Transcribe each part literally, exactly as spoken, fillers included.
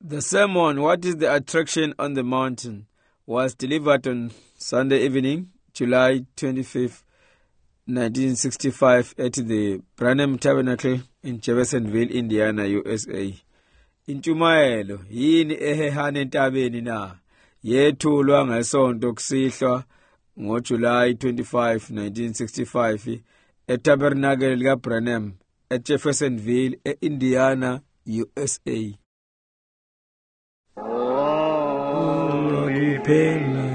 The sermon, What is the Attraction on the Mountain, was delivered on Sunday evening, July twenty-fifth, nineteen sixty-five at the Branham Tabernacle in Jeffersonville, Indiana, U S A. Intshumayelo, yini ehehane entabeni na? Yethulwa ngesonto kusihlwa ngoJuly twenty-fifth, nineteen sixty-five eTabernacle lika Branham eJeffersonville, eIndiana, U S A. Oh, kuphela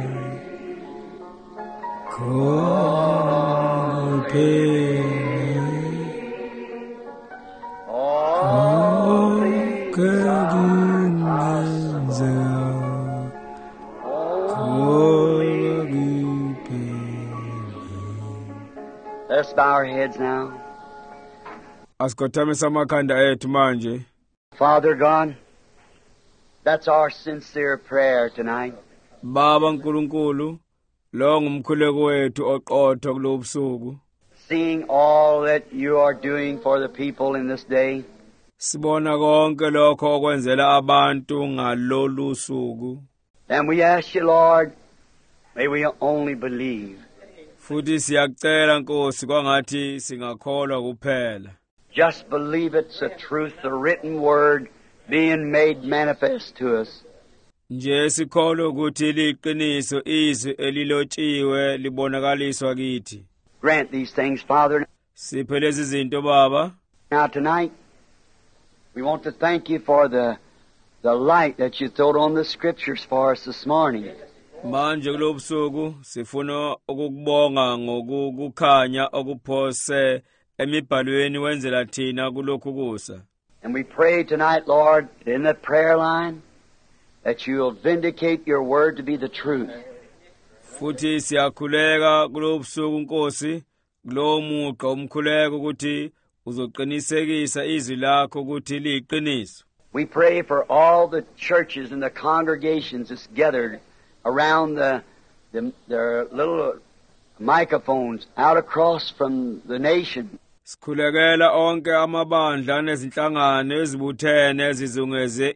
kuphela oh kedinze Let's bow our heads now. Asikothamisa amakhanda ethu manje. Father God, that's our sincere prayer tonight. Baba nkulunkulu, lo ngumkhuleko wethu oqotho kulobusuku. Seeing all that you are doing for the people in this day, Sibona konke lokho okwenzela abantu ngalolu suku. and we ask you, Lord, may we only believe. Futhi siyakucela Nkosi kwangathi singakholwa kuphela. Just believe it's the truth, the written word being made manifest to us. Nje sikholwe ukuthi liqiniso izwi elilotshiwe libonakaliswa kithi. Grant these things, Father. Siphe lezi zinto Baba. Now tonight, we want to thank you for the the light that you throwed on the scriptures for us this morning. Manje kulobusuku sifuna ukukubonga ngokukhanya okuphose emibhalweni wenzela thina kulokhu kusa. And we pray tonight, Lord, in the prayer line, that you will vindicate your word to be the truth. Futhi siyakhuleka kulobusuku Nkosi kulo muqa umkhuleko ukuthi uzoqinisekisa izwi lakho ukuthi liyiqiniso. We pray for all the churches and the congregations that's gathered around the, the their little microphones out across from the nation. Sikhulekela onke amabandla nezinhlangano ezibuthene ezizungeze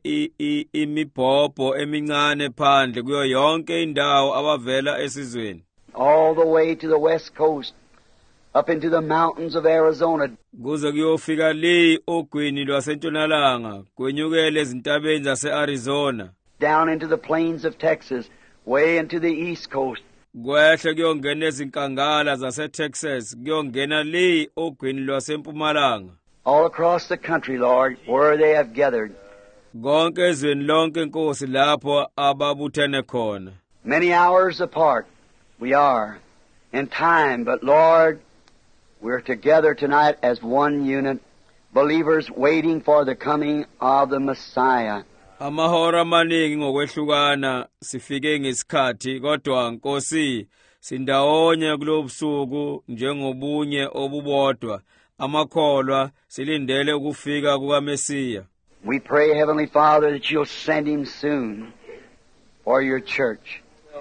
imibhobho emincane phandle kuyo yonke indawo abavela esizweni. All the way to the west coast, up into the mountains of Arizona. Kuze kuyofika li ogwini lwasentshonalanga kwenyukele ezintabeni zase-Arizona. Down into the plains of Texas, way into the east coast. Kwehle kuyongena ezinkangala zase-Texas kuyongena li ogwini lwasempumalanga. All across the country, Lord, where they have gathered. Konke ezweni lonke Nkosi lapho ababuthene khona. Many hours apart we are in time, but Lord, we're together tonight as one unit, believers waiting for the coming of the Messiah. Amahora amaningi ngokwehlukana sifike ngesikhathi kodwa Nkosi sindawonye kulobusuku njengobunye obubodwa amakholwa silindele ukufika kukaMesiya. We pray, Heavenly Father, that you'll send him soon for your church.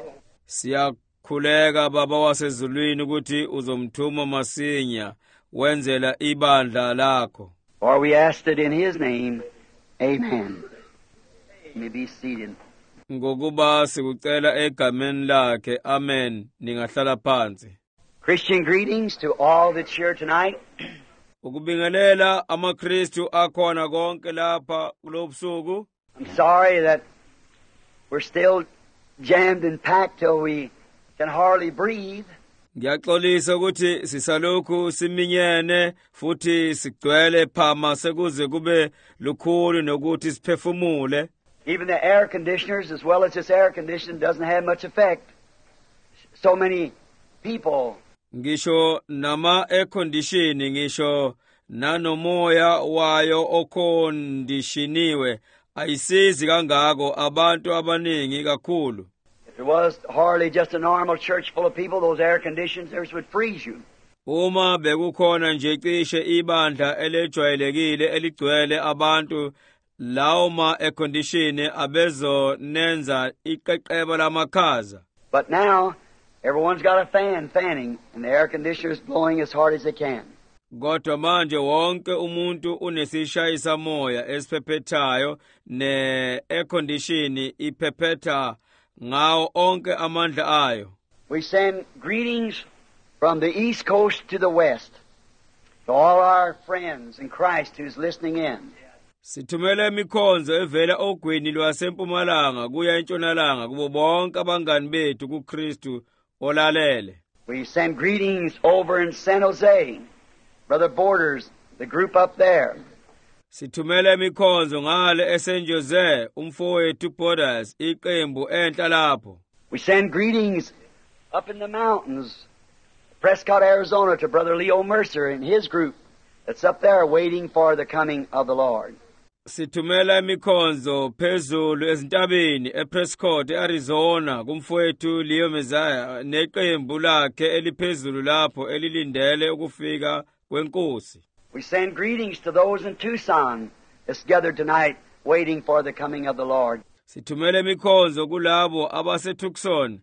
Siyakhuleka Baba wasezulwini ukuthi uzomthuma masinya wenzela ibandla lakho. For we asked it in his name. Amen. You may be seated. Ngokuba sikucela egameni lakhe. Amen. Ningahlala phansi. Christian greetings to all that's here tonight. Ukubingelela amaKristu akhona konke lapha kulobusuku. I'm sorry that we're still jammed and packed till we can hardly breathe. Ngiyaxolisa ukuthi sisalokhu siminyene futhi sigcwele phama sekuze kube lukhulu nokuthi siphefumule. Even the air conditioners, as well as this air conditioning, doesn't have much effect. So many people. Ngisho nama air conditioning ngisho nanomoya wayo okondishiniwe ayisizi kangako abantu abaningi kakhulu. If it was hardly just a normal church full of people, those air conditioners would freeze you. Uma bekukhona nje cishe ibandla elejwayelekile eligcwele abantu lawo ma air conditioning abezo nenza iqeqeba lamakhaza. But now everyone's got a fan fanning and the air conditioner is blowing as hard as they can. Kodwa manje wonke umuntu unesishayisa moya esiphephethayo ne air condition iphephetha ngawo onke amandla ayo. We send greetings from the East Coast to the West to all our friends in Christ who's listening in. Sithumela imikhonzo evela ogwini lwasempumalanga kuya entshonalanga kubo bonke abangani bethu kuKristu olalele. We send greetings over in San Jose, Brother Borders, the group up there. Sithumela imikhonzo ngale eSan Jose umfowethu Borders iqembu enhla lapho. We send greetings up in the mountains, Prescott, Arizona, to Brother Leo Mercer and his group that's up there waiting for the coming of the Lord. Sithumela imikhonzo phezulu ezintabeni ePrescott, Arizona kumfowethu Leo Mercer neqembu lakhe eliphezulu lapho elilindele ukufika kwenkosi. We send greetings to those in Tucson that's gathered tonight waiting for the coming of the Lord. Sithumela imikhonzo kulabo abaseTucson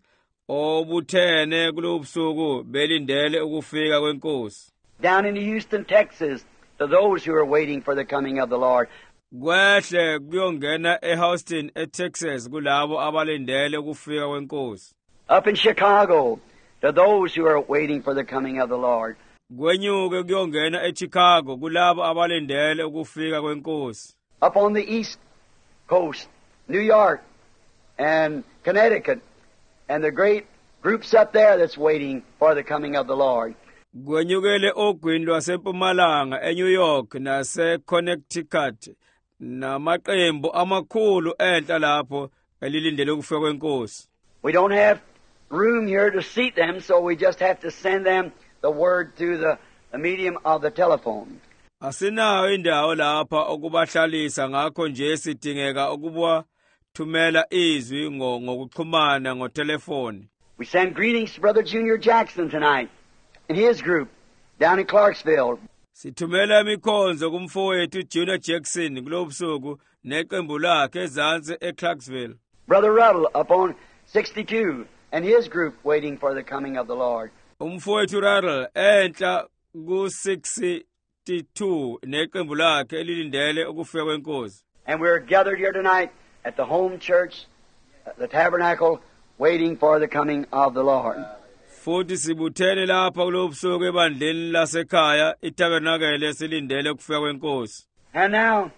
obuthene kulobusuku belindele ukufika kwenkosi. Down in Houston, Texas, to those who are waiting for the coming of the Lord. Kwehle kuyongena eHouston, eTexas kulabo abalindele ukufika kwenkosi. Up in Chicago, to those who are waiting for the coming of the Lord. Kwenyuke kuyongena eChicago kulabo abalindele ukufika kwenkosi. Up on the East Coast, New York and Connecticut, and the great groups up there that's waiting for the coming of the Lord. Kwenyukele ogwini lwasempumalanga eNew York naseConnecticut namaqembu amakhulu enhla lapho elilindele ukufika kwenkosi. We don't have room here to seat them, so we just have to send them the word through the, the medium of the telephone. Asinayo indawo lapha okubahlalisa ngakho nje sidingeka ukubathumela izwi ngokuxhumana ngotelefoni. We send greetings to Brother Junior Jackson tonight and his group down in Clarksville. Sithumela imikhonzo kumfowethu Junior Jackson kulobusuku neqembu lakhe ezansi eClarksville. Brother Ruddle up on sixty-two and his group waiting for the coming of the Lord. Umfowethu Ruddle enhla ku sixty-two neqembu lakhe elilindele ukufika kwenkosi. And we're gathered here tonight at the home church, the tabernacle, waiting for the coming of the Lord. Futhi sibuthene lapha kulobusuku ebandleni lasekhaya itabernakele silindele ukufika kwenkosi. And now,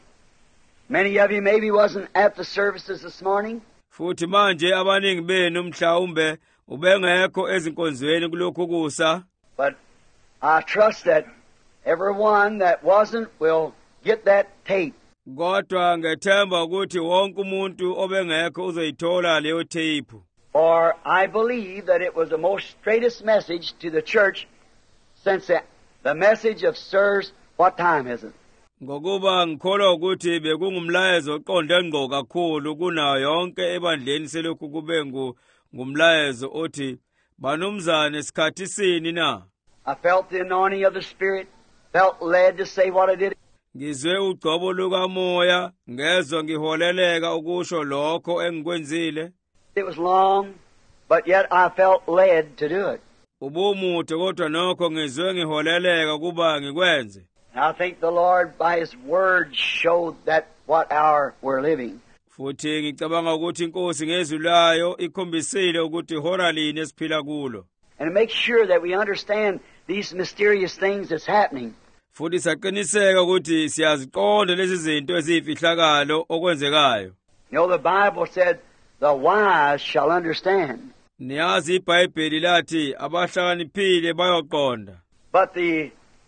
many of you maybe wasn't at the services this morning. Futhi manje abaningi benu mhlawumbe ubengekho ezinkonzweni kulokhu kusa. But I trust that everyone that wasn't will get that tape. Kodwa ngethemba ukuthi wonke umuntu obengekho uzoyithola leyo tape. For I believe that it was the most straightest message to the church since the, the message of Sirs, what time is it? Ngokuba ngikholwa ukuthi bekungumlayezo oqonde ngqo kakhulu kunayo yonke ebandleni selokhu kube ngumlayezo othi banumzane isikhathi sini na. I felt the anointing of the Spirit, felt led to say what I did. Ngizwe ugcobo lukamoya, ngezwe ngiholeleka ukusho lokho engikwenzile. It was long, but yet I felt led to do it. Ubumude kodwa nokho ngizwe ngiholeleka kuba ngikwenze. And I think the Lord by His Word showed that what hour we're living. Futhi ngicabanga ukuthi inkosi ngezwi layo ikhombisile ukuthi ihora lini esiphila kulo. And to make sure that we understand these mysterious things that's happening. Futhi saqiniseka ukuthi siyaziqonda lezi zinto eziyifihlakalo okwenzekayo. You know, the Bible said, the wise shall understand. Niyazi iBhayibheli lathi abahlakaniphile bayoqonda. But the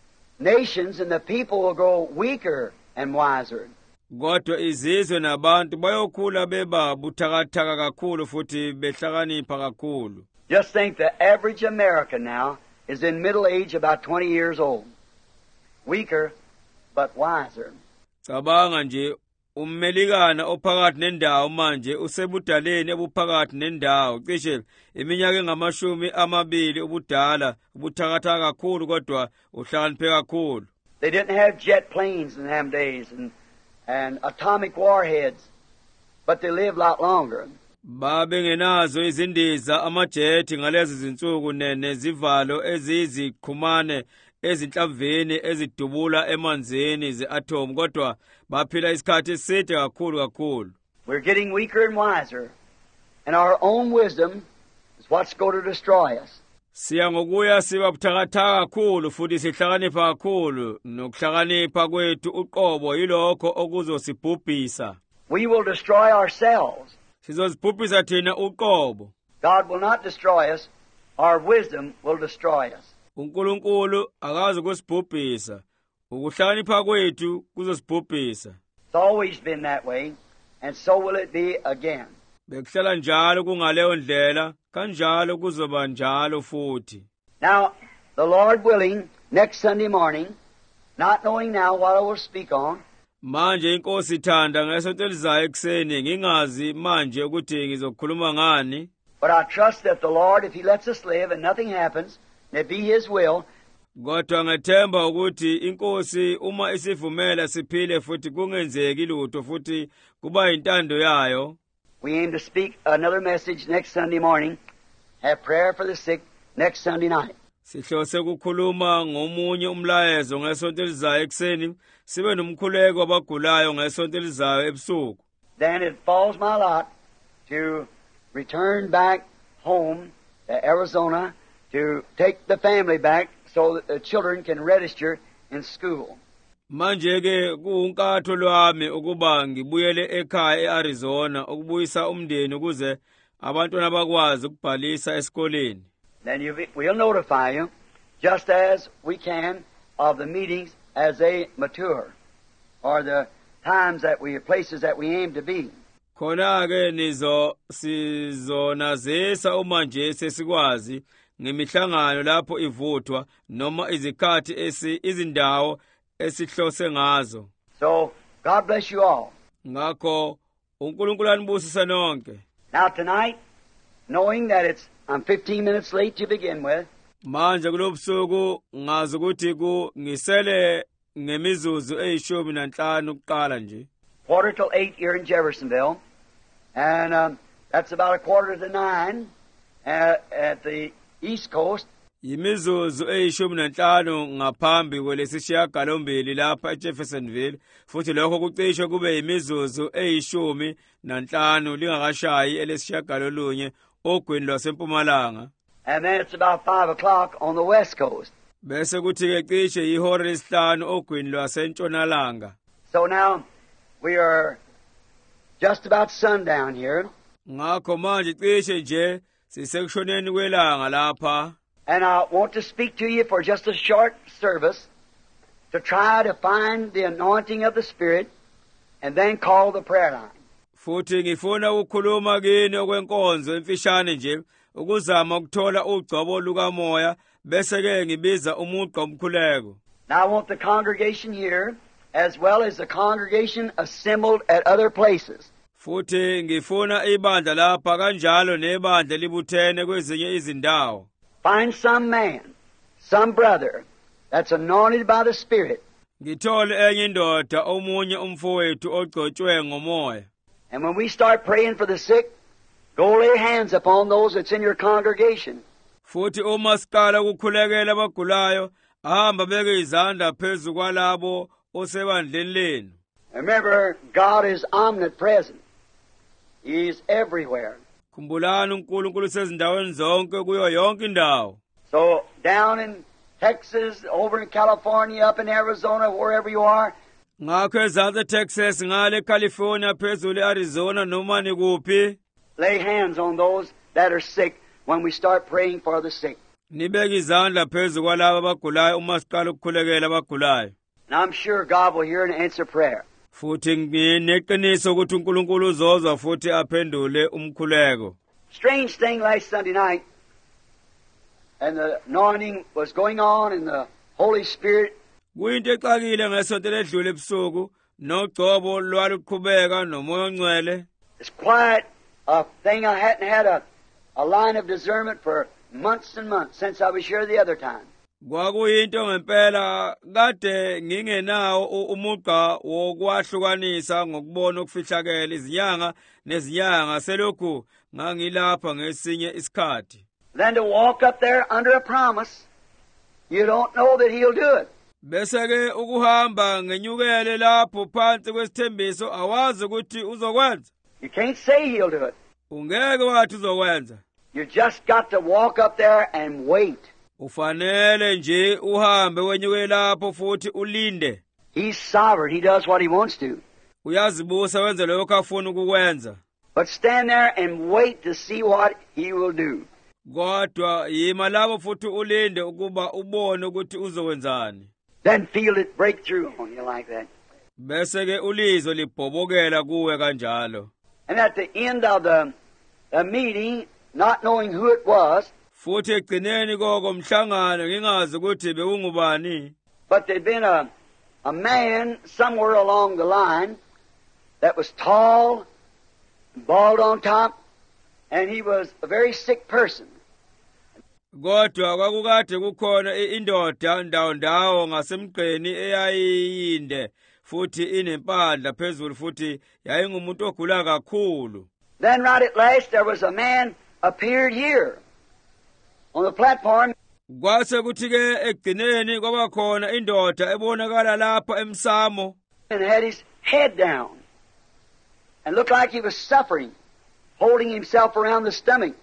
nations and the people will grow weaker and wiser. Kodwa izizwe nabantu bayokhula beba buthakathaka kakhulu futhi behlakanipha kakhulu. Just think the average American now is in middle age, about twenty years old. Weaker, but wiser. Cabanga nje ummelikana ophakathi nendawo manje usebudaleni ebuphakathi nendawo cishe iminyaka engamashumi amabili ubudala ubuthakathaka kakhulu kodwa uhlakaniphe kakhulu. They didn't have jet planes in them days and and atomic warheads, but they lived a lot longer. Babe ngenazo izindiza amajethi ngalezi zinsuku nezivalo eziziqhumane ezinhlamveni ezidubula emanzini ze-atom kodwa baphila isikhathi eside kakhulu kakhulu. We're getting weaker and wiser, and our own wisdom is what's going to destroy us. Siya ngokuya siba buthakathaka kakhulu futhi sihlakanipha kakhulu nokuhlakanipha kwethu uqobo yilokho okuzosibhubhisa. We will destroy ourselves. Sizozibhubhisa thina uqobo. God will not destroy us. Our wisdom will destroy us. uNkulunkulu akazi ukusibhubhisa, ukuhlakanipha kwethu kuzosibhubhisa. It's always been that way, and so will it be again. Bekuhlala njalo kungaleyo ndlela, kanjalo kuzoba njalo futhi. Now, the Lord willing, next Sunday morning, not knowing now what I will speak on, manje inkosi ithanda ngesonto elizayo ekuseni ngingazi manje ukuthi ngizokhuluma ngani. but I trust that the Lord, if He lets us live and nothing happens, and it be His will, Kodwa ngethemba ukuthi inkosi uma isivumela siphile futhi kungenzeki lutho futhi kuba intando yayo. we aim to speak another message next Sunday morning, have prayer for the sick next Sunday night. Sihlose kukhuluma ngomunye umlayezo ngesonto elizayo ekuseni, sibe nomkhuleko abagulayo ngesonto elizayo ebusuku. Then it falls my lot to return back home to Arizona to take the family back so that the children can register in school. Manje ke kuunkatho lwami ukuba ngibuyele ekhaya eArizona ukubuyisa umndeni ukuze abantwana bakwazi ukubhalisa esikoleni. Then you be, we'll notify you just as we can of the meetings as they mature, or the times that we, places that we aim to be. Khona ke nizo sizonazisa uma nje sesikwazi ngemihlangano lapho ivuthwa noma izikhathi esi izindawo esihlose ngazo. So God bless you all. Ngakho uNkulunkulu anibusise nonke. Now tonight, knowing that it's I'm fifteen minutes late to begin with, Manje kulobusuku ngazi ukuthi ku ngisele ngemizuzu eyishumi nanhlanu ukuqala nje. quarter till eight here in Jeffersonville, and um, that's about a quarter to nine uh, at the East Coast. Yimizuzu eyishumi nanhlanu ngaphambi kwelesishiyagalombili lapha eJeffersonville futhi lokho kucishe kube yimizuzu eyishumi nanhlanu lingakashayi elesishiyagalolunye ogwini lwasempumalanga. And then it's about five o'clock on the West Coast. Bese kuthi ke cishe ihora lesihlanu ogwini lwasentshonalanga. So now we are just about sundown here, Ngakho manje cishe nje sisekushoneni kwelanga lapha. and I want to speak to you for just a short service to try to find the anointing of the Spirit and then call the prayer line. Futhi ngifuna ukukhuluma kini okwenkonzo emfishane nje ukuzama ukuthola ugcobo lukamoya bese ke ngibiza umugqa omkhuleko. Now I want the congregation here, as well as the congregation assembled at other places, Futhi ngifuna ibandla lapha kanjalo nebandla libuthene kwezinye izindawo. find some man, some brother that's anointed by the Spirit, Ngithole enye indoda omunye umfowethu ogcotshwe ngomoya. and when we start praying for the sick, go lay hands upon those that's in your congregation. Futhi uma siqala ukukhulekela abagulayo ahamba beke izandla phezu kwalabo osebandleni lenu. Remember, God is omnipresent. He's everywhere. Khumbulani uNkulunkulu sezindaweni zonke kuyo yonke indawo. So down in Texas, over in California, up in Arizona, wherever you are, Ngakho ezansi eTexas ngale eCalifornia phezulu eArizona noma nikuphi lay hands on those that are sick when we start praying for the sick. nibeke izandla phezu kwalabo abagulayo uma siqala ukukhulekela abagulayo. And I'm sure God will hear and answer prayer. Futhi ngineqiniso ukuthi uNkulunkulu uzozwa futhi aphendule umkhuleko. Strange thing last Sunday night, and the anointing was going on in the Holy Spirit. Kuyinto exakile ngesonto ledlule ebusuku nogcobo lwaluqhubeka nomoya ongcwele. It's quite a thing. I hadn't had a, a line of discernment for months and months since I was here the other time. Kwakuyinto ngempela kade ngingenawo umugqa wokwahlukanisa ngokubona okufihlakele izinyanga nezinyanga selokhu ngangilapha ngesinye isikhathi. Then to walk up there under a promise, you don't know that he'll do it. Bese ke ukuhamba ngenyukele lapho phansi kwesithembiso awazi ukuthi uzokwenza. You can't say he'll do it. Ungeke wathi uzokwenza. You just got to walk up there and wait. Ufanele nje uhambe wenyukele lapho futhi ulinde. He's sovereign. He does what he wants to. Uyazibusa wenze lokho afuna ukukwenza. But stand there and wait to see what he will do. Kodwa yima lapho futhi ulinde ukuba ubone ukuthi uzokwenzani. Then feel it break through on you like that. Bese ke ulizo libhobokela kuwe kanjalo. And at the end of the, the meeting, not knowing who it was, futhi egcineni koko mhlangano ngingazi ukuthi bekungubani. But there'd been a, a man somewhere along the line that was tall, bald on top, and he was a very sick person. Kodwa kwakukade kukhona indoda ndawo ndawo ngasemgqeni eyayinde futhi inempandla phezulu futhi yayingumuntu ogula kakhulu. Then right at last there was a man appeared here on the platform. Kwase kuthi ke egcineni kwaba khona indoda ebonakala lapha emsamo. And had his head down and looked like he was suffering, holding himself around the stomach.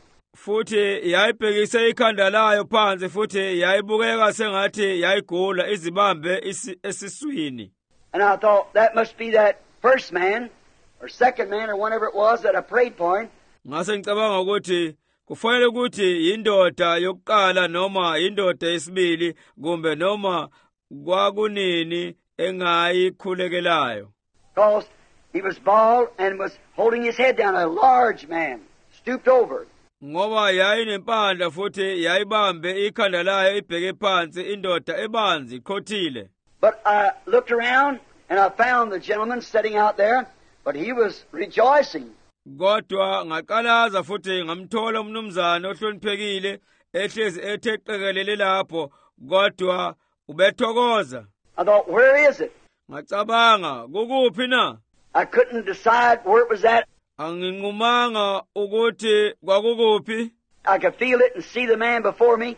Futhi yayibhekise ikhanda layo phansi futhi yayibukeka sengathi yayigula izibambe esiswini. And I thought that must be that first man or second man or whatever it was that I prayed for him. Ngase ngicabanga ukuthi kufanele ukuthi yindoda yokuqala noma yindoda yesibili kumbe noma kwakunini engayikhulekelayo. Because he was bald and was holding his head down, a large man, stooped over. Ngoba yayinempandla futhi yayibambe ikhanda layo ibheke phansi indoda ebanzi ikhothile. But I looked around and I found the gentleman sitting out there, but he was rejoicing. Kodwa ngaqalaza futhi ngamthola umnumzana ohloniphekile ehlezi ethe qekelele lapho kodwa ubethokoza. I thought, where is it? Ngacabanga kukuphi na? I couldn't decide where it was at. Anginqumanga ukuthi kwakukuphi. I could feel it and see the man before me.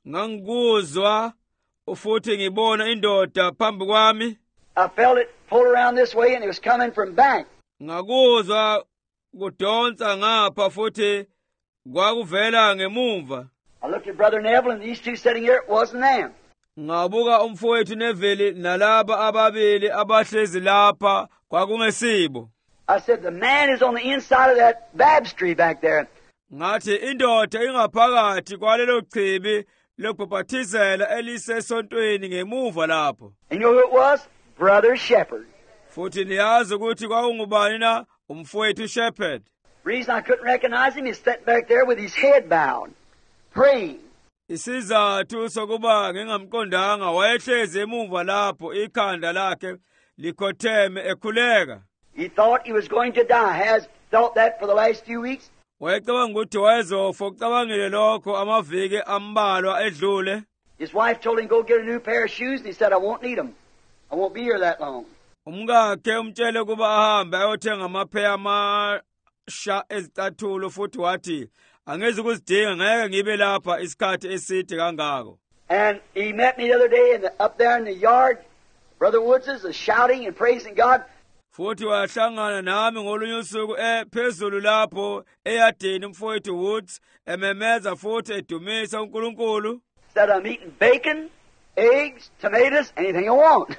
Ngangikuzwa futhi ngibona indoda phambi kwami. I felt it pull around this way and it was coming from back. Ngakuzwa kudonsa ngapha futhi kwakuvela ngemumva. I looked at Brother Neville and these two sitting here, it wasn't them. Ngabuka umfowethu Neville nalaba ababili abahlezi lapha kwakungesibo. I said, the man is on the inside of that baptistry back there. Ngathi indoda ingaphakathi kwalelo chibi lokubhaphithizela elisesontweni ngemuva lapho. And you know who it was? Brother Shepherd. Futhi niyazi ukuthi kwakungubani na? Umfowethu Shepherd. Reason I couldn't recognize him, he's sitting back there with his head bowed, praying. Isizathu sokuba ngingamqondanga wayehlezi emuva lapho ikhanda lakhe likhotheme ekhuleka. He thought he was going to die. Has thought that for the last few weeks. Wayecabanga ukuthi wayezofa ucabangile lokho amaviki ambalwa edlule. His wife told him go get a new pair of shoes and he said I won't need them. I won't be here that long. Umkakhe umtshele kuba ahambe ayothenga amapheya amasha ezicathulo futhi wathi angeze ukuzidinga ngeke ngibe lapha isikhathi eside kangako. And he met me the other day in the, up there in the yard. Brother Woods is shouting and praising God. Futhi wahlangana nami ngolunye usuku ephezulu lapho eyadini umfowethu Woods ememeza futhi edumisa uNkulunkulu. Said I'm eating bacon, eggs, tomatoes, anything you want.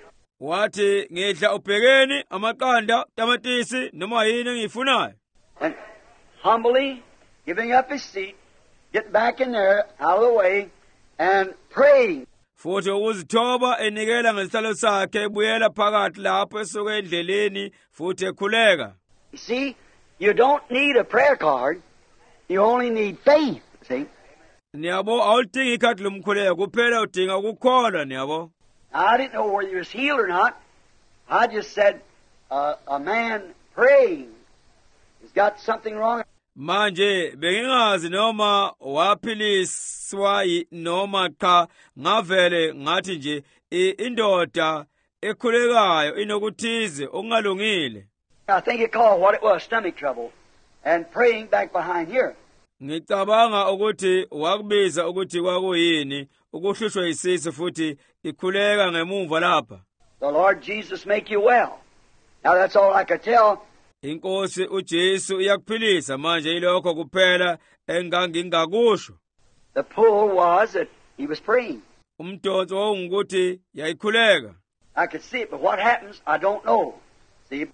Wathi ngidla ubhekeni, amaqanda, tamatisi noma yini engiyifunayo. And humbly giving up his seat, getting back in there out of the way and praying. Futhi ukuzithoba enikela ngesithalo sakhe ebuyela phakathi lapho esuka endleleni futhi ekhuleka. You see, you don't need a prayer card. You only need faith, see? Niyabo awudingi ikhadi lomkhuleko kuphela udinga ukukholwa niyabo. I didn't know whether he was healed or not. I just said uh, a man praying has got something wrong. Manje bengingazi noma waphiliswa noma cha ngavele ngathi nje indoda ekhulekayo inokuthize okungalungile. I think it called what it was, stomach trouble, and praying back behind here. Ngicabanga ukuthi wakubiza ukuthi kwakuyini ukuhlushwa yisisu futhi ikhuleka ngemuva lapha. The Lord Jesus make you well. Now that's all I could tell. Inkosi uJesu iyakuphilisa manje ilokho kuphela engangingakusho. The pull was that he was praying. Umdonso wawungukuthi yayikhuleka. I could see it, but what happens, I don't know. See?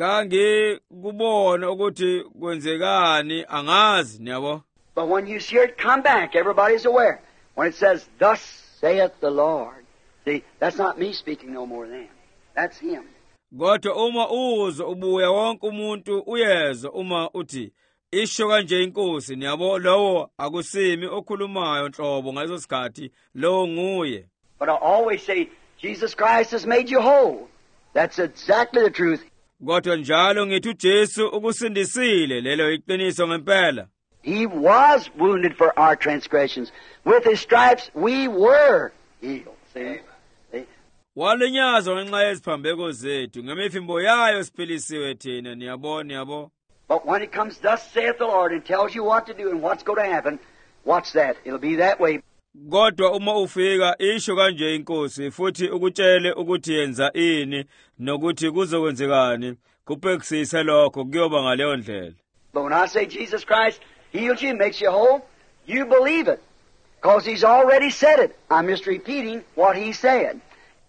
Ngangikubona ukuthi kwenzekani angazi niyabo. But when you hear it come back, everybody's aware. When it says, "Thus saith the Lord," see, that's not me speaking no more than. That's him. Kodwa uma uzwa ubuya wonke umuntu uyezwa uma uthi isho kanje inkosi niyabo lowo akusimi okhulumayo nhlobo ngaleso sikhathi lo nguye. But I always say Jesus Christ has made you whole. That's exactly the truth. Kodwa njalo ngithi uJesu ukusindisile lelo iqiniso ngempela. He was wounded for our transgressions. With his stripes we were healed. See? See? Walinyazwa ngenxa yeziphambeko zethu ngemifimbo yayo siphilisiwe thina niyabo niyabo. But when it comes, "Thus saith the Lord," and tells you what to do and what's going to happen, watch that. It'll be that way. Kodwa uma ufika isho kanje inkosi futhi ukutshele ukuthi yenza ini nokuthi kuzokwenzekani kuphekisisa lokho kuyoba ngaleyo ndlela. But when I say Jesus Christ heals you, makes you whole, you believe it. Because he's already said it. I'm just repeating what he said.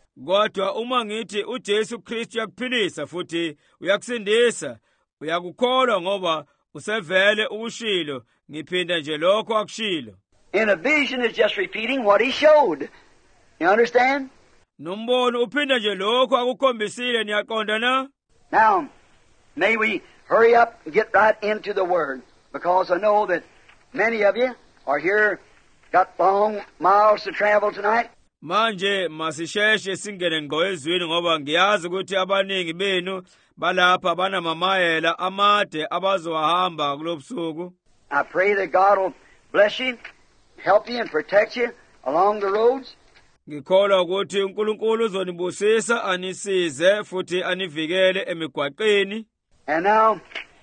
Kodwa uma ngithi uJesu Kristu yakuphilisa futhi uyakusindisa uyakukholwa ngoba usevele ukushilo ngiphinda nje lokho akushilo. In a vision is just repeating what he showed. You understand? Nombono uphinda nje lokho akukhombisile niyaqonda na? Now, may we hurry up and get right into the Word, because I know that many of you are here, got long miles to travel tonight. Manje masisheshe singene ngqoezweni ngoba ngiyazi ukuthi abaningi benu balapha banamamayela amade abazowahamba kulobusuku. I pray that God will bless you, help you and protect you along the roads. Ngikholwa ukuthi uNkulunkulu uzonibusisa anisize futhi anivikele emigwaqeni. And now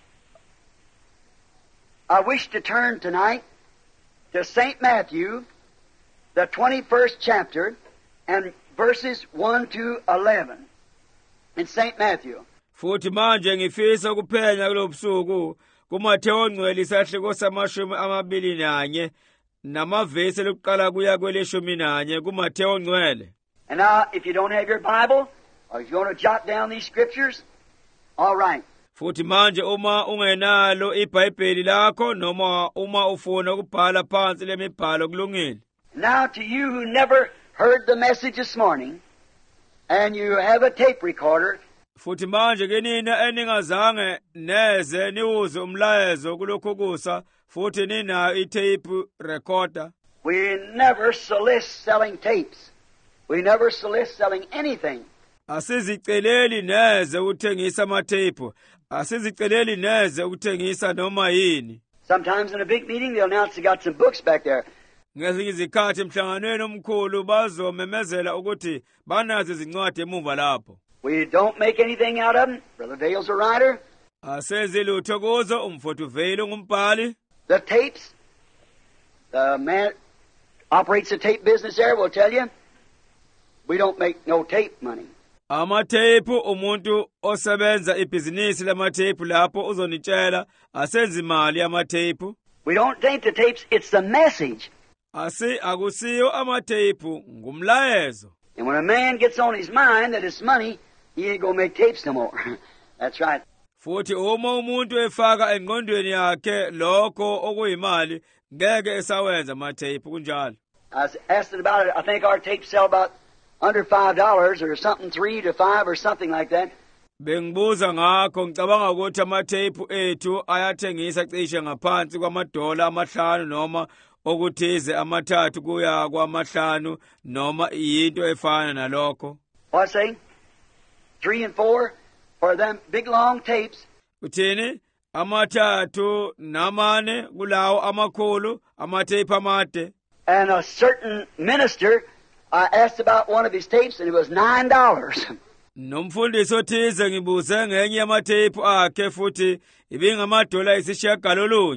I wish to turn tonight to Saint Matthew, the twenty-first chapter, and verses one to eleven. In Saint Matthew. Futhi manje ngifisa ukuphenya kulobusuku kuMathewu ongcwele isahloko samashumi amabili nanye namavesi lokuqala kuya kweleshumi nanye kuMathewu ongcwele. And now if you don't have your Bible or if you want to jot down these scriptures, all right. Futhi manje uma ungenalo iBhayibheli lakho noma uma ufuna ukubhala phansi lemibhalo kulungile. Now to you who never heard the message this morning and you have a tape recorder, futhi manje ke nina eningazange neze niwuze umlayezo kulokho kusa futhi ninayo itape recorder. We never solicit selling tapes. We never solicit selling anything. Asiziceleli neze ukuthengisa amathephu. Asiziceleli neze ukuthengisa noma yini. Sometimes in a big meeting they'll announce they got some books back there. Ngezinye izikhathi emhlanganweni omkhulu bazomemezela ukuthi banazo izincwadi emuva lapho. We don't make anything out of them. Brother Vale's a writer. Asenzi lutho kuzo umfowethu Vale ngumbhali. The tapes, the man operates the tape business there will tell you, we don't make no tape money. Amathephu umuntu osebenza ibhizinisi lamathephu lapho uzonitshela asenzi imali amathephu. We don't take the tapes, it's the message. Asi akusiyo amathephu ngumlayezo. And when a man gets on his mind that it's money, he ain't gonna make tapes no more. That's right. Futhi uma umuntu efaka engqondweni yakhe lokho okuyimali ngeke esawenza amathephu kunjalo. I was asked about it. I think our tapes sell about under five dollars or something, three to five or something like that. Bengibuza ngakho ngicabanga ukuthi amathephu ethu ayathengisa cishe ngaphansi kwamadola amahlanu noma okuthize amathathu kuya kwamahlanu noma into efana nalokho. What's saying? Three and four for them big long tapes. Uthini? Amathathu namane kulawo amakhulu amathephu amade. And a certain minister, I asked about one of his tapes and it was nine dollars. Nomfundisi othize ngibuze ngenye yamathephu akhe futhi ibingamadola isishagalolunye.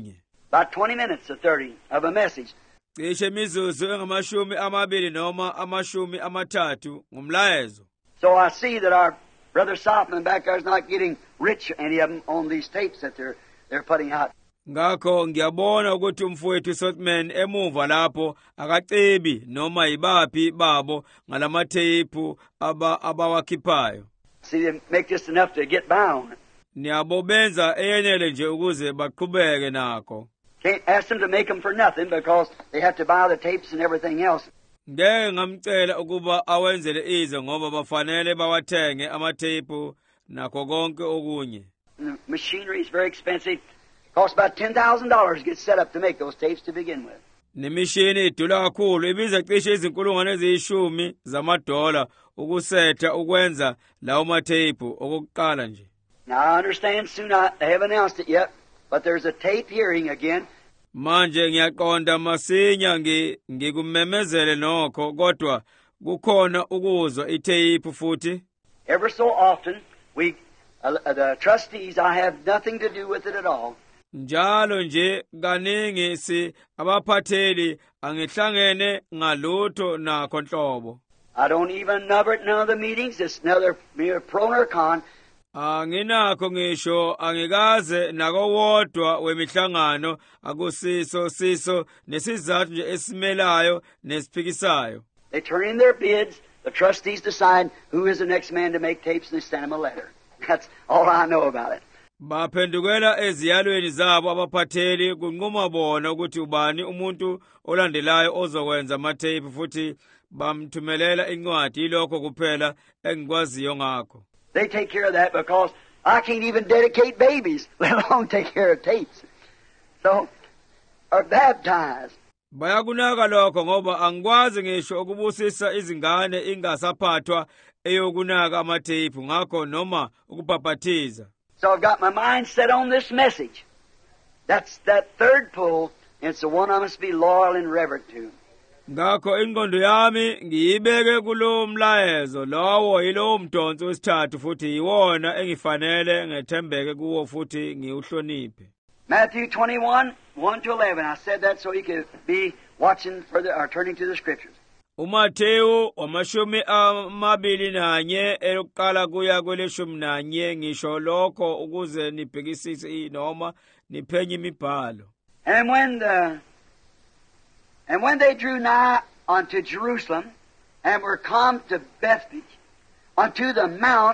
about twenty minutes or thirty of a message. cishe imizuzu engamashumi amabili noma amashumi amathathu ngumlayezo. So I see that our brother Softman back there is not getting rich, any of them, on these tapes that they're, they're putting out. Ngakho ngiyabona ukuthi umfowethu Softman emuva lapho akacebi noma yibaphi babo ngalamathephu aba abawakhiphayo. See, they make just enough to get by on it. Niyabo benza eyenele nje ukuze baqhubeke nakho. Can't ask them to make them for nothing because they have to buy the tapes and everything else. Ngeke ngamcela ukuba awenzele ize ngoba bafanele bawathenge amathephu nakho konke okunye. The machinery is very expensive. It costs about ten thousand dollars to get set up to make those tapes to begin with. Nemishini idula kakhulu ibiza cishe izinkulungwane eziyishumi zamadola ukusetha ukwenza lawo mathephu okuqala nje. Now I understand soon I, they haven't announced it yet, but there's a tape hearing again. Manje ngiyaqonda masinya ngikumemezele nokho kodwa kukhona ukuzwa ithephu futhi. Ever so often we uh, the trustees, I have nothing to do with it at all. Njalo nje kaningi si abaphatheli angihlangene ngalutho nakho nhlobo. I don't even number it, none of the meetings. It's another mere pro nor con. Anginakho ngisho angikaze nakowodwa wemihlangano akusiso siso nesizathu nje esimelayo nesiphikisayo. They turn in their bids. The trustees decide who is the next man to make tapes, and they send them a letter. That's all I know about it. Baphendukela eziyalweni zabo abaphatheli kunquma bona ukuthi ubani umuntu olandelayo ozokwenza amathephu futhi bamthumelela incwadi ilokho kuphela engikwaziyo ngakho. They take care of that because I can't even dedicate babies, let alone take care of tapes. So, or baptize. Bayakunaka lokho ngoba angikwazi ngisho ukubusisa izingane ingasaphathwa eyokunaka amathephu ngakho noma ukubhaphathiza. So I've got my mind set on this message. That's that third pull, and it's the one I must be loyal and reverent to. Ngakho ingqondo yami ngiyibeke kulo mlayezo lowo yilo mdonso wesithathu futhi yiwona engifanele ngethembeke kuwo futhi ngiuhloniphe. Matthew twenty-one, one to eleven. I said that so you could be watching further or turning to the scriptures. uMathewu amashumi amabili nanye elokuqala kuya kweleshumi nanye ngisho lokho ukuze nibhekisise noma niphenye imibhalo. And when the and when they drew nigh unto Jerusalem and were come to Bethphage unto the Mount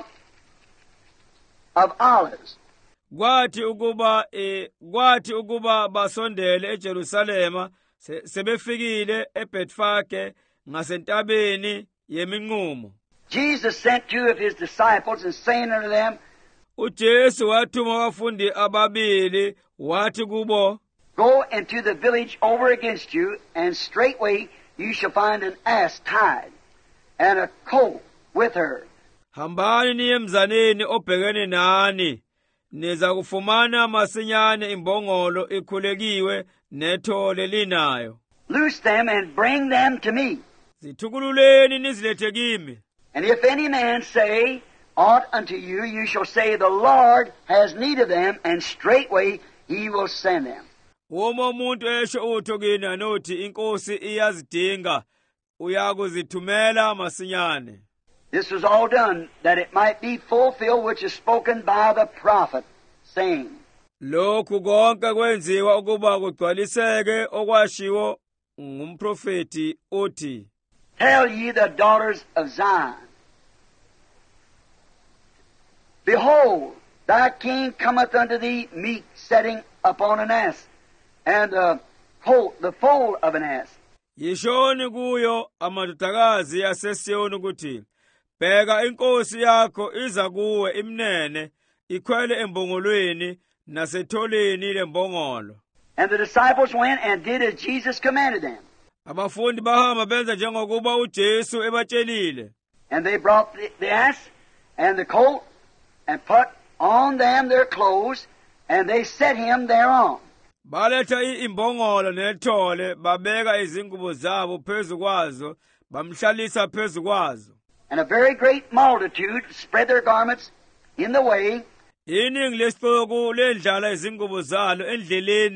of Olives. Kwathi ukuba eh kwathi ukuba basondele eJerusalema sebefikile eBethfage ngasentabeni yeminqumo. Jesus sent two of his disciples and saying unto them, uJesu wathuma abafundi ababili wathi kubo, go into the village over against you, and straightway you shall find an ass tied, and a colt with her. Hambani niye emzaneni obhekene nani, niza kufumana masinyane imbongolo ikhulekiwe nethole linayo. Loose them and bring them to me. Zithukululeni nizilethe kimi. And if any man say aught unto you, you shall say, the Lord has need of them, and straightway he will send them. Uma umuntu esho utho kini anothi inkosi iyazidinga uyakuzithumela masinyane. This was all done that it might be fulfilled which is spoken by the prophet, saying, lokhu konke kwenziwa ukuba kugcwaliseke okwashiwo ngumprofeti uthi, tell ye the daughters of Zion, behold, thy king cometh unto thee meek, sitting upon an ass, and the colt, the foal of an ass. Yishoni kuyo amadodakazi aseSiyoni ukuthi, bheka inkosi yakho iza kuwe imnene, ikhwele embongolweni nasetholeni lembongolo. And the disciples went and did as Jesus commanded them. Abafundi bahamba benza njengokuba uJesu ebatshelile. And they brought the, the ass and the colt and put on them their clothes, and they set him thereon. Baletha imbongolo nethole babeka izingubo zabo phezu kwazo bamhlalisa phezu kwazo. And a very great multitude spread their garments in the way. Iningi lesixuku lendlala izingubo zalo endleleni.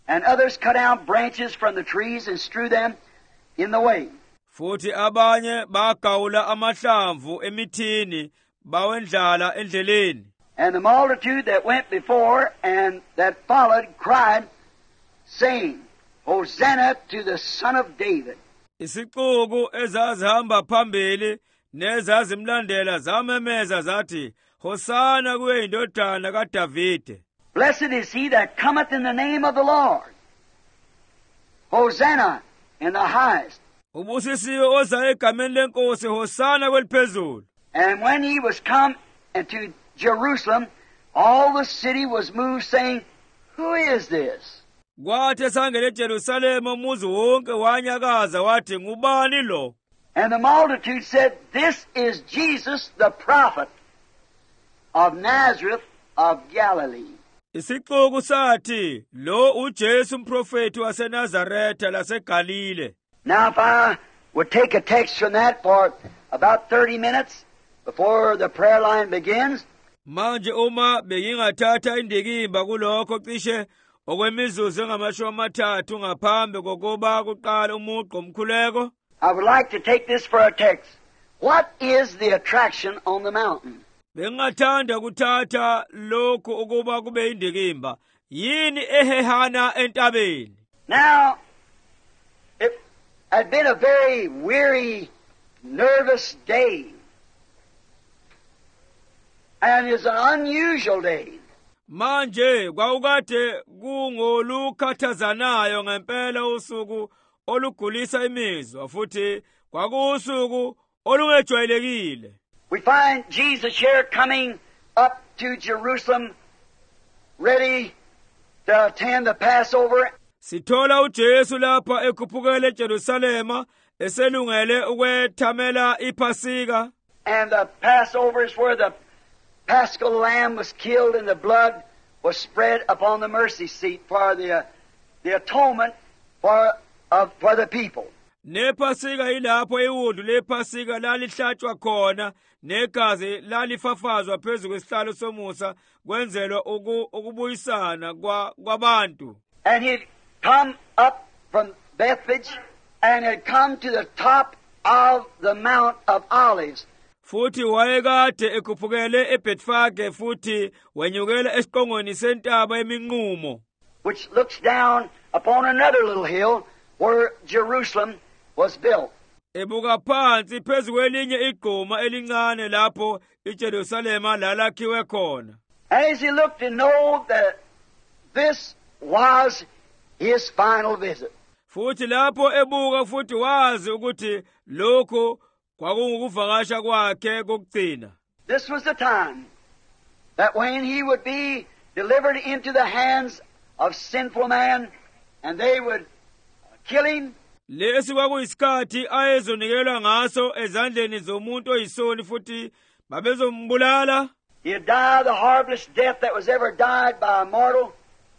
And others cut down branches from the trees and strew them in the way. Futhi abanye bagawula amahlamvu emithini bawendlala endleleni. And the multitude that went before and that followed cried, saying, Hosanna to the Son of David. Isixuku ezazihamba phambili nezazimlandela zamemeza zathi, Hosana kuye indodana kaDavide. Blessed is he that cometh in the name of the Lord. Hosanna in the highest. Ubusisiwe oza egameni lenkosi, Hosana kweliphezulu. And when he was come into Jerusalem, all the city was moved, saying, Who is this? Kwathi esangena eJerusalema umuzi wonke wanyakaza wathi, ngubani lo? And the multitude said, This is Jesus the prophet of Nazareth of Galilee. Isixuku sathi, lo uJesu umprofeti waseNazaretha laseGalile. Now if I would take a text from that for about thirty minutes before the prayer line begins. Manje uma bengingathatha indikimba kulokho cishe okwemizuzu engamashumi amathathu ngaphambi kokuba kuqala umuqo omkhuleko. I would like to take this for a text. What is the attraction on the mountain? Bengathanda kuthatha lokhu ukuba kube indikimba. Yini ehehana entabeni? Now, it had been a very weary, nervous day. And it's an unusual day. Manje kwakukade kungolukhathazanayo ngempela usuku olugulisa imizwa futhi kwakusuku olungejwayelekile. We find Jesus here coming up to Jerusalem ready to attend the Passover. Sithola uJesu lapha ekhuphukela eJerusalema eselungele ukwethamela iPhasika. And the Passover is where the Paschal lamb was killed and the blood was spread upon the mercy seat for the uh, the atonement for uh, for the people. NePhasika ilapho iwundu lePhasika lalihlatshwa khona negazi lalifafazwa phezu kwesihlalo somusa kwenzelwa ukubuyisana kwabantu. And he'd come up from Bethphage and had come to the top of the Mount of Olives. Futhi wayekade ekhuphukele eBethfage futhi wenyukela esiqongweni sentaba eminqumo, which looks down upon another little hill where Jerusalem was built. Ebuka phansi phezu kwelinye igquma elincane lapho iJerusalema lalakhiwe khona. As he looked to know that this was his final visit. Futhi lapho ebuka futhi wazi ukuthi lokho kwakungukuvakasha kwakhe kokugcina. This was the time that when he would be delivered into the hands of sinful man and they would kill him. Lesi kwakuyisikhathi ayezonikelwa ngaso ezandleni zomuntu oyisoni futhi babezombulala. He'd die the horriblest death that was ever died by a mortal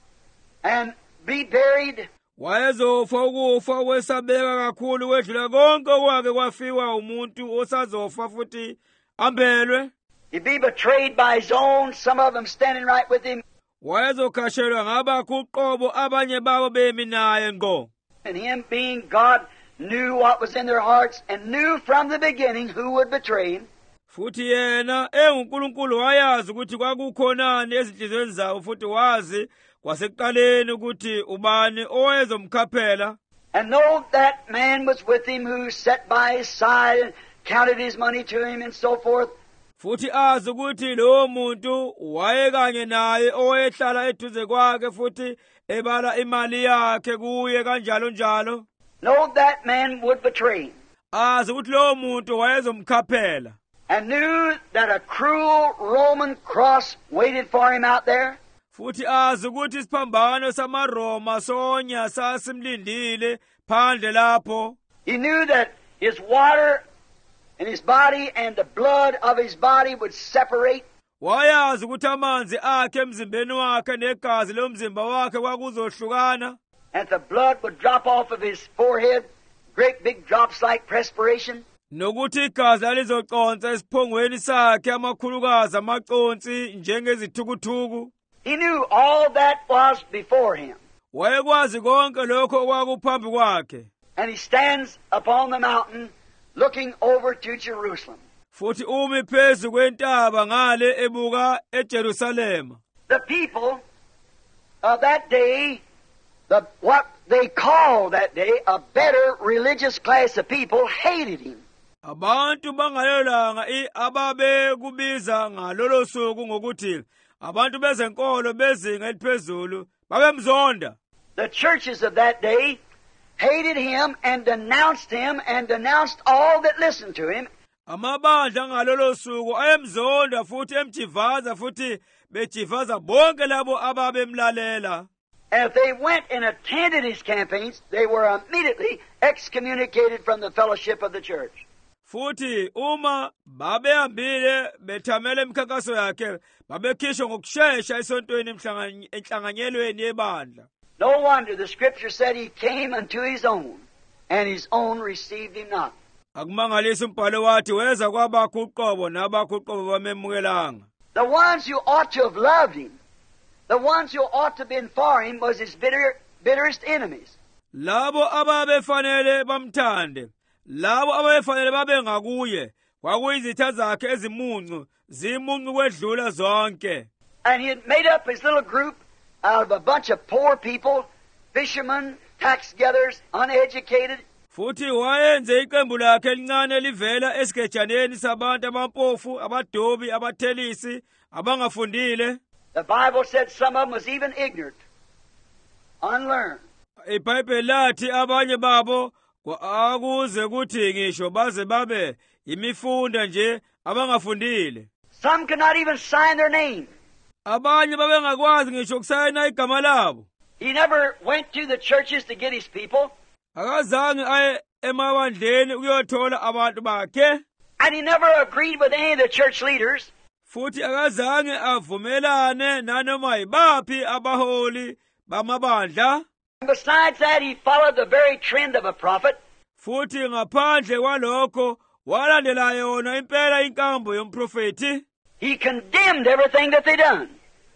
and be buried. Wayezofa ukufa kwesabeka kakhulu wedlula konke kwake kwafiwa umuntu osazofa futhi ambelwe. He'd be betrayed by his own, some of them standing right with him. Wayezokhashelwa ngabakuqobo abanye babo bemi naye ngo. And him being God knew what was in their hearts and knew from the beginning who would betray him. Futhi yena enguNkulunkulu wayazi ukuthi kwakukhonani ezinhlizweni zawo futhi wazi kwasekuqaleni ukuthi ubani owayezomkhaphela. And know that man was with him who sat by his side and counted his money to him and so forth. Futhi azi ukuthi lo muntu wayekanye naye owayehlala eduze kwakhe futhi ebala imali yakhe kuye kanjalo njalo. Know that man would betray him. Azi ukuthi lo muntu wayezomkhaphela. And knew that a cruel Roman cross waited for him out there. Futhi azi ukuthi isiphambano samaRoma sonya sasimlindile phandle lapho. He knew that his water and his body and the blood of his body would separate. Wayazi ukuthi amanzi akhe emzimbeni wakhe negazi lomzimba wakhe kwakuzohlukana. And the blood would drop off of his forehead, great big drops like perspiration. Nokuthi igazi lalizoconsa esiphongweni sakhe amakhulukazi amaconsi njengezithukuthuku. He knew all that was before him. wayekwazi konke lokho okwakuphambi kwakhe. And he stands upon the mountain looking over to Jerusalem. Futhi umi phezu kwentaba ngale ebuka eJerusalema. The people of that day, the what they called that day a better religious class of people, hated him. Abantu bangalelanga ababe kubiza ngalolo suku ngokuthi abantu bezenkolo bezinga eliphezulu babemzonda. The churches of that day hated him and denounced him and denounced all that listened to him. Amabandla ngalolo suku ayemzonda futhi emjivaza futhi bejivaza bonke labo ababemlalela. And if they went and attended his campaigns, they were immediately excommunicated from the fellowship of the church. Futhi uma babehambile bethamela imikhankaso yakhe babekhishwa ngokusheshsha esontweni enhlanganyelweni yebandla. No wonder the scripture said he came unto his own, and his own received him not. Akumangalisa umbhalo wathi weza kwabakho uqobo nabakho uqobo bamemukelanga. The ones who ought to have loved him, the ones who ought to have been for him, was his bitter, bitterest enemies. Labo ababefanele bamthande, labo ababefanele babe ngakuye, kwakuyizitha zakhe ezimuncu, zimuncu kwedlula zonke. And he had made up his little group out of a bunch of poor people, fishermen, tax gatherers, uneducated. Futhi wayenze iqembu lakhe elincane livela esigejaneni sabantu abampofu, abadobi, abathelisi, abangafundile. The Bible said some of them was even ignorant, unlearned. IBhayibheli lathi abanye babo akuze kuthi ngisho baze babe imifunda nje abangafundile. Some could not even sign their name. Abanye babengakwazi ngisho ukusayina igama labo. He never went to the churches to get his people. Akazange aye emabandleni ukuyothola abantu bakhe. And he never agreed with any of the church leaders. Futhi akazange avumelane nanoma ibaphi abaholi bamabandla. Besides that, he followed the very trend of a prophet. Futhi ngaphandle kwalokho walandela yona impela inkambo yomprofeti. He condemned everything that they done,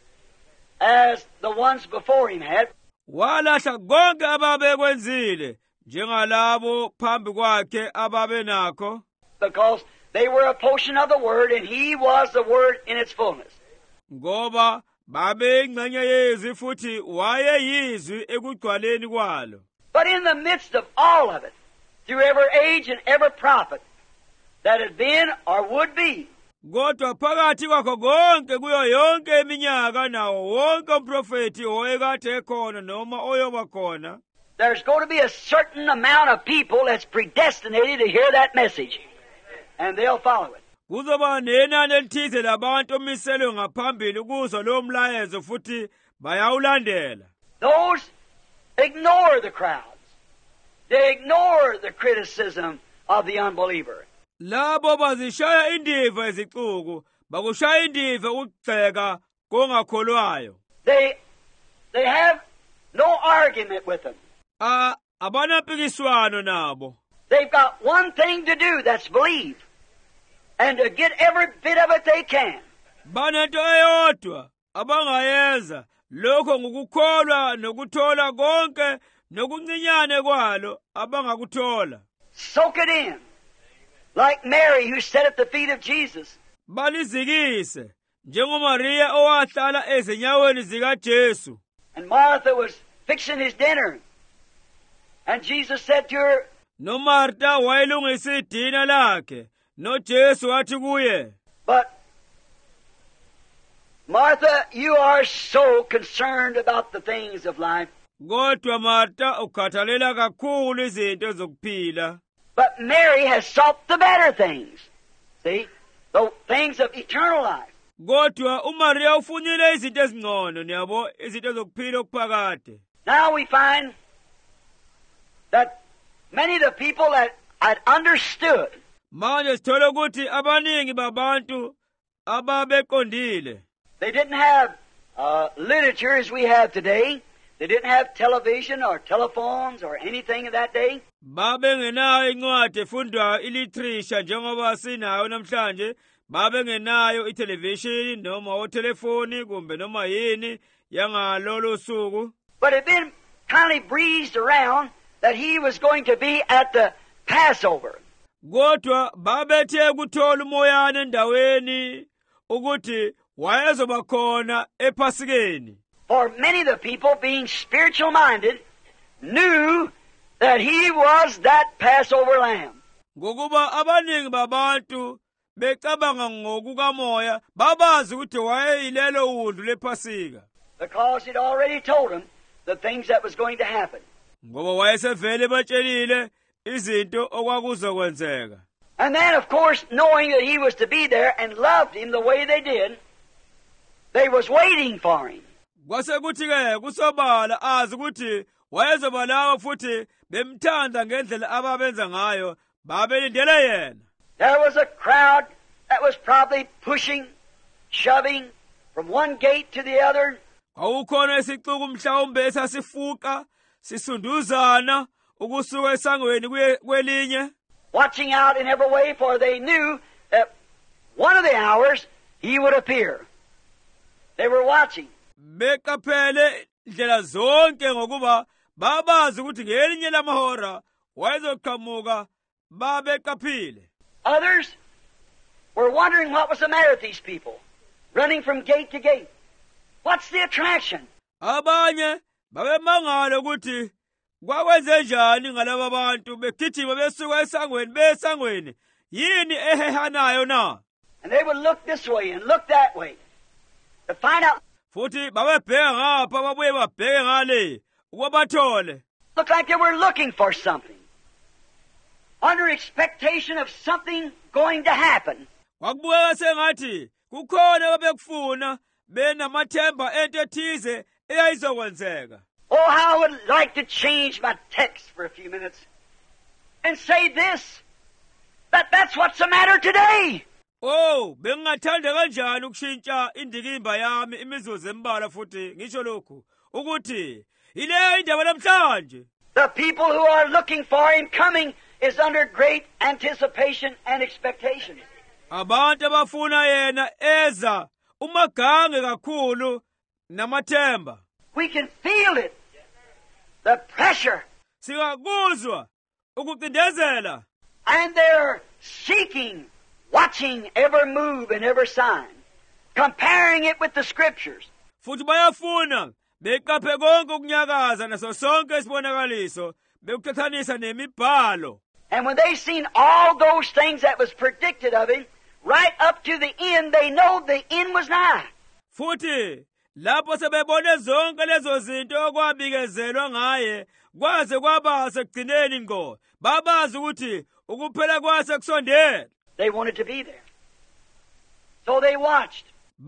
as the ones before him had. Walahla konke ababekwenzile njengalabo phambi kwakhe ababenakho. Because they were a portion of the word, and he was the word in its fullness. Ngoba babe ingxenye yezwi futhi wayeyizwi ekugcwaleni kwalo. But in the midst of all of it, through every age and every prophet that had been or would be, kodwa phakathi kwakho konke kuyo yonke iminyaka nawo wonke umprofeti oyekade ekhona noma oyoba khona, there's going to be a certain amount of people that's predestinated to hear that message, and they'll follow it. Kuzoba nenani elithize labantu omiselwe ngaphambili ukuzwa lo mlayezo futhi bayawulandela. Those ignore the crowds. They ignore the criticism of the unbeliever. Labo bazishaya indiva izixuku, bakushaya indiva ukugxeka kongakholwayo. They they have no argument with them. Ah, abanampikiswano nabo. They've got one thing to do, that's believe, and to get every bit of it they can. Banento eyodwa abangayenza lokho ngokukholwa nokuthola konke nokuncinyane kwalo abangakuthola. Soak it in. Like Mary who sat at the feet of Jesus. Balizikise njengoMaria owahlala ezinyaweni zikaJesu. And Martha was fixing his dinner. And Jesus said to her, No Martha wayelungisa idina lakhe, no Jesu wathi kuye. But Martha, you are so concerned about the things of life. Kodwa Martha ukhathalela kakhulu izinto zokuphila. But Mary has sought the better things. See? The things of eternal life. Kodwa uMaria ufunile izinto ezingcono niyabo izinto zokuphila okuphakade. Now we find that many of the people that had understood. Manje sithola ukuthi abaningi babantu ababeqondile. They didn't have uh, literature as we have today. They didn't have television or telephones or anything of that day. Babe ngenayo incwadi efundwayo iliterature njengoba sinayo namhlanje. Babe ngenayo itelevision noma otelefoni kumbe noma yini yangalolo suku. But it had been kind of breezed around that he was going to be at the Passover. Kodwa babethe kuthola umoyana endaweni ukuthi wayezoba khona ePhasikeni. For many of the people, being spiritual minded, knew that he was that Passover lamb. Ngokuba abaningi babantu becabanga ngokukamoya babazi ukuthi wayeyilelo wundlu lePhasika. Because he'd already told them the things that was going to happen. Ngoba wayesevele batshelile izinto okwakuzokwenzeka. And then, of course, knowing that he was to be there and loved him the way they did, they was waiting for him. Kwase kuthi ke kusobala azi ukuthi wayezoba lawo futhi bemthanda ngendlela ababenza ngayo babelindele yena. There was a crowd that was probably pushing, shoving from one gate to the other. Kwawukhona isixuku mhlawumbe esasifuqa sisunduzana ukusuka esangweni kwelinye. Watching out in every way, for they knew that one of the hours he would appear. They were watching. Beqaphele indlela zonke ngokuba babazi ukuthi ngelinye lamahora wayezoqhamuka babeqaphile. Others were wondering what was the matter with these people, running from gate to gate. What's the attraction? Abanye babemangala ukuthi kwakwenze njani ngalabo bantu begijima besuka esangweni besangweni yini ehehanayo na. And they would look this way and look that way to find out. Futhi babebheka ngapha babuye babheke ngale ukwabathole. Looked like they were looking for something, under expectation of something going to happen. Kwakubukeka sengathi kukhona babekufuna benamathemba ento ethize eyayizokwenzeka. Oh, how I would like to change my text for a few minutes and say this, that that's what's the matter today. Oh, bengingathanda kanjani ukushintsha indikimba yami imizuzu emibala futhi ngisho lokhu ukuthi ile indaba namhlanje. The people who are looking for him coming is under great anticipation and expectation. Abantu abafuna yena eza umagange kakhulu namathemba. We can feel it. The pressure. Singakuzwa ukucindezela. And they're seeking, watching every move and every sign, comparing it with the Scriptures. Futhi bayafuna beqaphe konke ukunyakaza naso sonke isibonakaliso bekuthathanisa nemibhalo. And when they've seen all those things that was predicted of him, right up to the end, they know the end was nigh. Futhi lapho sebebone zonke lezo zinto okwabikezelwa ngaye kwaze kwaba sekugcineni ngo babazi ukuthi ukuphela kwase kusondele. They wanted to be there, so they watched.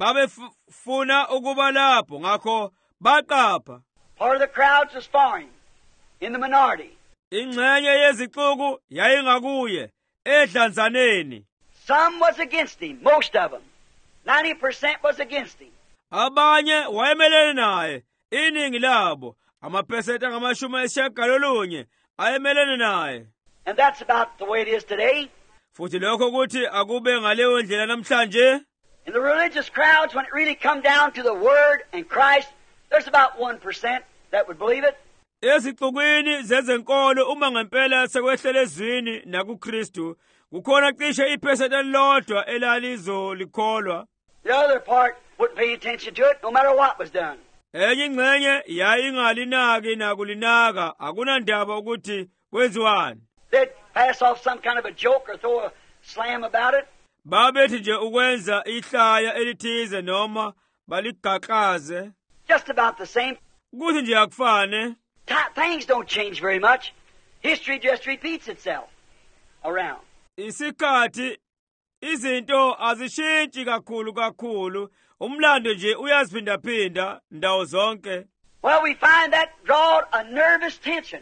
Babefuna ukuba lapho ngakho baqapha. Part of the crowds was for him, in the minority. Ingxenye yezixuku yayingakuye edlanzaneni. Some was against him, most of them. ninety percent was against him. Abanye wayemelene naye iningi labo amaphesenti angamashumi ayishagalolunye ayemelene naye. And that's about the way it is today. Futhi lokho ukuthi akube ngaleyo ndlela namhlanje. In the religious crowds, when it really come down to the Word and Christ, there's about one percent that would believe it. Ezixukwini zezenkolo uma ngempela sekwehlele ezwini nakuKristu kukhona cishe iphesenti elilodwa elalizo likholwa. The other part wouldn't pay attention to it, no matter what was done. Enye ingxenye yayingalinaki nakulinaka akunandaba ukuthi kwenziwani. They'd pass off some kind of a joke or throw a slam about it. Babethi nje ukwenza ihlaya elithize noma baligaqaze. Just about the same. Kuthi nje akufane. Things don't change very much. History just repeats itself around. Isikhathi izinto azishintshi kakhulu kakhulu umlando nje uyaziphindaphinda ndawo zonke. Well, we find that drawed a nervous tension.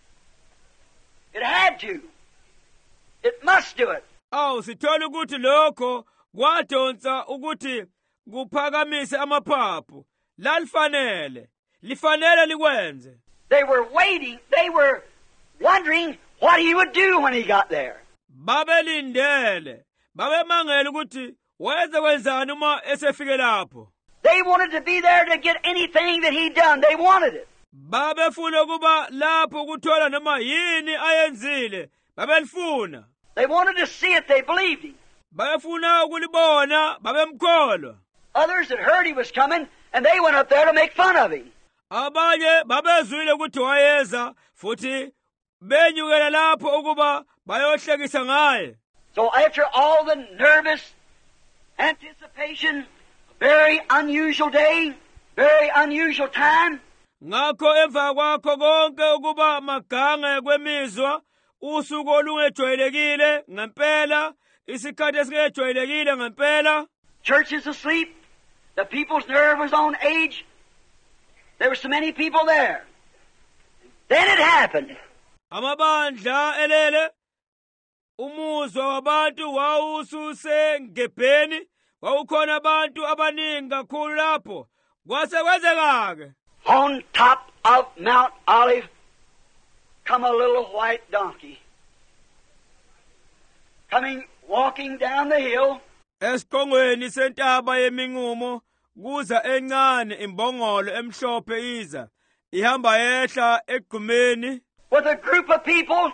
It had to. It must do it. Awu sithola ukuthi lokho kwadonsa ukuthi kuphakamise amaphaphu lalifanele lifanele likwenze. They were waiting, they were wondering what he would do when he got there. Babelindele babemangela ukuthi wayeze kwenzani uma esefike lapho. They wanted to be there to get anything that he'd done. They wanted it. babefuna kuba lapho kuthola noma yini ayenzile babelifuna. They wanted to see it, they believed him. Babefuna ukulibona babemkholwa. Others had heard he was coming, and they went up there to make fun of him. Abanye babezwile ukuthi wayeza futhi benyukela lapho ukuba bayohlekisa ngaye. So after all the nervous anticipation, very unusual day, very unusual time, ngakho emva kwakho konke ukuba magange kwemizwa, usuku olungejwayelekile ngempela, isikhathi esingejwayelekile ngempela. Church is asleep, the people's nerve was on edge, there were so many people there. Then it happened. Amabandla elele, umuzwa wabantu wawususe ngebheni, wawukhona abantu abaningi kakhulu lapho. Kwase kwenzeka-ke. On top of Mount Olive come a little white donkey, coming, walking down the hill. Esiqongweni sentaba yemingumo kuza encane imbongolo emhlophe iza ihamba yehla egqumeni. With a group of people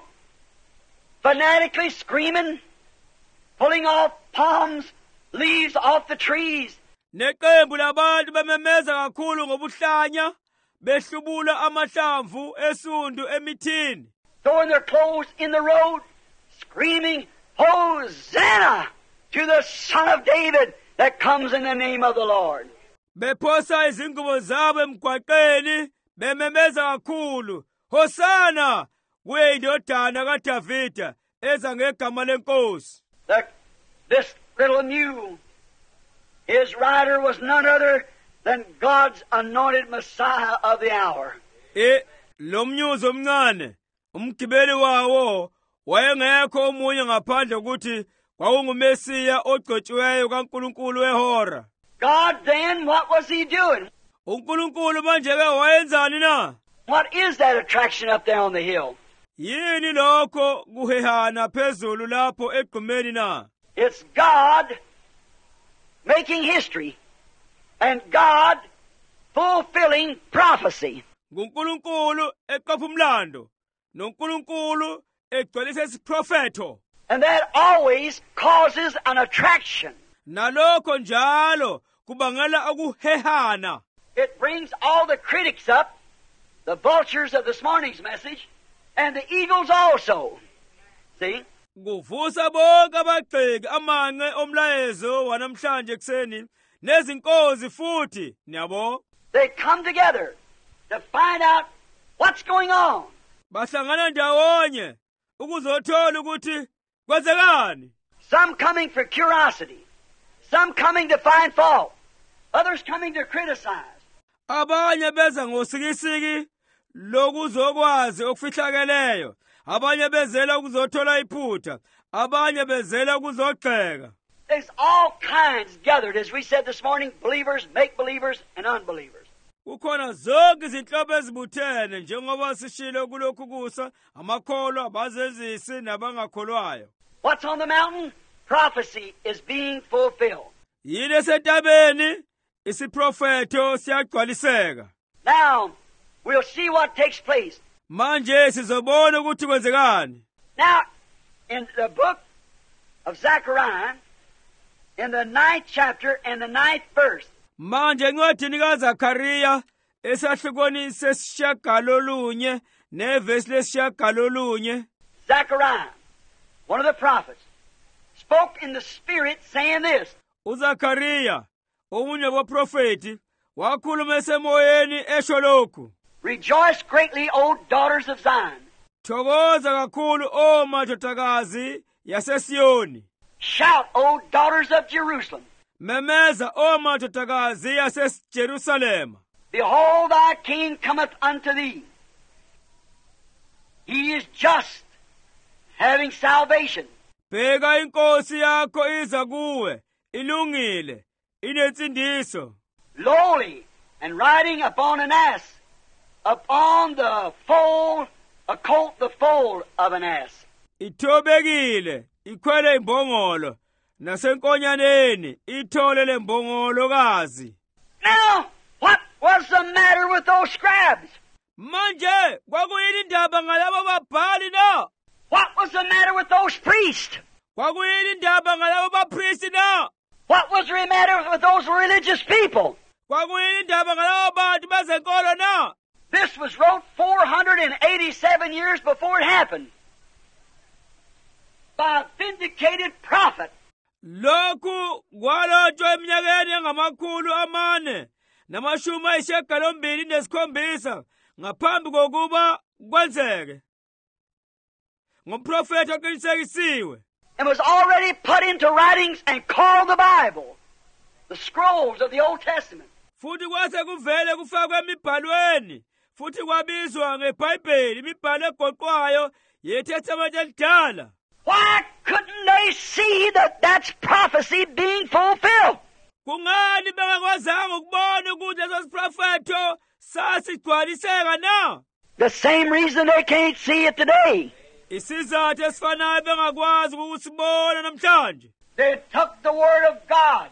fanatically screaming, pulling off palms, leaves off the trees. Neqembu labantu bememeza kakhulu ngobuhlanya, behlubula amahlamvu esundu emithini. Throwing their clothes in the road, screaming, Hosanna to the Son of David that comes in the name of the Lord. Bephosa izingubo zabo emgwaqeni, bememeza kakhulu, Hosana, kuye indodana kaDavida eza ngegama lenkosi. This little mule, his rider was none other than God's anointed Messiah of the hour. E lo mnyuzo omncane, umgibeli wawo wayengekho omunye ngaphandle ukuthi kwakungumesiya ogcotshiweyo kaNkulunkulu wehora. God then, what was he doing? uNkulunkulu manje-ke wayenzani na? What is that attraction up there on the hill? Yini lokho kuhehana phezulu lapho egqumeni na? It's God making history and God fulfilling prophecy. nguNkulunkulu eqapha umlando noNkulunkulu egcwalisa isiprofeto. And that always causes an attraction. Nalokho njalo kubangela ukuhehana. It brings all the critics up, the vultures of this morning's message, and the eagles also. See? Kuvusa bonke abagxeki amanqe omlayezo wanamhlanje ekseni nezinkozi futhi niyabo. They come together to find out what's going on. Bahlangana ndawonye ukuzothola ukuthi kwenzekani. Some coming for curiosity, some coming to find fault, others coming to criticize. Abanye beza ngosikisiki lokuzokwazi okufihlakeleyo, abanye bezela ukuzothola iphutha, abanye bezela ukuzogxeka. There's all kinds gathered, as we said this morning, believers, make-believers, and unbelievers. Kukhona zonke izinhlobo ezibuthene njengoba sishilo kulokhu kusa amakholwa abazezisi nabangakholwayo. What's on the mountain? Prophecy is being fulfilled. Yile sentabeni isiprofeto siyagcwaliseka. Now, we'll see what takes place. Manje sizobona ukuthi kwenzekani. Now, in the book of Zechariah, in the ninth chapter and the ninth verse, Manje encwadini kaZakhariya esahlukweni sesishiyagalolunye nevesi lesishiyagalolunye, Zechariah, one of the prophets, spoke in the Spirit saying this, uZakhariya omunye wabaprofeti wakhuluma esemoyeni esho lokhu. Rejoice greatly, O daughters of Zion. Thokoza kakhulu o madodakazi yaseSiyoni. Shout, O daughters of Jerusalem. Memeza o madodakazi yaseJerusalema. Behold, thy king cometh unto thee. He is just, having salvation. Bheka inkosi yakho iza kuwe, ilungile, inensindiso. Lowly, and riding upon an ass, upon the foal, a colt the foal of an ass. Ithobekile, ikhwele imbongolo, nasenkonyaneni, ithole lembongolokazi. Now, what was the matter with those scribes? Manje kwakuyini indaba ngalabo babhali na? What was the matter with those priests? Kwakuyini indaba ngalabo bapristi na? What was the matter with those religious people? Kwakuyini indaba ngalabo bantu bezenkolo na? This was wrote four hundred eighty-seven years before it happened by a vindicated prophet. Lokhu kwalotshwa eminyakeni engamakhulu amane namashumi ayisishiyagalombili nesikhombisa ngaphambi kokuba kwenzeke ngumprofeti oqinisekisiwe. It was already put into writings and called the Bible, the scrolls of the Old Testament. Futhi kwase kuvele kufakwe emibhalweni futhi kwabizwa ngeBhayibheli imibhalo egoqwayo yeTestamente elidala. Why couldn't they see that that's prophecy being fulfilled? Kungani bengakwazanga ukubona ukuthi leso siprofeto sasigcwaliseka na? The same reason they can't see it today. Isizathu esifanayo bengakwazi ukusibona namhlanje. They took the Word of God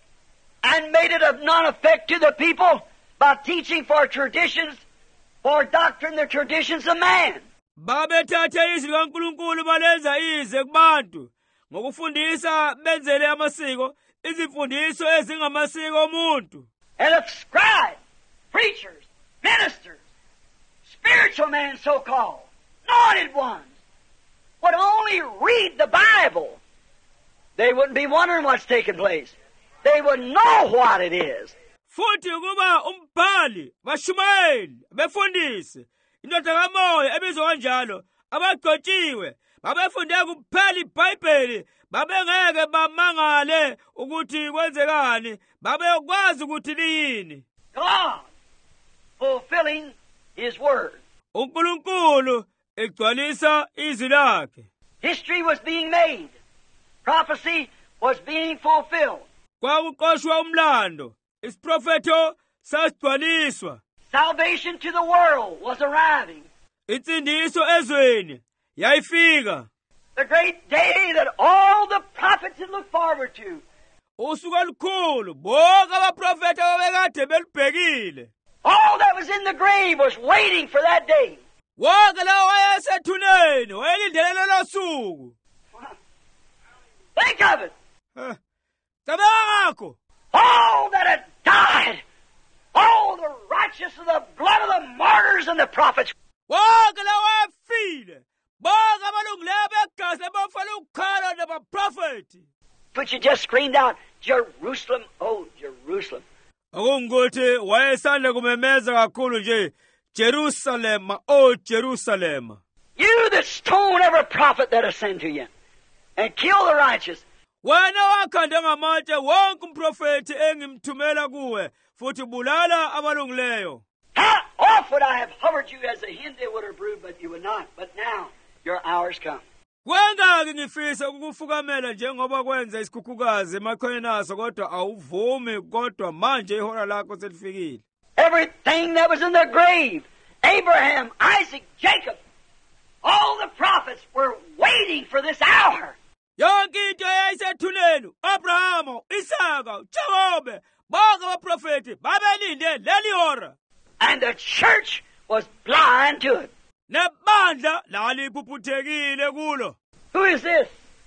and made it of none effect to the people by teaching for traditions, for doctrine, the traditions of man. Babethatha izwi likaNkulunkulu balenza ize kubantu ngokufundisa benzele amasiko izimfundiso ezingamasiko omuntu. And if scribes, preachers, ministers, spiritual men so-called, anointed ones, would only read the Bible, they wouldn't be wondering what's taking place. They would know what it is. Futhi kuba umbhali, bashumayeli, befundisi, indoda kamoya ebizwa kanjalo, abagcotshiwe, babefunde kuphela iBhayibheli, babengeke bamangale ukuthi kwenzekani, babekwazi ukuthi liyini. God fulfilling His Word. uNkulunkulu egcwalisa izwi lakhe. History was being made. Prophecy was being fulfilled. Kwakuqoshwa umlando, isiprofeto sasigcwaliswa. Salvation to the world was arriving. Insindiso ezweni yayifika. The great day that all the prophets had looked forward to. Usuku olukhulu bonke abaprofeti ababekade belibhekile. All that was in the grave was waiting for that day. Wonke lawo wayesethuneni wayelindele lolo suku. Think of it. Cabanga ngakho. All that had died. All the righteous of the blood of the martyrs and the prophets. Wonke lawo wayefile. Bonke abalungileyo begazi labafana ukukhala nabaprofeti. But you just screamed out, Jerusalem, oh Jerusalem. Akungikuthi wayesanda kumemeza kakhulu nje, Jerusalem, oh Jerusalem. You that stone every prophet that ascend to you and kill the righteous. Wena wakhanda ngamatshe wonke umprofeti engimthumela kuwe futhi bulala abalungileyo. How oft would I have hovered you as a hen they would have brood, but you would not. But now your hour's come. Kwengake ngifisa ukukufukamela njengoba kwenza isikhukhukazi emakhoneni aso kodwa awuvumi kodwa manje ihora lakho selifikile. Everything that was in the grave, Abraham, Isaac, Jacob, all the prophets were waiting for this hour. Yonke into eyayisethuneni, Abrahama, Isaka, Jacobe, bonke abaprofeti babelinde leli hora. And the church was blind to it. Nebandla laliphuphethekile kulo. Who is this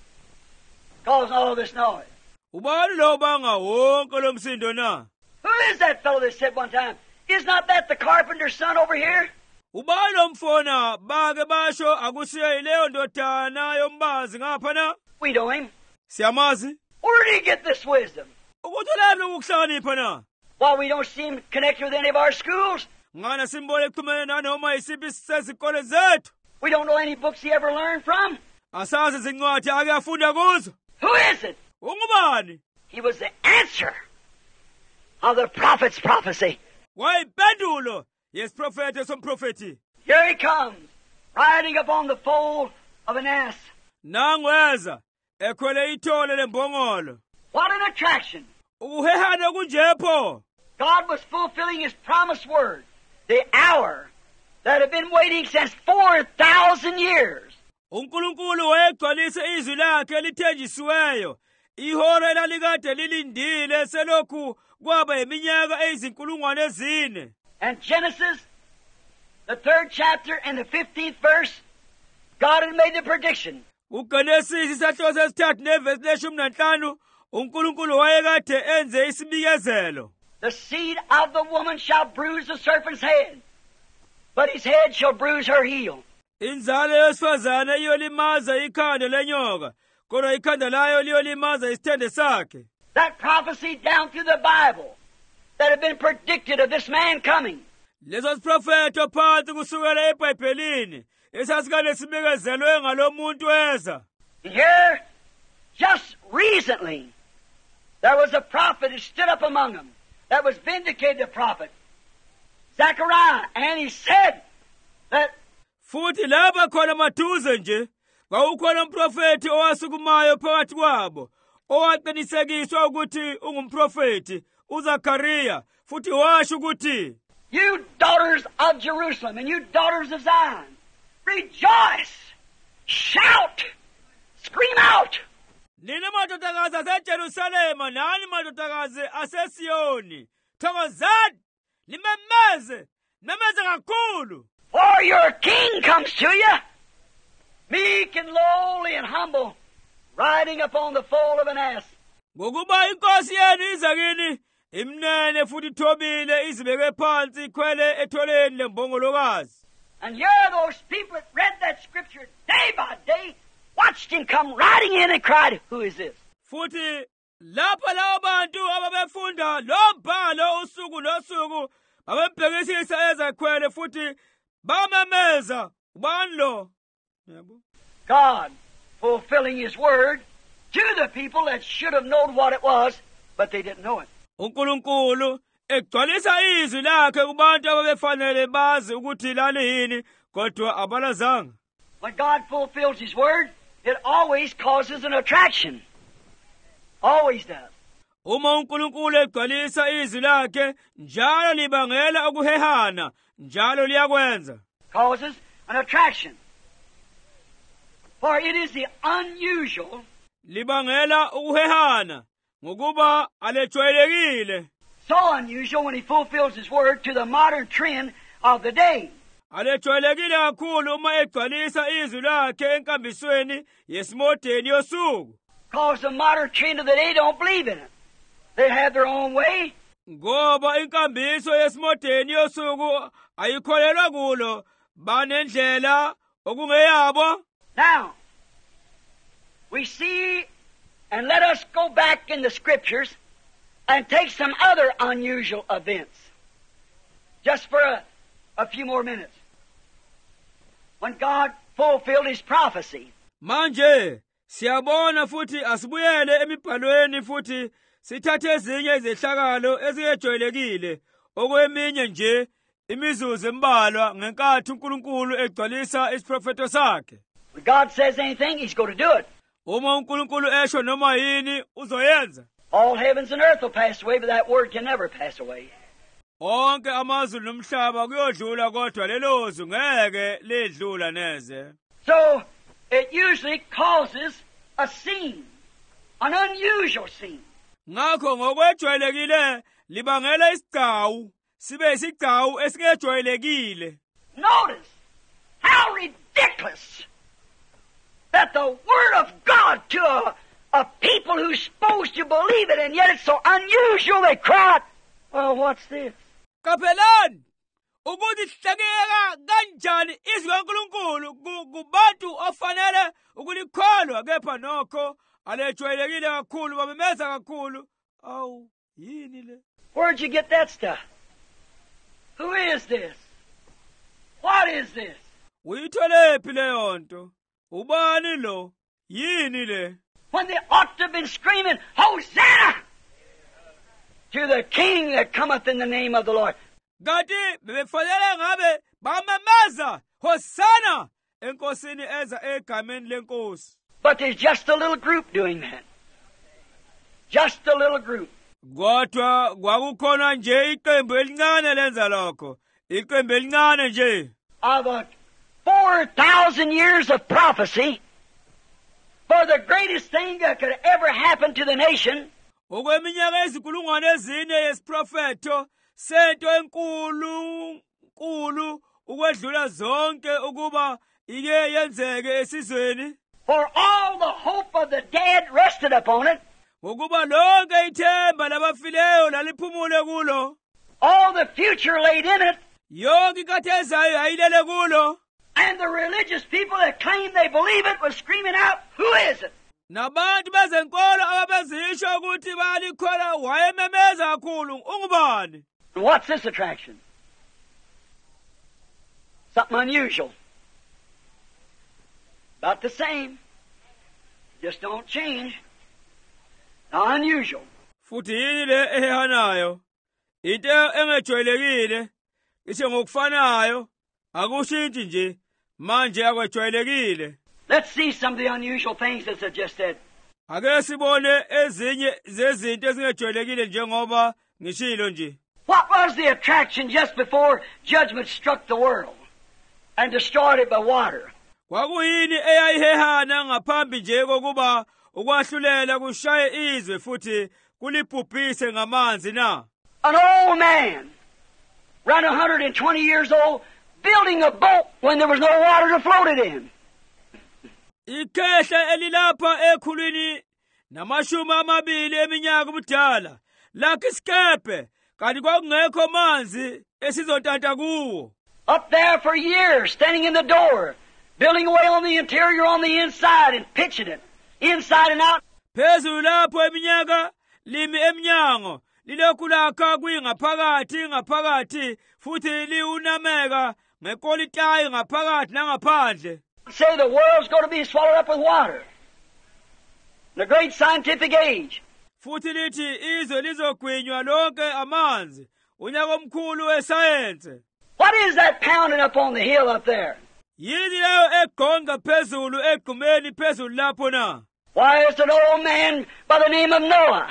causing all this noise? Ubani lo banga wonke lo msindo na? Who is that fellow that said one time, is not that the carpenter's son over here? Ubani lo mfona bake basho akusiye ileyo ndodana yombazi ngapha na? We know him. Siyamazi? Where did he get this wisdom? Ukuthola ukuhlakanipha na? Why, we don't see him connected with any of our schools. Ngana simbole kuxhumene nanoma isiphi sezikole zethu. We don't know any books he ever learned from. Asazi zincwadi ake afunda kuzo. Who is it? Ungubani? He was the answer of the prophet's prophecy. Wayimpendulo yesiprofeti somprofeti. Here he comes, riding upon the foal of an ass. Nangweza ekhwele ithole lembongolo. What an attraction. Ukuhehana kunjepho. God was fulfilling His promised word, the hour that had been waiting since four thousand years. uNkulunkulu wayegcwalisa izwi lakhe elithenjisiweyo. Ihora elalikade lilindile selokhu kwaba iminyaka eyizinkulungwane ezine. And Genesis, the third chapter and the fifteenth verse, God had made the prediction. uGenesis isahluko sesithathu nevesi leshumi nanhlanu uNkulunkulu wayekade enze isibikezelo. The seed of the woman shall bruise the serpent's head, but his head shall bruise her heel. Inzalo yosifazane iyolimaza ikhanda lenyoka, kodwa ikhanda layo liyolimaza isithende sakhe. That prophecy down through the Bible that had been predicted of this man coming. Leso siprofeto phansi kusukela eBhayibhelini esasikade sibikezelwe ngalomuntu eza. Here, just recently, there was a prophet who stood up among them that was vindicated, the prophet, Zechariah, and he said that futhi lapha khona maduze nje kwaukhona umprofeti owasukumayo phakathi kwabo owaqinisekiswa ukuthi ungumprofeti uZakhariya futhi washo ukuthi, you daughters of Jerusalem and you daughters of Zion, rejoice, shout, scream out. Nina madodakazi aseJerusalema nani madodakazi aseSiyoni, thokozani, limemeze, memeze kakhulu. For your king comes to you, meek and lowly and humble, riding upon the foal of an ass. Ngokuba inkosi yenu iza kini, imnene futhi thobile izibeke phansi ikhwele etholeni lembongolokazi. And here those people that read that scripture day by day watched him come riding in and cried, who is this? Futhi lapha labo bantu ababefunda lo mbhalo usuku nosuku babembhekisisa ezakhwele futhi bamemeza ubani lo. Yebo. God fulfilling His word to the people that should have known what it was, but they didn't know it. uNkulunkulu egcwalisa izwi lakhe kubantu ababefanele bazi ukuthi lani yini kodwa abalazanga. When God fulfills His word, it always causes an attraction. Always does. Uma uNkulunkulu egcwalisa izwi lakhe njalo libangela ukuhehana njalo liyakwenza. Causes an attraction. For it is the unusual, libangela ukuhehana ngokuba alejwayelekile. so unusual when He fulfills His word to the modern trend of the day. Alejwayelekile kakhulu uma egcwalisa izwi lakhe enkambisweni yesimodeni yosuku. Because the modern trend of the day don't believe in it. They have their own way. Ngoba inkambiso yesimodeni yosuku ayikholelwa kulo, banendlela okungeyabo. Now, we see, and let us go back in the scriptures and take some other unusual events. Just for a, a few more minutes. When God fulfilled His prophecy. Manje siyabona futhi asibuyele emibhalweni futhi sithathe ezinye izehlakalo eziyejwayelekile okweminye nje imizuzu embalwa ngenkathi uNkulunkulu egcwalisa isiprofeto sakhe. When God says anything, He's going to do it. Uma uNkulunkulu esho noma yini uzoyenza. All heavens and earth will pass away, but that word can never pass away. Onke amazulu nomhlaba kuyodlula kodwa lelo zwi ngeke ledlula neze. So, it usually causes a scene, an unusual scene. Ngakho ngokwejwayelekile libangela isigcawu, sibe isigcawu esingejwayelekile. Notice how ridiculous that the Word of God to a, a people who's supposed to believe it, and yet it's so unusual they cry, well, what's this? Kapelani, ukuthi sihlekeka kanjani izwi kaNkulunkulu kubantu ofanele ukulikholwa kepha nokho alejwayelekile kakhulu bamemeza kakhulu. Awu, yini le? Where'd you get that stuff? Who is this? What is this? Uyitholephi leyo nto? Ubani lo? Yini le? When they ought to have been screaming, Hosanna! To the King that cometh in the name of the Lord. Kanti bebefanele ngabe bamemeza Hosana enkosini eza egameni lenkosi. But there's just a little group doing that. Just a little group. Kodwa kwakukhona nje iqembu elincane lenza lokho. Iqembu elincane nje. Of a four thousand years of prophecy for the greatest thing that could ever happen to the nation. Okweminyaka ezikulungwane ezine yesiprofeto sento enkulu nkulu ukwedlula zonke ukuba ike yenzeke esizweni. For all the hope of the dead rested upon it. Ngokuba lonke ithemba labafileyo laliphumule kulo. All the future laid in it. Yonke inkathi ezayo yayilele kulo. And the religious people that claimed they believe it was screaming out, who is it? Nabantu bezenkolo ababezisho ukuthi balikholwa wayememeza kakhulu, ungubani? And what's this attraction? Something unusual. About the same. Just don't change. Now unusual. Futhi yini le ehanayo? Into engejwayelekile, isho ngokufanayo, akushintshi nje, manje akwejwayelekile. Let's see some of the unusual things that I just said. Ake sibone ezinye zezinto ezingejwayelekile njengoba ngishilo nje. What was the attraction just before judgment struck the world and destroyed it by water? Kwakuyini eyayihehana ngaphambi nje kokuba ukwahlulela kushaye izwe futhi kulibhubhise ngamanzi na? An old man, around one hundred twenty years old, building a boat when there was no water to float it in. Ikhehle elilapha ekhulwini namashumi amabili eminyaka ubudala, lakhe isikephe kanti kwakungekho manzi esizontanta kuwo. Up there for years, standing in the door, building away on the interior, on the inside, and pitching it, inside and out. Phezulu lapho eminyaka limi emnyango, lilokhu lakha kuyingaphakathi ngaphakathi futhi liunameka ngekolitayi ngaphakathi nangaphandle. Say the world's going to be swallowed up with water. The great scientific age. Futhi lithi izwe lizogwinywa lonke amanzi, unyaka omkhulu wesayense. What is that pounding up on the hill up there? Yini leyo egonga phezulu egqumeni phezulu lapho na? Why, it's an old man by the name of Noah.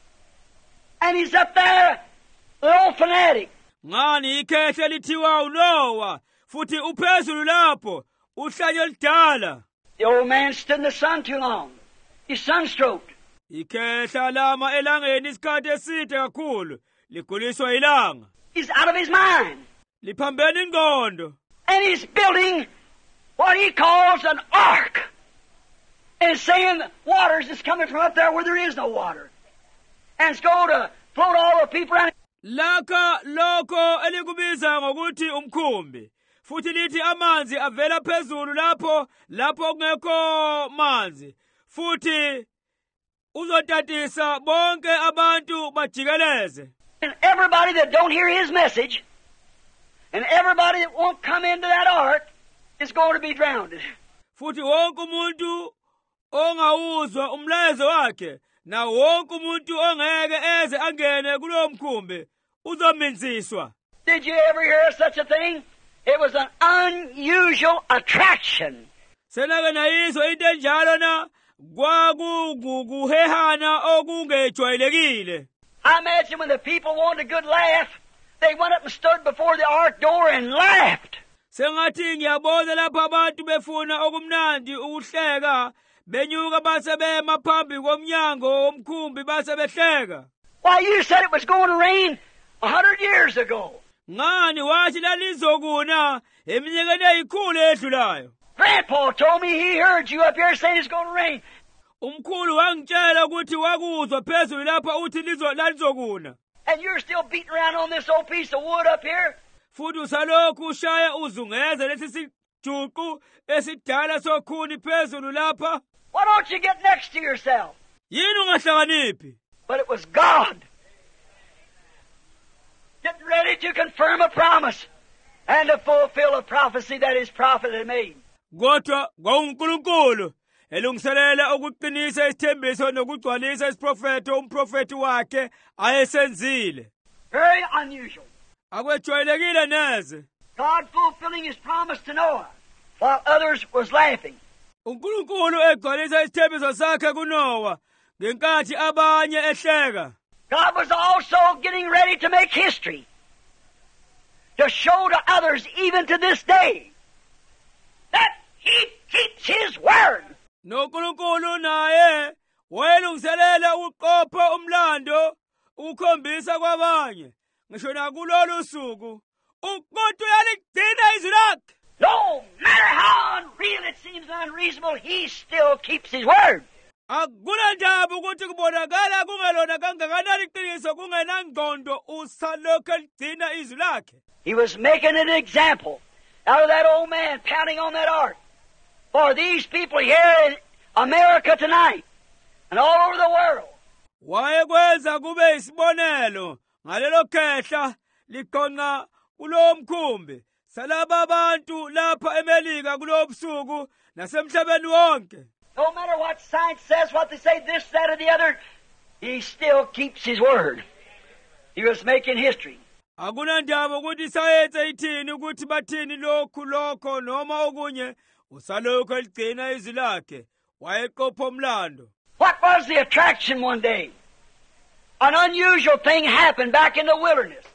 And he's up there, the old fanatic. Ngani ikhehle lithiwa uNowa, futhi uphezulu lapho, uhlanye lidala. The old man stood in the sun too long. He's sunstroked. Ikhehle lama elangeni isikhathi eside kakhulu, liguliswa ilanga. He's out of his mind. Liphambene ingqondo. And he's building what he calls an ark. And saying waters is coming from up there where there is no water. And it's going to float all the people around. Lakha lokho elikubiza ngokuthi umkhumbi. Futhi lithi amanzi avela phezulu lapho lapho kungekho manzi. Futhi uzotatisa bonke abantu bajikeleze. And everybody that don't hear his message, and everybody that won't come into that ark, is going to be drowned. Futhi wonke umuntu ongawuzwa umlayezo wakhe, na wonke umuntu ongeke eze angene kulo mkhumbi, uzominziswa. Did you ever hear of such a thing? It was an unusual attraction. Senake nayizwa into enjalo na, kwakuguhehana okungejwayelekile. I imagine when the people wanted a good laugh, they went up and stood before the ark door and laughed. Sengathi ngiyabona lapho abantu befuna okumnandi ukuhleka, benyuka base bema phambi komnyango omkhumbi base behleka. Why, you said it was going to rain a hundred years ago. Ngani wathi lalizokuna eminyakeni eyikhulu edlulayo? Grandpa told me he heard you up here saying it's going to rain. Umkhulu wangitshela ukuthi wakuzwa phezulu lapha uthi lalizokuna. And you're still beating around on this old piece of wood up here? Futhi usalokhu ushaya uzungeza lesi sijuqu esidala sokhuni phezulu lapha. Why don't you get next to yourself? Yini ungahlakaniphi? But it was God getting ready to confirm a promise and to fulfill a prophecy that his prophet had made. Kodwa kwaUnkulunkulu elungiselela ukuqinisa isithembiso nokugcwalisa isiprofeto umprofeti wakhe ayesenzile. Very unusual. Akwejwayelekile neze. God fulfilling his promise to Noah while others was laughing. uNkulunkulu egcwalisa isithembiso sakhe kuNowa ngenkathi abanye ehleka. God was also getting ready to make history, to show to others even to this day that he keeps his word. NoNkulunkulu naye wayelungiselela ukuqopha umlando ukukhombisa kwabanye ngisho nakulolu suku ukuthi uyaligcina izwi lakhe. No matter how unreal it seems unreasonable, he still keeps his word. Akuna ndaba ukuthi kubonakala kungelona kangakanani iqiniso kungenangqondo usalokhu eligcina izwi lakhe. He was making an example out of that old man pounding on that ark for these people here in America tonight and all over the world. Wayekwenza kube isibonelo ngalelo khehla liqonqa kulo mkhumbi salaba abantu lapha eMelika kulo busuku nasemhlabeni wonke. No matter what science says, what they say, this, that, or the other, he still keeps his word. He was making history. Akuna ndaba ukuthi isayenze ithini ukuthi bathini lokhu lokho noma okunye usalokhu eligcina izwi lakhe wayeqopha umlando. What was the attraction one day? An unusual thing happened back in the wilderness.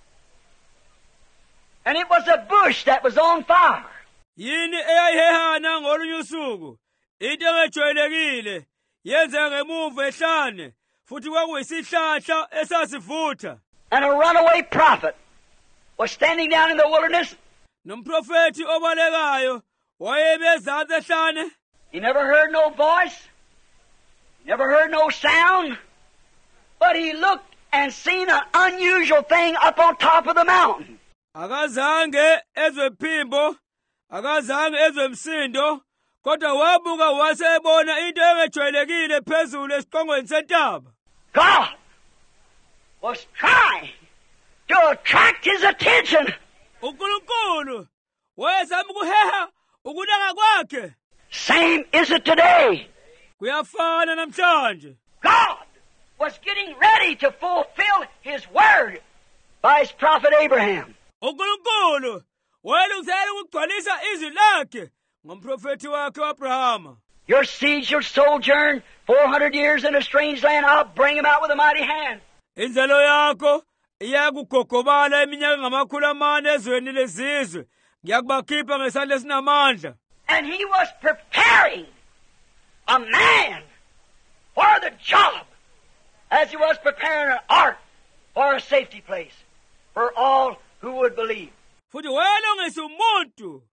And it was a bush that was on fire. Yini eyayihehana ngolunye usuku into engejwayelekile yenze ngemuva ehlane futhi kwakuyisihlahla esasivutha. And a runaway prophet was standing down in the wilderness. Nomprofeti obalekayo wayeme ezantsi ehlane. He never heard no voice. He never heard no sound. But he looked and seen an unusual thing up on top of the mountain. Akazange ezwe phimbo, akazange ezwe msindo, kodwa wabuka wasebona into engejwayelekile phezulu esiqongweni sentaba. God was trying to attract his attention. uNkulunkulu wayezama ukuheha ukunaka kwakhe. Same is it today. Kuyafana namhlanje. God was getting ready to fulfill his word by his prophet Abraham. uNkulunkulu wayelungiselela ukugcwalisa izwi lakhe ngomprofeti wakhe uAbrahama. Your seed shall sojourn four hundred years in a strange land. I'll bring them out with a mighty hand. Inzalo yakho iyakugogobala iminyaka ngamakhulu amane ezweni lezizwe. Ngiyakubakhipha ngesandla esinamandla. And he was preparing a man for the job as he was preparing an ark for a safety place for all who would believe. Futhi wayelungisa umuntu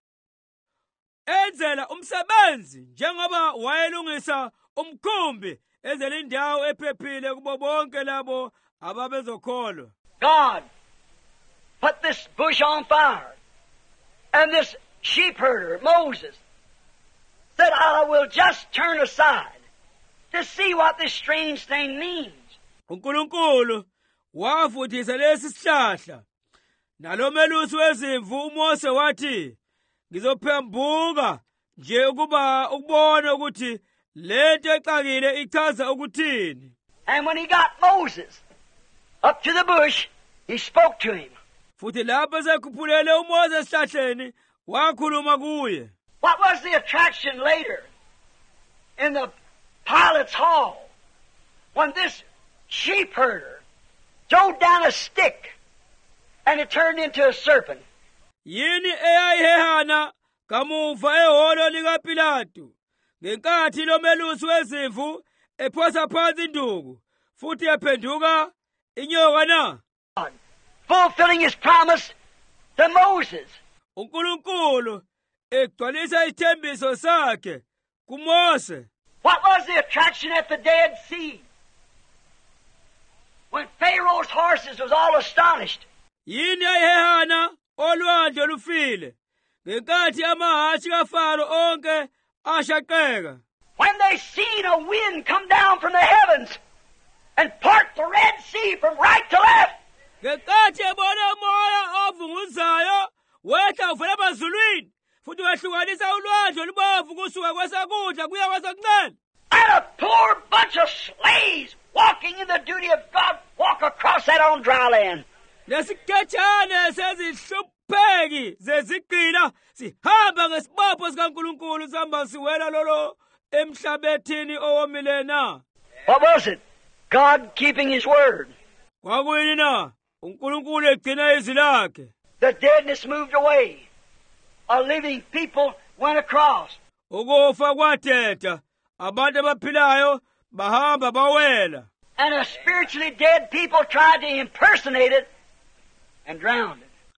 enzela umsebenzi njengoba wayelungisa umkhumbi enzela indawo ephephile kubo bonke labo ababezokholwa. God put this bush on fire, and this sheep herder, Moses, said, I will just turn aside to see what this strange thing means. uNkulunkulu wafuthisa lesi sihlahla. Nalo melusi wezimvu uMose wathi, ngizophambuka nje ukuba ukubona ukuthi lento exakile ichaza ukuthini. And when he got Moses up to the bush, he spoke to him. Futhi lapho sekhuphulele uMose esihlahleni wakhuluma kuye. What was the attraction later in the pilot's hall when this sheep herder threw down a stick and it turned into a serpent? Yini eyayihehana kamuva ehholo likaPilato ngenkathi lo melusi wezimvu ephosa phansi induku futhi ephenduka inyoka na? God fulfilling his promise to Moses. uNkulunkulu egcwalisa isithembiso sakhe kuMose. What was the attraction at the Dead Sea when Pharaoh's horses was all astonished? Yini ayihehana olwandle olufile ngenkathi amahashi kaFaro onke ashaqeka. When they seen a wind come down from the heavens and part the Red Sea from right to left. Ngenkathi ebona umoya ovunguzayo wehla uvela emazulwini futhi wehlukanisa ulwandle olubovu kusuka kwesakudla kuya kwesokunxele. And a poor bunch of slaves walking in the duty of God walk across that on dry land. Lesiketshane sezihlupheki zezigqila sihamba ngesibopho sikaNkulunkulu sihamba siwela lolo emhlabethini owomile na. What was it? God keeping his word. Kwakuyini na? uNkulunkulu egcina izwi lakhe. The deadness moved away. A living people went across. Ukufa kwathetha, abantu abaphilayo bahamba bawela. And a spiritually dead people tried to impersonate it and drowned it.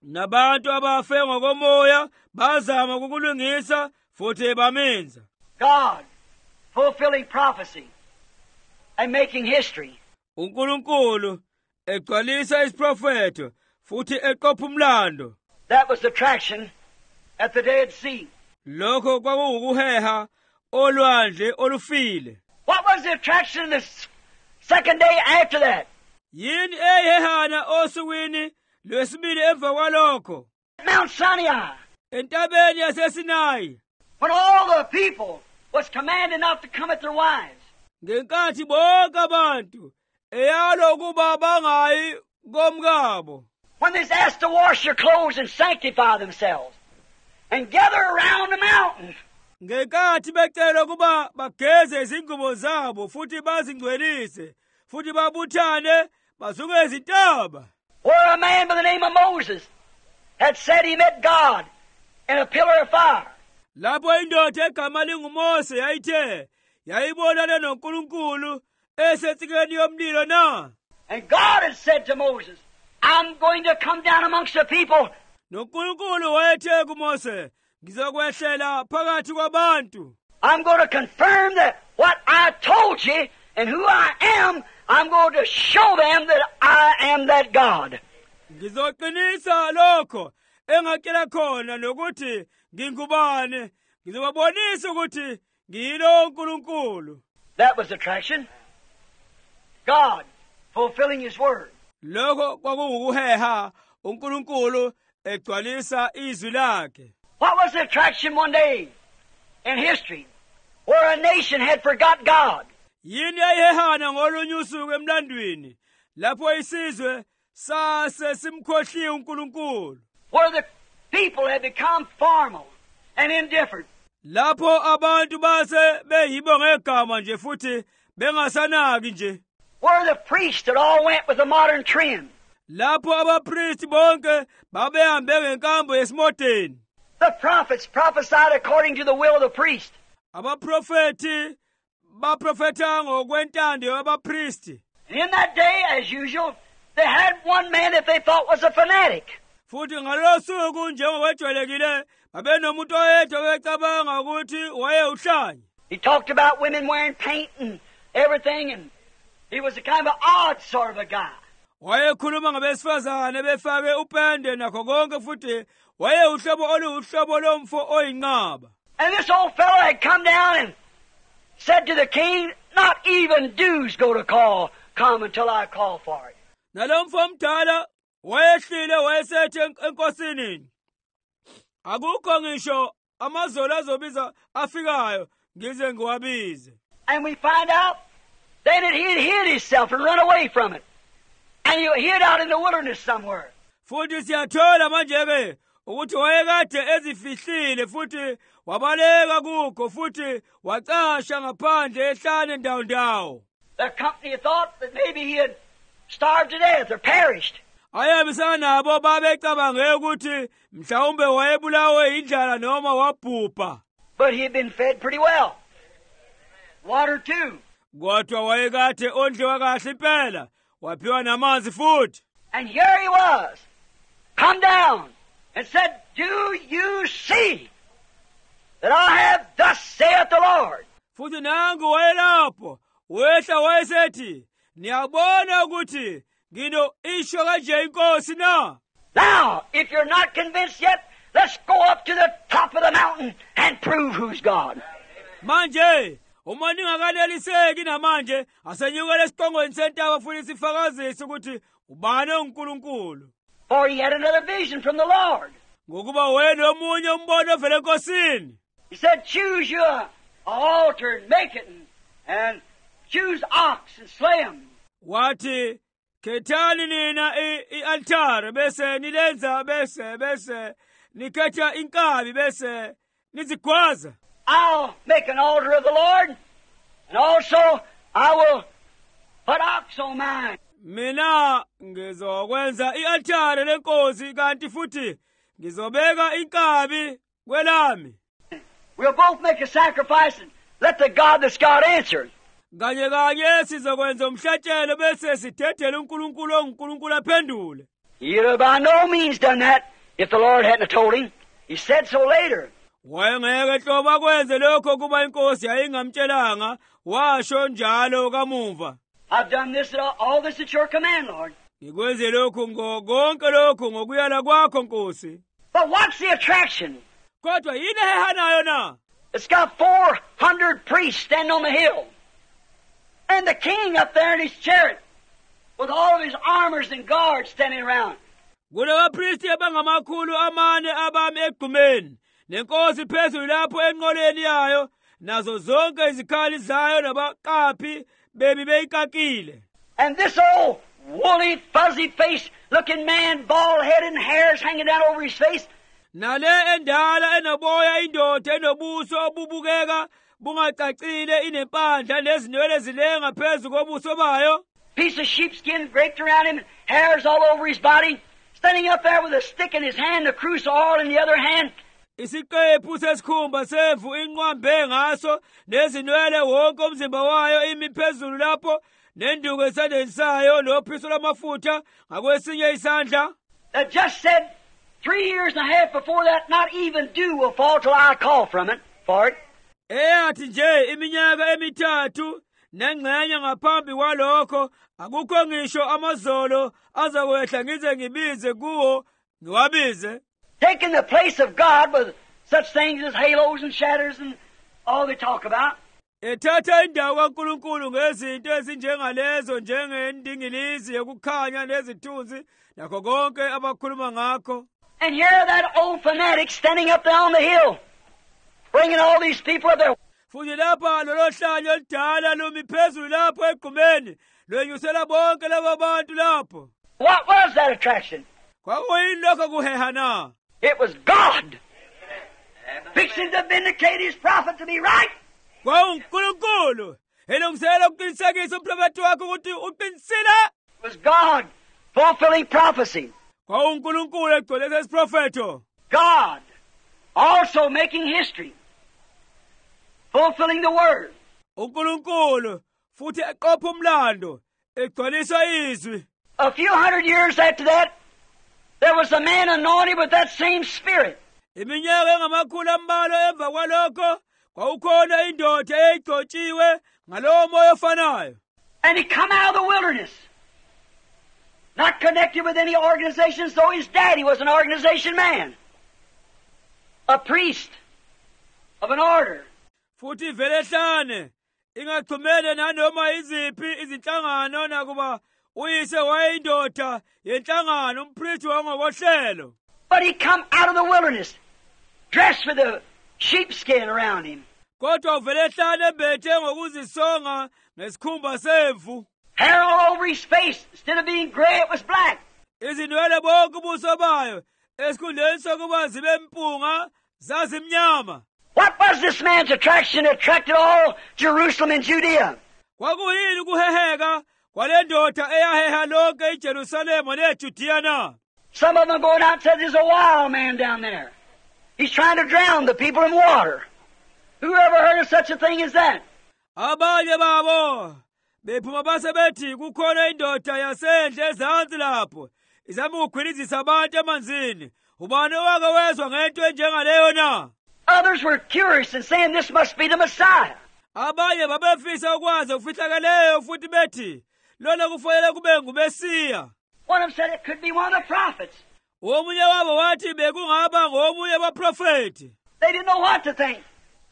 nabantu abafe ngokomoya bazama ukukulungisa futhi bamenza. God, fulfilling prophecy and making history. uNkulunkulu egcwalisa isiprofeto futhi eqopha umlando. That was the attraction at the Dead Sea. Lokho kwakuwukuheha olwandle olufile. What was the attraction the second day after that? Yini eyehana osukwini lwesibili emva kwalokho? Mount Sinai. Entabeni yaseSinayi. When all the people was commanded not to come at their wives. Ngenkathi bonke abantu eyalo ukuba bangayi komkabo. When they're asked to wash their clothes and sanctify themselves and gather around the mountain. Ngenkathi becela ukuba bageze izingubo zabo futhi bazingcwelise futhi babuthane basuke ezintaba. Where a man by the name of Moses had said he met God in a pillar of fire. Lapho indoda egama linguMose yayithe yayibonana noNkulunkulu esetsikeni yomlilo na. And God had said to Moses, I'm going to come down amongst the people. NoNkulunkulu wayethe kuMose, ngizokwehlela phakathi kwabantu. I'm going to confirm that what I told you and who I am, I'm going to show them that I am that God. Ngizoqinisa lokho engakela khona nokuthi ngingubane. Ngizobabonisa ukuthi ngiyilo uNkulunkulu. That was attraction. God fulfilling His word. Lokho kwakuwukuheha uNkulunkulu egcwalisa izwi lakhe. What was the attraction one day in history where a nation had forgot God? Yini ayehana ngolunye usuku emlandweni lapho isizwe sase simkhohliwe uNkulunkulu. Where the people had become formal and indifferent. Lapho abantu base beyibo ngegama nje futhi bengasanaki nje. Where the priests had all went with the modern trend. Lapho abapristi bonke babehambe ngenkambo yesimodeni. The prophets prophesied according to the will of the priest. Abaprofeti baprofeta ngokwentando yabapristi. And in that day, as usual, they had one man that they thought was a fanatic. Futhi ngalosuku njengokwejwayelekile babenomuntu oyedwa wecabanga ukuthi wayeuhlanya. He talked about women wearing paint and everything, and he was a kind of odd sort of a guy. Wayekhuluma ngabesifazane befake upende nakho konke futhi wayeuhlobo oluhlobo lomfo oyinqaba. And this old fellow had come down and said to the king, not even Jews go to call, come until I call for it. Nalomfo mdala wayehlile wayesethe enkosini, akukho ngisho amazolo azobiza afikayo ngize ngiwabize. And we find out then that he had hid himself and run away from it. And he hid out in the wilderness somewhere. Futhi siyathola manje ke ukuthi wayekade ezifihlile futhi wabaleka kukho futhi wacasha ngaphandle ehlane ndawo ndawo. The company thought that maybe he had starved to death or perished. Ayebisana nabo babecabange ukuthi mhlawumbe wayebulawe indlala noma wabhubha. But he had been fed pretty well. Water too. Kodwa wayekade ondliwa kahle impela, waphiwa namanzi futhi. And here he was, come down and said, do you see that I have thus saith the Lord? Futhi nangu wayelapho, wehla wayesethi, niyabona ukuthi ngino isho kanje inkosi na. Now, if you're not convinced yet, let's go up to the top of the mountain and prove who's God. Manje, uma ningakaneliseki namanje, asenyukele esiqongweni sentaba futhi sifakazise ukuthi ubani uNkulunkulu. For he had another vision from the Lord. Ngokuba wena omunye umbono ovela enkosini. He said, choose you a altar and make it, and, and choose ox and slay them. Wathi, khethani nina i-altare bese nilenza bese bese nikhetha inkabi bese nizigwaza. I'll make an altar of the Lord, and also I will put ox on mine. Mina ngizokwenza i-altare lenkosi kanti futhi ngizobeka inkabi kwelami. We'll both make a sacrifice and let the God that's God answer. Kanye kanye sizokwenza umhlatshelo bese sithethele uNkulunkulu onguNkulunkulu aphendule. He had by no means done that if the Lord hadn't told him. He said so later. Wayengeke hlobo akwenze lokho kuba inkosi yayingamtshelanga, washo njalo kamuva. I've done this, all this at your command, Lord. Ngikwenze lokho ngokonke lokho ngokuyala kwakho Nkosi. But what's the attraction? Kodwa yini ehehanayo na? It's got four hundred priests standing on the hill. And the king up there in his chariot with all of his armors and guards standing around. Kunabapristi abangamakhulu amane abami egqumeni, nenkosi phezulu lapho enqoleni yayo, nazo zonke izikhali zayo nabaqaphi bemi beyikakile. And this old woolly, fuzzy-faced looking man, bald-headed and hairs hanging down over his face. Nale endala enoboya indoda enobuso obubukeka bungacacile inempandla nezinwele zilenga phezu kobuso bayo. Piece of sheepskin draped around him, hairs all over his body, standing up there with a stick in his hand, a cruse of oil in the other hand. Isiqephu sesikhumba semvu inqwambe ngaso nezinwele wonke umzimba wayo imi phezulu lapho nenduku esandleni sayo lophiso lwamafutha ngakwesinye isandla. That just said three years and a half before that, not even dew will fall till I call from it for it. Eyathi nje iminyaka emithathu nengxenye ngaphambi kwalokho akukho ngisho amazolo azakwehla ngize ngibize kuwo ngiwabize. Taking the place of God with such things as halos and shadows and all they talk about. Ethatha indawo kaNkulunkulu ngezinto ezinjengalezo njengendingilizi yokukhanya nezithunzi nakho konke abakhuluma ngakho. And here that old fanatic standing up there on the hill, bringing all these people up there. Futhi lapha lolo hlanya oludala lumi phezulu lapho egqumeni lwenyusela bonke laba bantu lapho. What was that attraction? Kwakuyini lokho kuheha na? It was God fixing to vindicate his prophet to be right. KwaNkulunkulu elungisela ukuqinisekisa umprofeti wakhe ukuthi uqinisile. It was God fulfilling prophecy. KwaNkulunkulu egcweleza isiprofeto. God also making history, fulfilling the word. uNkulunkulu futhi eqopha umlando egcwalisa izwi. A few hundred years after that, there was a man anointed with that same spirit. Iminyaka engamakhulu ambalwa emva kwalokho kwaukhona indoda eyayigcotshiwe ngalowo moya ofanayo. And he come out of the wilderness, not connected with any organization, so his daddy was an organization man, a priest of an order. Futhi vele hlane ingachumene nanoma iziphi izinhlangano nakuba uyise wayindoda yenhlangano umpriest wangokohlelo. But he come out of the wilderness, dressed with a sheepskin around him. Kodwa vele hlane ebethe ngokuzisonga ngesikhumba semvu. Hair all over his face. Instead of being gray, it was black. Izinwele bonke ubuso bayo esikhundleni sokuba zibe mpunga zazimnyama. What was this man's attraction that attracted all Jerusalem and Judea? Kwakuyini ukuheheka kwale ndoda eyaheha lonke iJerusalema neJudiya na? Some of them going out and said there's a wild man down there. He's trying to drown the people in water. Who ever heard of such a thing as that? Abanye babo bephuma base bethi kukhona indoda yasendle ezansi lapho izama ukukhwilizisa abantu emanzini. Ubani owake wezwa ngento enjengaleyo na? Others were curious and saying this must be the Messiah. Abanye babefisa ukwazi ukufihlakeleyo futhi bethi lona kufanele kube nguMesiya. One of them said it could be one of the prophets. Omunye wabo wathi bekungaba ngomunye wabaprofeti. They didn't know what to think.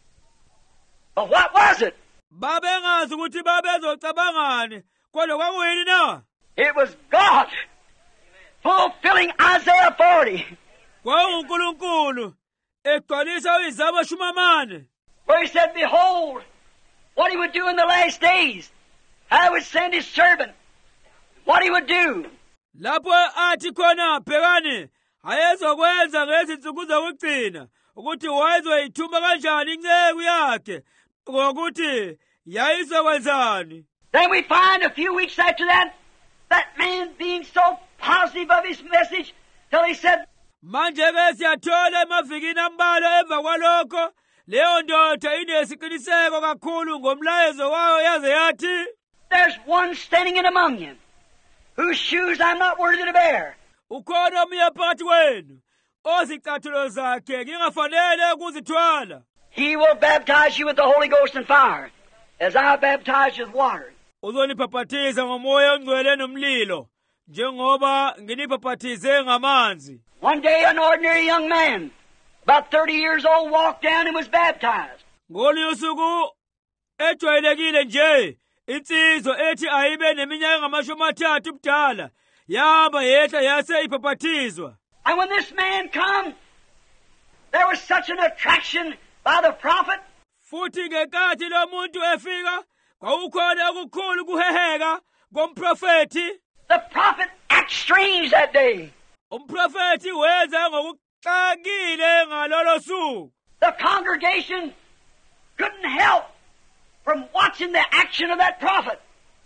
But what was it? Babengazi ukuthi babezocabangani kodwa kwakuyini na? It was God fulfilling Isaiah forty. KwaNkulunkulu egcwalisa izaba shumamane. Where he said, behold, what he would do in the last days. How he would send his servant. What he would do. Lapho athi khona bhekani ayezokwenza ngezinsuku zokugcina ukuthi wayezoyithuma kanjani inceku yakhe ngokuthi yayizokwenzani. Then we find a few weeks after that, that man being so positive of his message till he said, manje ke siyathola emavikini ambalwa emva kwalokho leyo ndoda inesiqiniseko kakhulu ngomlayezo wayo yaze yathi, there's one standing in among you whose shoes I'm not worthy to bear. Ukhona omunye phakathi kwenu ozicathulo zakhe ngingafanele ukuzithwala. He will baptize you with the Holy Ghost and fire, as I baptize you with water. Uzonibhaphathiza ngomoya ongcwele nomlilo, njengoba nginibhaphathize ngamanzi. One day an ordinary young man, about thirty years old, walked down and was baptized. Ngolunye usuku ejwayelekile nje, insizwa ethi ayibe neminyaka ngamashumi amathathu ubudala, yahamba yehla yase ibhaphathizwa. And when this man come, there was such an attraction by the prophet. Futhi ngenkathi lo muntu efika, kwaukhona ukukhulu kuheheka komprofeti. The prophet acted strange that day. Umprofeti wenza ngokuxakile ngalolo suku. The congregation couldn't help from watching the action of that prophet.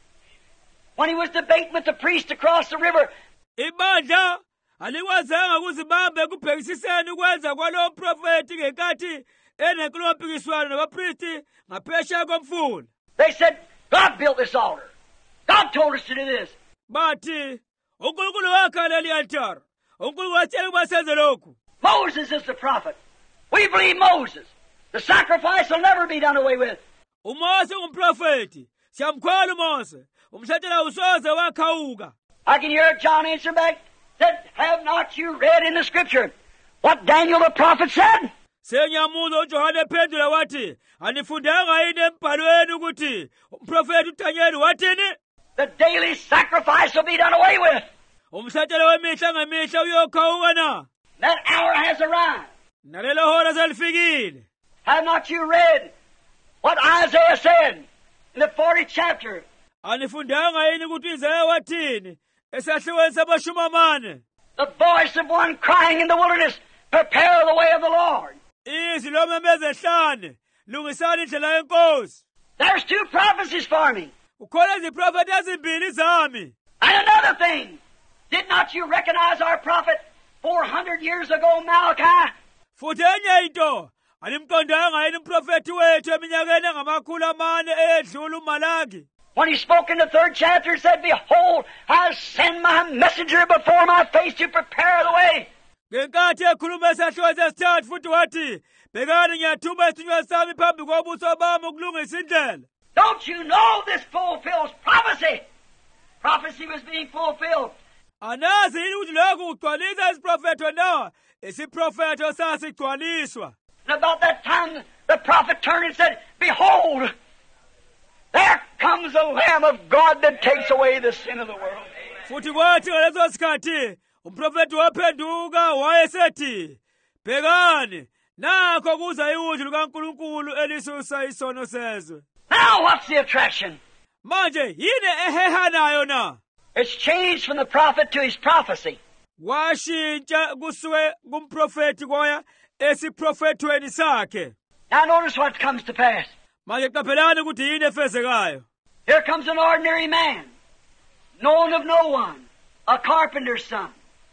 When he was debating with the priest across the river, ibandla alikwazanga ukuzibambe kubhekisiseni ukwenza kwalo mprofeti ngenkathi enenkulumo mpikiswano nabapristi ngaphesheya komfula. They said, God built this altar. God told us to do this. Bathi uNkulunkulu wakha leli altar. uNkulunkulu watshela ukuba senze lokhu. Moses is the prophet. We believe Moses. The sacrifice will never be done away with. uMose ngumprofeti. Siyamkholwa uMose. Umhlatshelo awusoze wakhawuka. I can hear John answer back, said, have not you read in the scripture what Daniel the prophet said? Senyamuzwa uJohane ephendula wathi, anifundanga yini embhalweni ukuthi umprofeti uDaniel wathini? The daily sacrifice will be done away with. Umhlatshelo wemihla ngemihla uyokhawuka na. That hour has arrived. Nalelo hora selifikile. Have not you read what Isaiah said in the fortieth chapter? Anifundanga yini ukuthi Isaiah wathini esahlweni samashumi amane? The voice of one crying in the wilderness, prepare the way of the Lord. Izwi lomemeza ehlane, lungisani indlela yenkosi. There's two prophecies for me. Ukhona iziprofeti ezimbili zami. And another thing, did not you recognize our prophet four hundred years ago, Malachi? Futhi enye into, animqondanga yini umprofeti wethu eminyakeni engamakhulu amane edlula uMalaki? When he spoke in the third chapter, he said, behold, I send my messenger before my face to prepare the way. Ngenkathi ekhuluma esahlweni sesithathu futhi wathi, bhekani ngiyathuma isithunywa sami phambi kobuso bami ukulungisa indlela. Don't you know this fulfills prophecy? Prophecy was being fulfilled. Anazi yini ukuthi lokhu kugcwalisa isiprofetho na? Isiprofetho sasigcwaliswa. And about that time, the prophet turned and said, behold, there comes the Lamb of God that takes away the sin of the world. Futhi kwathi ngaleso sikhathi, umprofeti waphenduka wayesethi, bhekani, nakho kuza iwundlu likaNkulunkulu elisusa isono sezwe. Now what's the attraction? Manje yini eheha nayo na? It's changed from the prophet to his prophecy. Washintsha kusuke kumprofeti kwaya esiprofethweni sakhe. Now notice what comes to pass. Manje qaphelani ukuthi yini efezekayo. Here comes an ordinary man, known of no one, a carpenter's son.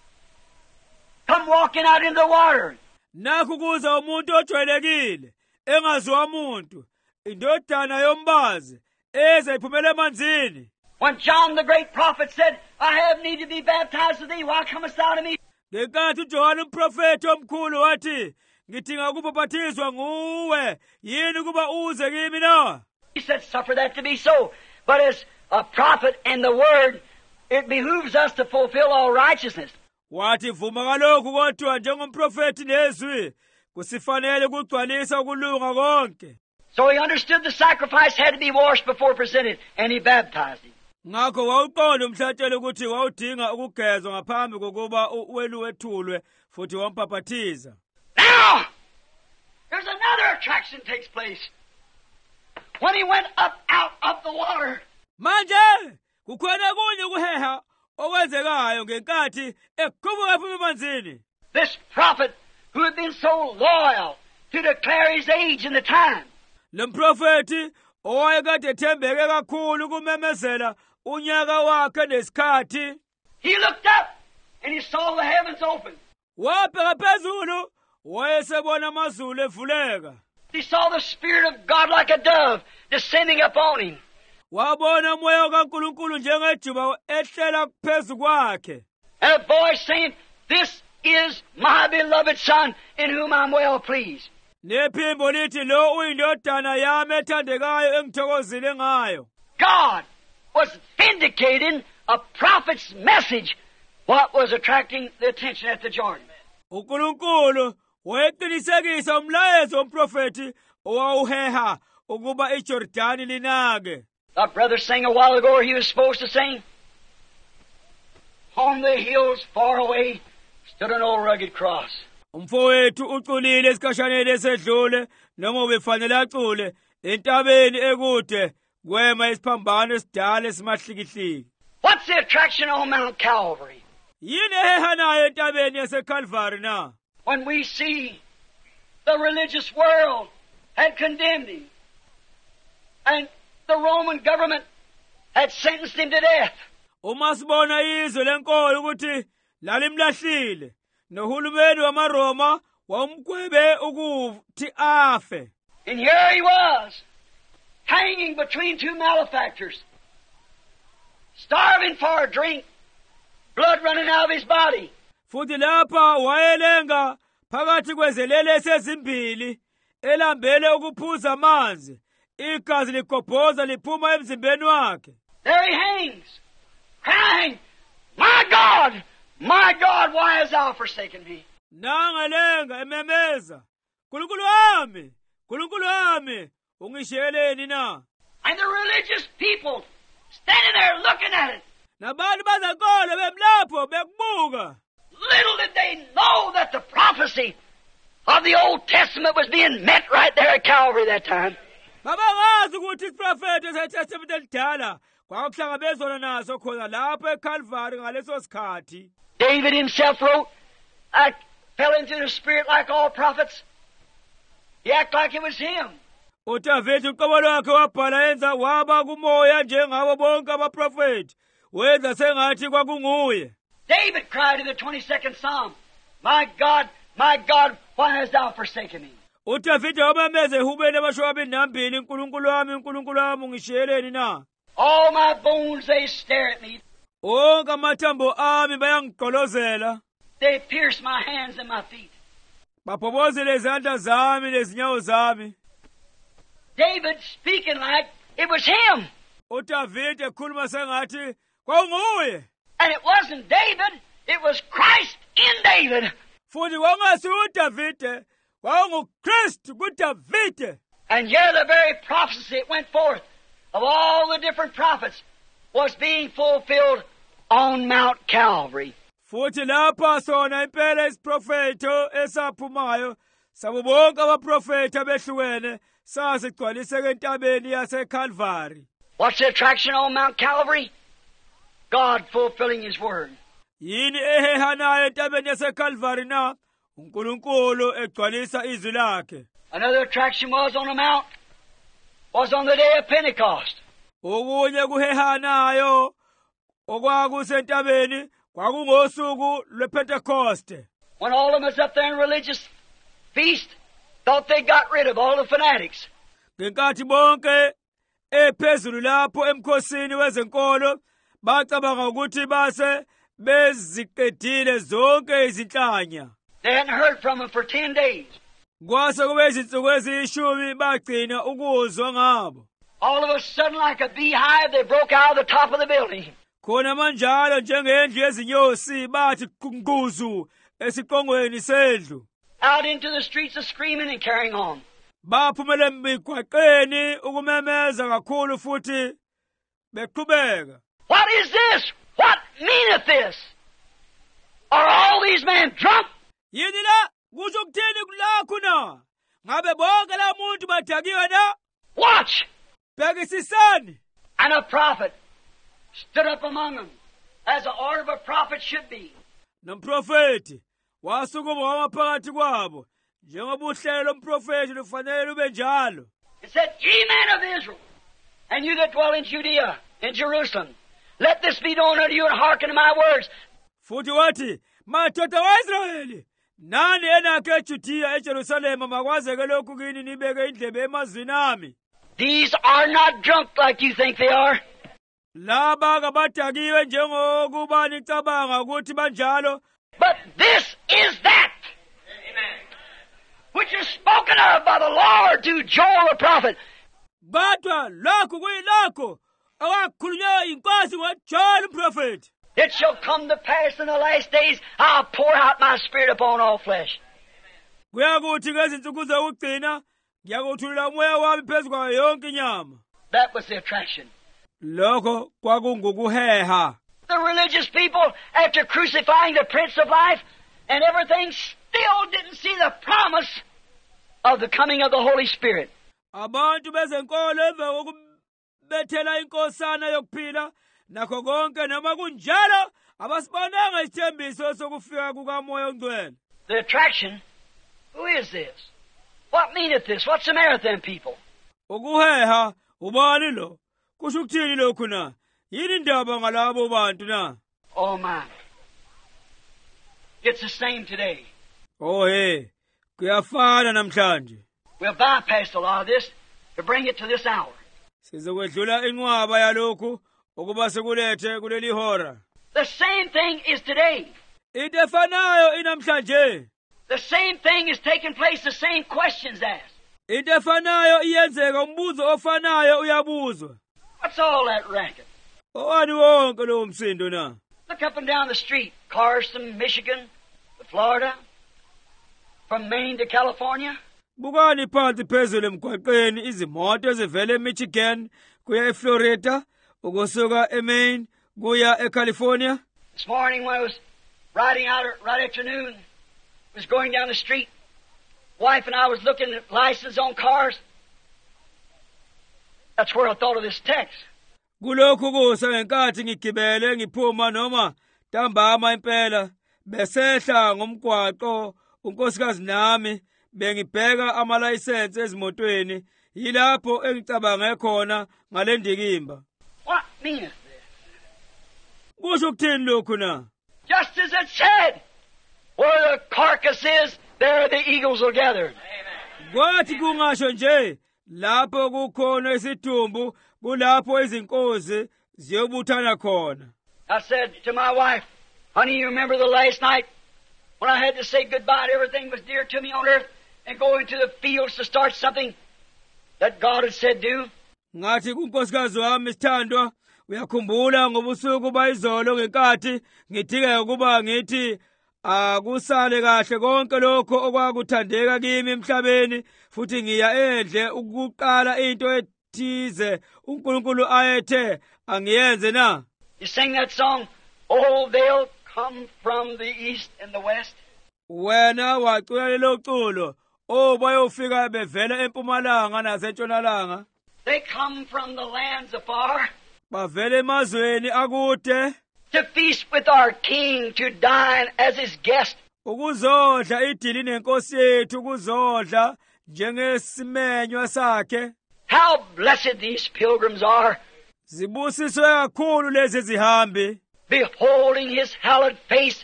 Come walking out into the water. Nakho kuza umuntu ojwayelekile, engaziwa umuntu, indodana yombazi, eza iphumela emanzini. When John the great prophet said, I have need to be baptized with thee, why comest thou to me? Ngenkathi uJohane umprofeti omkhulu wathi, ngidinga ukubhaphathizwa nguwe, yini kuba uze kimi na? He said, suffer that to be so. But as a prophet and the word, it behooves us to fulfill all righteousness. Wathi vuma kalokhu kodwa njengomprofeti nezwi, kusifanele kugcwalisa ukulunga konke. So he understood the sacrifice had to be washed before presented, and he baptized him. Ngakho wawuqonda umhlatshelo ukuthi wawudinga ukugezwa ngaphambi kokuba weluwethulwe futhi wampaphathiza. Now, there's another attraction takes place. When he went up out of the water. Manje, kukhona kunye ukuheha okwenzekayo ngenkathi eqhubuka ephuma emanzini. This prophet who had been so loyal to declare his age and the time. Le mprofeti owayekade ethembeke kakhulu kumemezela unyaka wakhe nesikhathi. He looked up and he saw the heavens open. Wabheka phezulu wayesebona amazulu evuleka. He saw the Spirit of God like a dove descending upon him. Wabona umoya kaNkulunkulu njengejuba ehlela phezu kwakhe. And a voice saying, this is my beloved Son, in whom I'm well pleased. Nephimbo lithi lo uyindodana yami ethandekayo engithokozile ngayo. God was vindicating a prophet's message, what was attracting the attention at the Jordan. uNkulunkulu wayeqinisekisa umlayezo womprofeti owawuheha ukuba iJordani linake. Our brother sang a while ago, or he was supposed to sing. On the hills far away stood an old rugged cross. Umfowethu uculile esikhatshane esedlule noma ubefanele acule entabeni ekude kwema isiphambano esidala esimahlikihliki. What's the attraction on Mount Calvary? Yini ehehanayo entabeni yaseCalvary na? When we see the religious world had condemned him, and the Roman government had sentenced him to death. Uma sibona izwe lenkolo ukuthi lalimlahlile nohulumeni wamaRoma wamgwebe ukuthi afe. And here he was, hanging between two malefactors, starving for a drink, blood running out of his body. Futhi lapha wayelenga phakathi kwezelelesi ezimbili elambele ukuphuza amanzi, igazi ligobhoza liphuma emzimbeni wakhe. There he hangs, crying, My God, my God, why hast thou forsaken me? Nangalenga ememeza, Nkulunkulu wami, Nkulunkulu wami, ungishiyeleni na? And the religious people standing there looking at it. Nabantu bazenkolo bemlapho bekubuka. Little did they know that the prophecy of the Old Testament was being met right there at Calvary that time. Babangazi ukuthi iprofeti eseTestament elidala kwakuhlangabezwana naso khona lapho eCalvary ngaleso sikhathi. David himself wrote, I fell into the spirit like all prophets. He acted like it was him. uDavide uqobo lwakhe wabhala yenza waba kumoya njengabo bonke abaprofeti. Wenza sengathi kwakunguye. David cried in the twenty-second Psalm, My God, my God, why hast thou forsaken me? uDavide wamemeza ehubeni abashwabi nambili, Nkulunkulu wami, Nkulunkulu wami, ungishiyeleni na? All my bones, they stare at me. Onke amathambo ami bayangigqolozela. They pierce my hands and my feet. Babhobozele izandla zami lezinyawo zami. David speaking like it was him. uDavide ekhuluma sengathi kwakunguye. And it wasn't David, it was Christ in David. Futhi kwangasi uDavide, kwakunguKristu kuDavide. And here the very prophecy that went forth of all the different prophets was being fulfilled on Mount Calvary. Futhi lapha sona impela isiprofeto esaphumayo sabo bonke abaprofeti abehlukene sasigcwaliseke entabeni yaseCalvary. What's the attraction on Mount Calvary? God fulfilling His Word. Yini ehehanayo entabeni yaseCalvary na? uNkulunkulu egcwalisa izwi lakhe. Another attraction was on the mount, was on the day of Pentecost. Okunye kuhehanayo okwakusentabeni kwakungosuku lwePentecoste. When all of them was up there in religious feast, thought they got rid of all the fanatics. Ngenkathi bonke ephezulu lapho emkhosini wezenkolo bacabanga ukuthi base beziqedile zonke izinhlanya. They hadn't heard from them for ten days. Kwase kube izinsuku eziyishumi bagcina ukuzwa ngabo. All of a sudden, like a beehive, they broke out of the top of the building. Khona manjalo njengendlu yezinyosi bathi kunguzu esiqongweni sendlu. Out into the streets of screaming and carrying on. Baphumela emigwaqeni ukumemeza kakhulu futhi beqhubeka. What is this? What meaneth this? Are all these men drunk? Yini la kusho kuthini kulakho na? Ngabe bonke la muntu badakiwe na? Watch! Bhekisisani. And a prophet stood up among them, as the order of a prophet should be. Nomprofeti wasukuma wamaphakathi kwabo njengoba uhlelo lomprofeti lufanele lube njalo. It said, Ye men of Israel, and you that dwell in Judea, in Jerusalem, let this be known unto you, and hearken to my words. Futhi wathi, madoda waIsrayeli, nani enakho eJudiya eJerusalema makwazeke lokhu kini nibeke indlebe emazwini ami. These are not drunk like you think they are. Laba kabadakiwe njengokuba nicabanga ukuthi banjalo. But this is that which is spoken of by the Lord to Joel the prophet. Kodwa lokhu kuyilokho akakhulunywa inkosi ngoJohn umprofeti. It shall come to pass in the last days, I'll pour out my Spirit upon all flesh. Kuyakuthi ngezinsuku zokugcina ngiyakuthulula umoya wami phezu kwayo yonke inyama. That was the attraction. Lokho kwakungukuheha. The religious people, after crucifying the Prince of Life and everything, still didn't see the promise of the coming of the Holy Spirit. Abantu bezenkolo emva kokubethela inkosana yokuphila nakho konke noma kunjalo abasibonanga isithembiso sokufika kukaMoya oNgcwele. The attraction. Who is this? What meaneth this? What's the matter with them people? Ukuheha ubani lo? Kusho ukuthini lokhu na? Yini indaba ngalabo bantu na? Oh my. It's the same today. Oh hey, kuyafana namhlanje. We'll bypass a lot of this to bring it to this hour. Sizokwedlula inqwaba yalokhu ukuba sekulethe kuleli hora. The same thing is today. Into efanayo inamhlanje. The same thing is taking place, the same questions asked. Into efanayo iyenzeka umbuzo ofanayo uyabuzwa. What's all that racket? Owani wonke lo msindo na? Look up and down the street. Cars from Michigan to Florida, from Maine to California. Bukani phansi phezulu emgwaqeni izimoto ezivela eMichigan kuya eFlorida, ukusuka eMaine kuya eCalifornia. This morning when I was riding out right afternoon, was going down the street, wife and I was looking at license on cars. That's where I thought of this text. Kulokhu kusa ngenkathi ngigibele ngiphuma noma ntambama impela besehla ngomgwaqo unkosikazi nami bengibheka amalayisense ezimotweni yilapho engicabange khona ngalendikimba. What meaneth this? Kusho ukuthini lokhu na? Just as it said, where the carcass is, there the eagles are gathered. Kwathi kungasho nje lapho kukhona isidumbu kulapho izinkozi ziyobuthana khona. I said to my wife, honey, you remember the last night when I had to say goodbye to everything was dear to me on earth and go into the fields to start something that God had said do? Ngathi kunkosikazi wami sithandwa, uyakhumbula ngobusuku bayizolo ngenkathi ngidingeka ukuba ngithi akusale kahle konke lokho okwakuthandeka kimi emhlabeni futhi ngiya endle ukuqala into ethize uNkulunkulu ayethe angiyenze na. You sing that song, oh, they'll come from the east and the west. Wena wacula lelo culo, oh bayofika bevela empumalanga nasentshonalanga. They come from the lands afar. Bavela emazweni akude. To feast with our King, to dine as his guest. Ukuzodla idili nenkosi yethu, ukuzodla njengesimenywa sakhe. How blessed these pilgrims are. Zibusiswe kakhulu lezi zihambi. Beholding his hallowed face,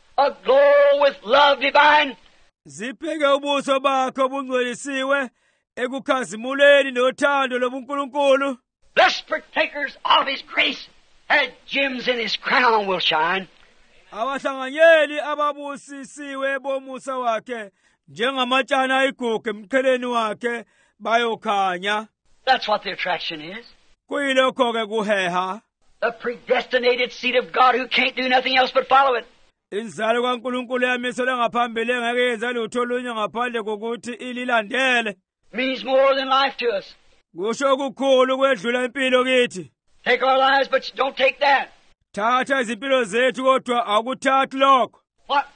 aglow with love divine. Zipheke ubuso bakhe obungcwelisiwe ekukhazimuleni nothando lobuNkulunkulu. Blessed partakers of his grace, as gems in his crown will shine. Abahlanganyeli ababusisiwe bomusa wakhe njengamatshana ayigugu emqheleni wakhe bayokhanya. That's what the attraction is. Kuyilokho ke kuheha. The predestinated seed of God who can't do nothing else but follow it. Inzalo kaNkulunkulu yamiselwe ngaphambili engeke yenza lutho olunye ngaphandle kokuthi ililandele. Means more than life to us. Kusho okukhulu kwedlula impilo kithi. Take our lives, but don't take that. Thatha izimpilo zethu kodwa akuthathi lokho. What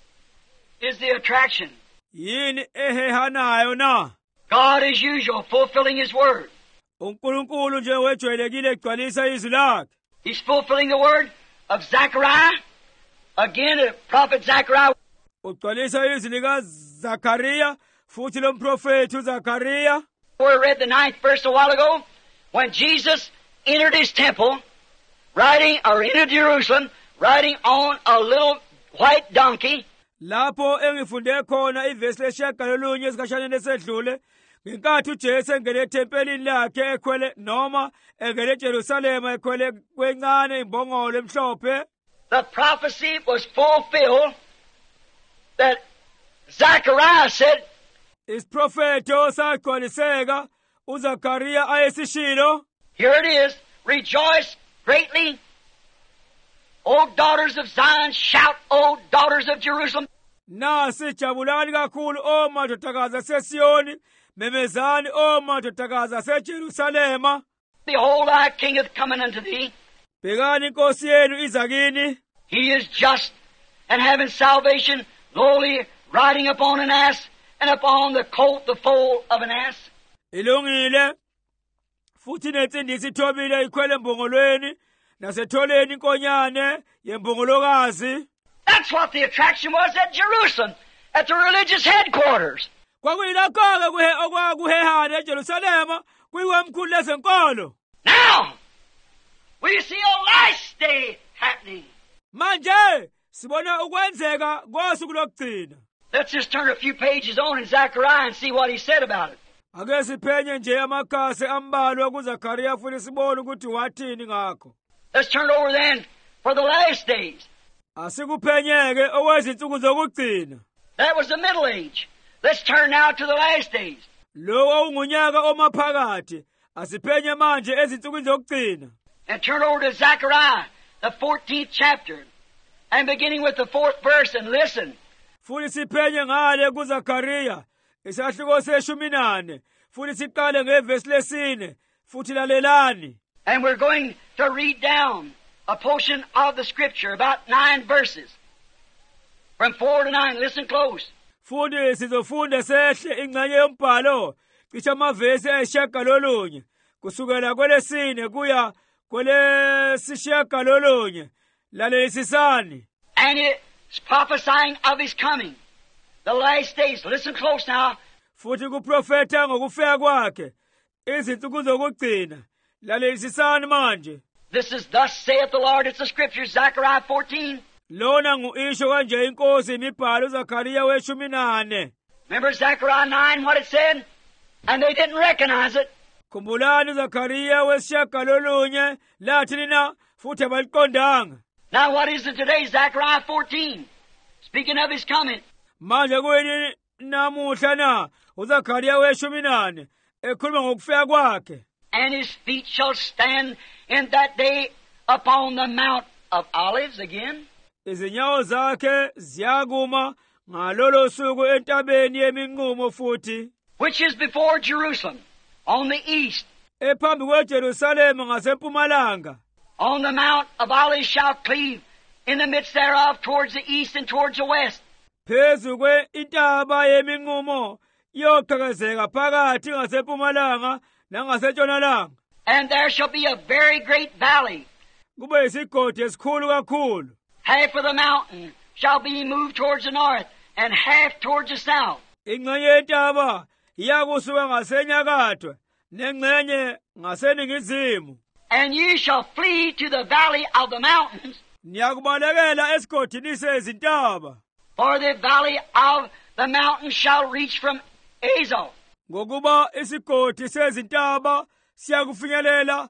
is the attraction? Yini ehehanayo na? God as usual, fulfilling his word. uNkulunkulu nje wejwayelekile egcwalisa izwi lakhe. He's fulfilling the word of Zechariah. Again, the prophet Zechariah. Ugcwalisa izwi likaZakhariya futhi lo mprofethi uZakhariya. We read the ninth verse a while ago when Jesus entered his temple, riding or entered Jerusalem, riding on a little white donkey. Lapho engifunde khona ivesi leshagalolunye esikhatshana esedlule ngenkathi uJesu engene ethempelini lakhe ekhwele noma engene eJerusalema ekhwele kwencane imbongolo emhlophe. The prophecy was fulfilled that Zechariah said, Isprofeto sagcwaliseka uZakhariya ayesishilo. here it is, rejoice greatly, O daughters of Zion, shout, O daughters of Jerusalem. Nasi jabulani kakhulu o madodakazi aseSiyoni, memezani o madodakazi aseJerusalema. Behold, thy king hath come unto thee. Bhekani inkosi yenu iza kini. He is just and having salvation, lowly, riding upon an ass, and upon the colt the foal of an ass. Ilungile futhi nensindisi ithobile ikhwele embongolweni nasetholeni inkonyane yembongolokazi. That's what the attraction was at Jerusalem, at the religious headquarters. Kwakuyilakho-ke kuhe okwakuhehana eJerusalema kuyiwemkhulu lezenkolo. Now, we see a last day happening. Manje sibona ukwenzeka kosuku lokugcina. Let's just turn a few pages on in Zechariah and see what he said about it. Ake siphenye nje amakhasi ambalwa kuZakhariya futhi sibone ukuthi wathini ngakho. Let's turn over then for the last days. Asikuphenyeke okwezinsuku zokugcina. That was the middle age. Let's turn now to the last days. Lo wawungunyaka omaphakathi. Asiphenye manje ezinsukwini zokugcina. And turn over to Zechariah, the fourteenth chapter, and beginning with the fourth verse, and listen. Futhi siphenye ngale kuZakhariya isahluko seshumi nane futhi siqale ngevesi lesine futhi lalelani. And we're going to read down a portion of the scripture, about nine verses, from four to nine. Listen close. Futhi sizofunda sehle ingxenye yombhalo cishe amavesi ayishagalolunye kusukela kwelesine kuya kwelesishagalolunye lalelisisani. And it's prophesying of his coming, the last days. Listen close now. Futhi kuprofeta ngokufika kwakhe izinsuku zokugcina lalelisisani manje. This is thus saith the Lord. It's the scripture, Zechariah fourteen. Lona ngu-isho kanje inkosi imibhalo uZakhariya weshumi nane. Remember Zechariah nine, what it said? And they didn't recognize it. Khumbulani uZakhariya wesishagalolunye lathi lina futhi abaliqondanga. Now what is it today? Zechariah fourteen. Speaking of his coming. Manje kuyini namuhla na uZakhariya weshumi nane ekhuluma ngokufika kwakhe. And his feet shall stand in that day upon the Mount of Olives again. Izinyawo zakhe ziyakuma ngalolo suku entabeni yeminqumo futhi. Which is before Jerusalem, on the east. Ephambi kweJerusalema ngasempumalanga. On the Mount of Olives shall cleave in the midst thereof towards the east and towards the west. Phezu kwe intaba yeminqumo yoqhakazeka phakathi ngasempumalanga nangasentshonalanga. And there shall be a very great valley. Kube yisigodi esikhulu kakhulu. Half of the mountain shall be moved towards the north, and half towards the south. Ingxenye yentaba iyakusuka ngasenyakatho nengxenye ngaseningizimu. And ye shall flee to the valley of the mountains. Niyakubalekela esigodini sezintaba. For the valley of the mountains shall reach from Azal. Ngokuba isigodi sezintaba siyakufinyelela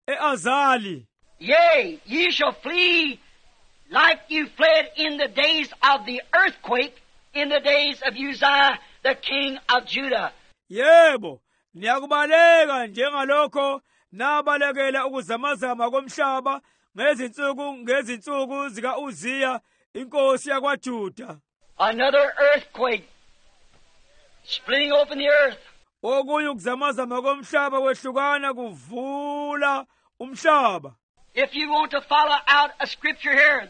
eAzali. Yea, ye shall flee like you fled in the days of the earthquake, in the days of Uzziah, the king of Judah. Yebo, niyakubaleka njengalokho nabalekela ukuzamazama komhlaba ngezinsuku ngezinsuku zika-Uziya inkosi yakwaJuda. Another earthquake, splitting open the earth. Okunye ukuzamazama komhlaba kwehlukana kuvula umhlaba. If you want to follow out a scripture here,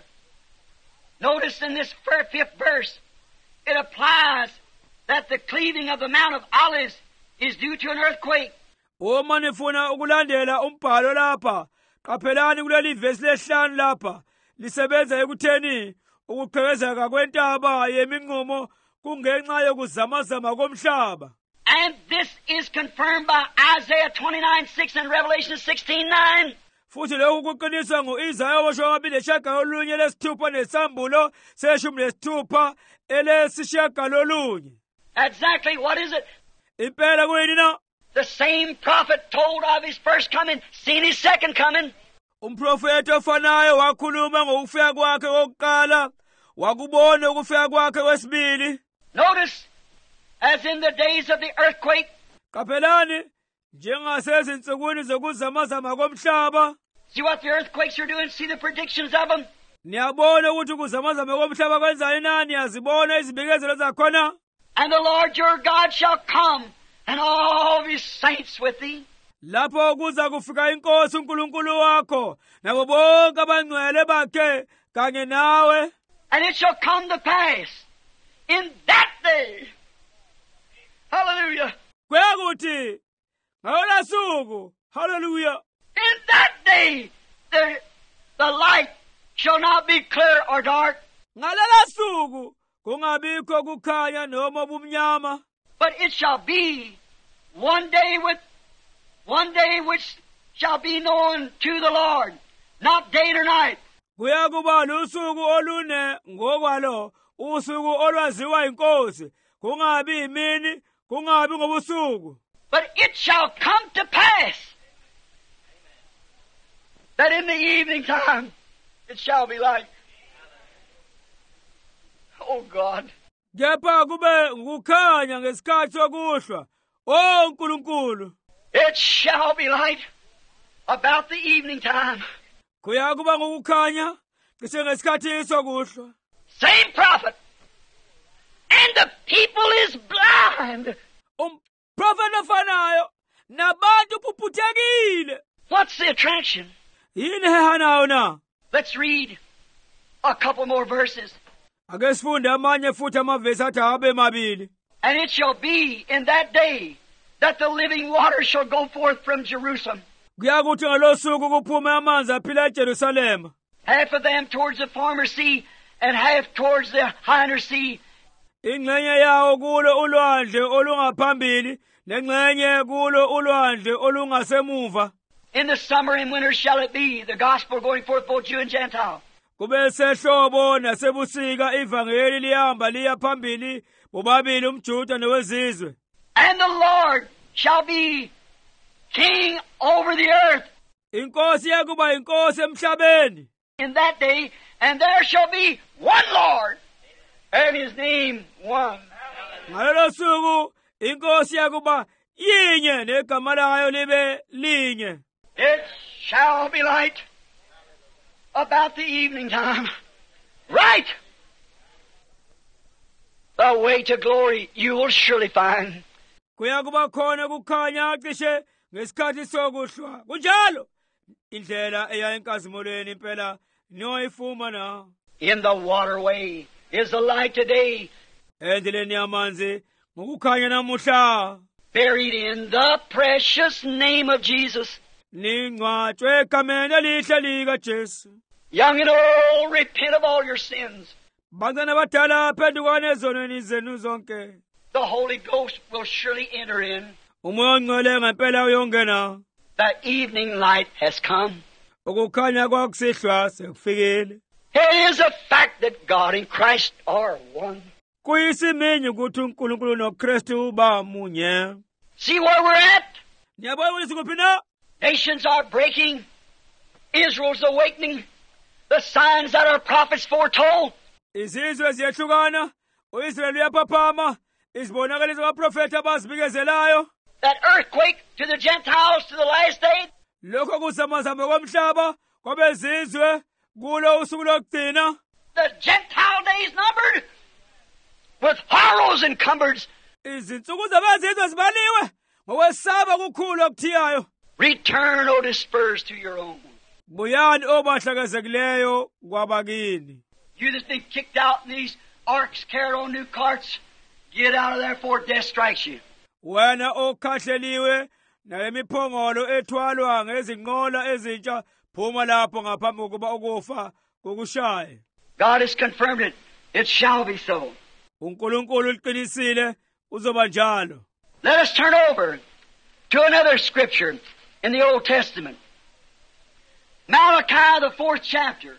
notice in this fifth verse, it applies that the cleaving of the Mount of Olives is due to an earthquake. Uma nifuna ukulandela umbhalo lapha, qaphelani kuleli vesi lesihlanu lapha, lisebenza ekutheni ukuqhekezeka kwentaba yeminqumo kungenxa yokuzamazama komhlaba. And this is confirmed by Isaiah twenty-nine six and Revelation sixteen nine. Futhi lokhu kuqiniswa ngo-Isaya washo kwabili eshagalolunye lesithupha nesambulo seshumi nesithupha elesishagalolunye. Exactly, what is it? Impela kuyini na? The same prophet told of his first coming, seen his second coming. Umprofeti ofanayo wakhuluma ngokufika kwakhe kokuqala, wakubona ukufika kwakhe kwesibili. Notice, as in the days of the earthquake, Kapelani, njengasezinsukwini zokuzamazama komhlaba. see what the earthquakes are doing? See the predictions of them? Niyabona ukuthi ukuzamazama komhlaba kwenzani na? Niyazibona izibikezelo zakhona? And the Lord your God shall come, and all of his saints with thee. Lapho kuza kufika inkosi uNkulunkulu wakho nabo bonke abangcwele bakhe kanye nawe. And it shall come to pass in that day. Hallelujah. Kuyakuthi ngalo suku, hallelujah. In that day, the, the light shall not be clear or dark, Ngalala suku kungabikho kukhanya noma ubumnyama, but it shall be one day with one day which shall be known to the Lord, not day nor night. kuyakuba lusuku olune ngokwalo, usuku olwaziwa inkosi, kungabi imini, kungabi ngobusuku. But it shall come to pass that in the evening time it shall be light. Oh God. Kepha kube ngukukhanya ngesikhathi sokuhlwa, o Nkulunkulu. It shall be light about the evening time. Kuyakuba ngukukhanya cishe ngesikhathi sokuhlwa. Same prophet. And the people is blind. Umprofeti ofanayo nabantu phuphuthekile. What's the attraction? Yini hehanayo na? Let's read a couple more verses. Ake sifunde amanye futhi amavesi athi abe mabili. And it shall be in that day that the living water shall go forth from Jerusalem, Kuyakuthi ngalosuku kuphume amanzi aphila eJerusalema. half of them towards the former sea, and half towards the hinder sea. Ingxenye yawo kulo ulwandle olungaphambili, nengxenye kulo ulwandle olungasemuva. In the summer and winter shall it be, the gospel going forth both Jew and Gentile. Kube sehlobo nasebusika ivangeli lihamba liya phambili, bobabili umJuda nowezizwe. And the Lord shall be king over the earth Inkosi yakuba inkosi emhlabeni. in that day, and there shall be one Lord, and his name one. Ngalolo suku inkosi yakuba yinye negama layo libe linye. It shall be light about the evening time. Right! The way to glory you will surely find. Kuyakuba khona kukhanya cishe ngesikhathi sokuhlwa. Kunjalo indlela eya enkazimulweni impela niyoyifuma na. In the waterway is the light today, Endleleni yamanzi ngokukhanya namuhla. buried in the precious name of Jesus. Ningcwatshwe egameni elihle lika Jesu. Young and old, repent of all your sins. Bantwana badala phendukani ezonweni zenu zonke. The Holy Ghost will surely enter in. Umoya ongcwele ngempela uyongena. The evening light has come. Ukukhanya kwakusihlwa sekufikile. It is a fact that God and Christ are one. Kuyisiminyi ukuthi uNkulunkulu noKristu bamunye. See where we're at? Niyabona ukuthi sikuphi na? Nations are breaking. Israel's awakening. The signs that our prophets foretold. Izizwe ziyehlukana, uIsrael uyaphaphama, izibonakaliso kaprofeti abazibikezelayo. That earthquake to the Gentiles to the last day. Lokho kuzamazama komhlaba kwabezizwe kulo usuku lokugcina. The Gentile days numbered with horrors encumbered. Izinsuku zabezizwe zibaliwe ngokwesaba kukhulu okuthiyayo. Return, O dispersed, to your own. Buyani obahlakazekileyo kwabakini. You that's been kicked out in these arks, carried on new carts, get out of there before death strikes you. Wena okhahleliwe nalemiphongolo ethwalwa ngezinqola ezintsha, phuma lapho ngaphambi kokuba ukufa kukushaye. God has confirmed it. It shall be so. uNkulunkulu uliqinisile, uzoba njalo. Let us turn over to another scripture in the Old Testament. Malachi, the fourth chapter.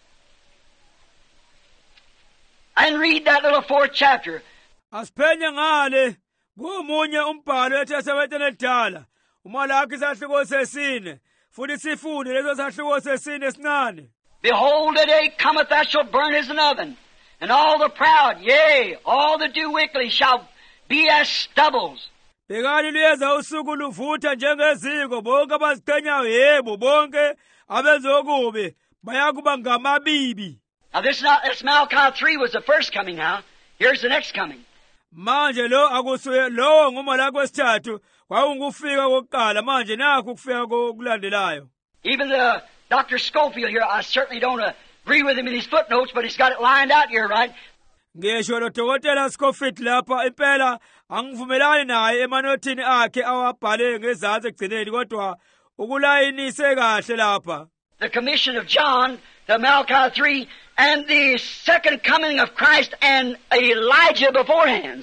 And read that little fourth chapter. Asiphenye ngale kumunye umbhalo eTestamenteni elidala, uMalaki isahluko sesine, futhi sifunde leso sahluko sesine esincane. Behold, the day cometh that shall burn as an oven, And all the proud, yea, all that do wickedly shall be as stubbles. Bekani luyeza usuku luvutha njengeziko bonke abaziqhenyayo yebo bonke abenza okubi bayakuba ngamabibi. Now this is not, this Malachi three was the first coming now. Here's the next coming. Manje lo akusuye lo ngumalaki wesithathu kwakungufika kokuqala manje nakho ukufika kokulandelayo. Even the Doctor Schofield here, I certainly don't agree with him in his footnotes, but he's got it lined out here, right? Ngisho lo dokotela Schofield lapha impela angivumelani naye emanothini akhe awabhale ngezansi egcineni kodwa ukulayinise kahle lapha. The commission of John to Malachi three and the second coming of Christ and Elijah beforehand.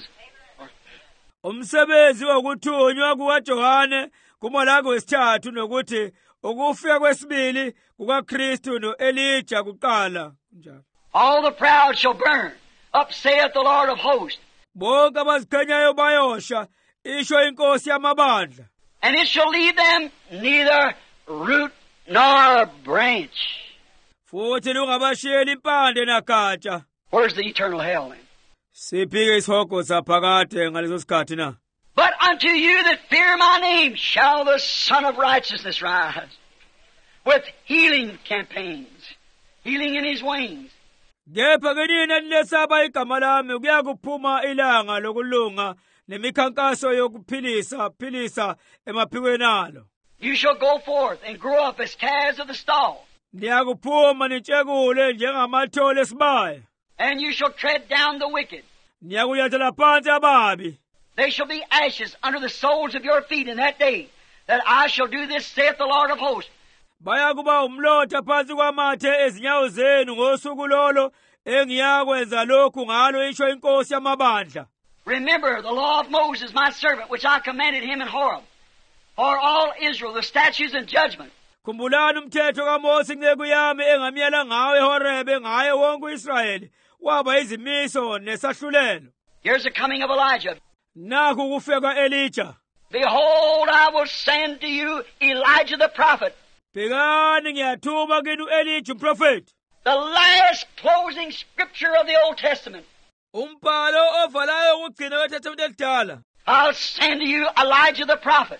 Umsebenzi wokuthunywa kukaJohane kumalaki wesithathu nokuthi ukufika kwesibili kukaKristu noElijah kuqala njalo. All the proud shall burn, up saith the Lord of hosts. Bonke abaziqhenyayo bayosha isho inkosi yamabandla. And it shall leave them neither root nor branch. Futhi lungabashiyeli impande nagatsha. Where's the eternal hell then? Siphi isihogo saphakade ngaleso sikhathi na? But unto you that fear my name shall the Son of Righteousness rise, with healing campaigns, healing in his wings. Kepha kinina lesaba igama lami kuya kuphuma ilanga lokulunga nemikhankaso yokuphilisa philisa emaphikweni alo. You shall go forth and grow up as calves of the stall. Niyakuphuma nitshekule njengamathole esibaya. And you shall tread down the wicked. Niyakunyathela phansi ababi. They shall be ashes under the soles of your feet in that day, that I shall do this, saith the Lord of hosts. Bayakuba umlotha phansi kwamathe ezinyawo zenu ngosuku lolo engiyakwenza lokhu ngalo isho inkosi yamabandla. Remember the law of Moses, my servant, which I commanded him in Horeb, for all Israel, the statutes and judgment. Khumbulani umthetho kaMose inceku yami engamyela ngawo eHorebe ngaye wonke uIsrayeli waba izimiso nesahlulelo. Here's the coming of Elijah. Nakho kufika kaElijah. Behold, I will send to you Elijah the prophet. Bhekani ngiyathuma kini uElijah umprofeti. The last closing scripture of the Old Testament. Umbhalo ovalayo ukugcina kweTestamente elidala. I'll send to you Elijah the prophet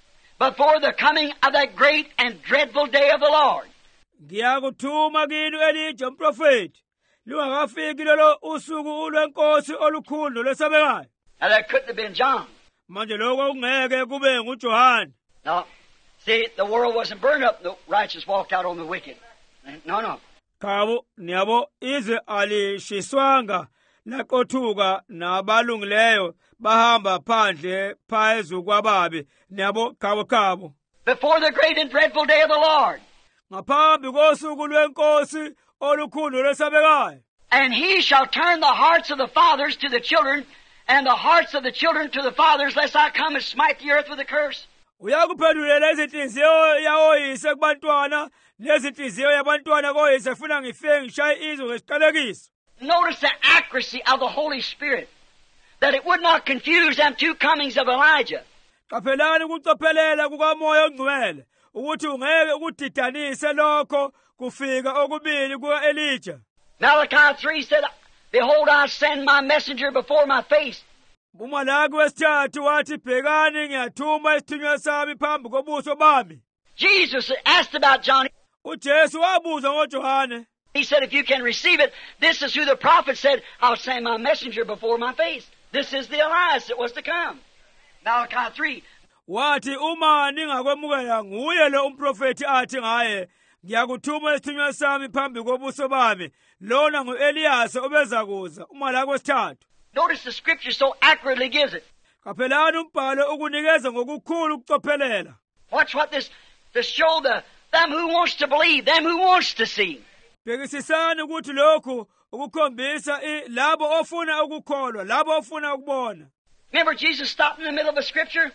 before the coming of that great and dreadful day of the Lord. Ngiyakuthuma kini uElijah umprofeti. Lungakafiki lolo usuku ulwenkosi olukhulu lwesabekayo. Now that couldn't have been John. Manje lokho kungeke kube nguJohane. No. See, the world wasn't burned up, the righteous walked out on the wicked. No, no. Khabo niyabo ize alishiswanga laqothuka nabalungileyo bahamba phandle phezu kwababi niyabo khabo khabo. Before the great and dreadful day of the Lord. Ngaphambi kosuku lwenkosi olukhulu lwesabekayo. And he shall turn the hearts of the fathers to the children, and the hearts of the children to the fathers, lest I come and smite the earth with a curse. Uyakuphendulela izinhliziyo yawoyise kubantwana nezinhliziyo yabantwana koyise funa ngifike ngishaye izwe ngesiqalekiso. Notice the accuracy of the Holy Spirit, that it would not confuse them two comings of Elijah. Qaphelani ukucophelela kukaMoya oNgcwele ukuthi ungeke ukudidanise lokho kufika okubili kukaElijah. Malachi three said, Behold, I send my messenger before my face. Umalaki wesithathu wathi bhekani ngiyathuma isithunywa sami phambi kobuso bami. Jesus asked about John. uJesu wabuza ngoJohane. He said, if you can receive it, this is who the prophet said, I'll send my messenger before my face. This is the Elias that was to come. Malachi three. Wathi uma ningakwemukela nguye lo umprofeti athi ngaye ngiyakuthuma isithunywa sami phambi kobuso bami lona nguEliyasi obeza kuza umalaki wesithathu. Notice the scripture so accurately gives it. Qaphelani umbhalo ukunikeza ngokukhulu ukucophelela. Watch what this, to show the them who wants to believe, them who wants to see. Bhekisisani ukuthi lokhu ukukhombisa labo ofuna ukukholwa, labo ofuna ukubona. Remember Jesus stopped in the middle of the scripture?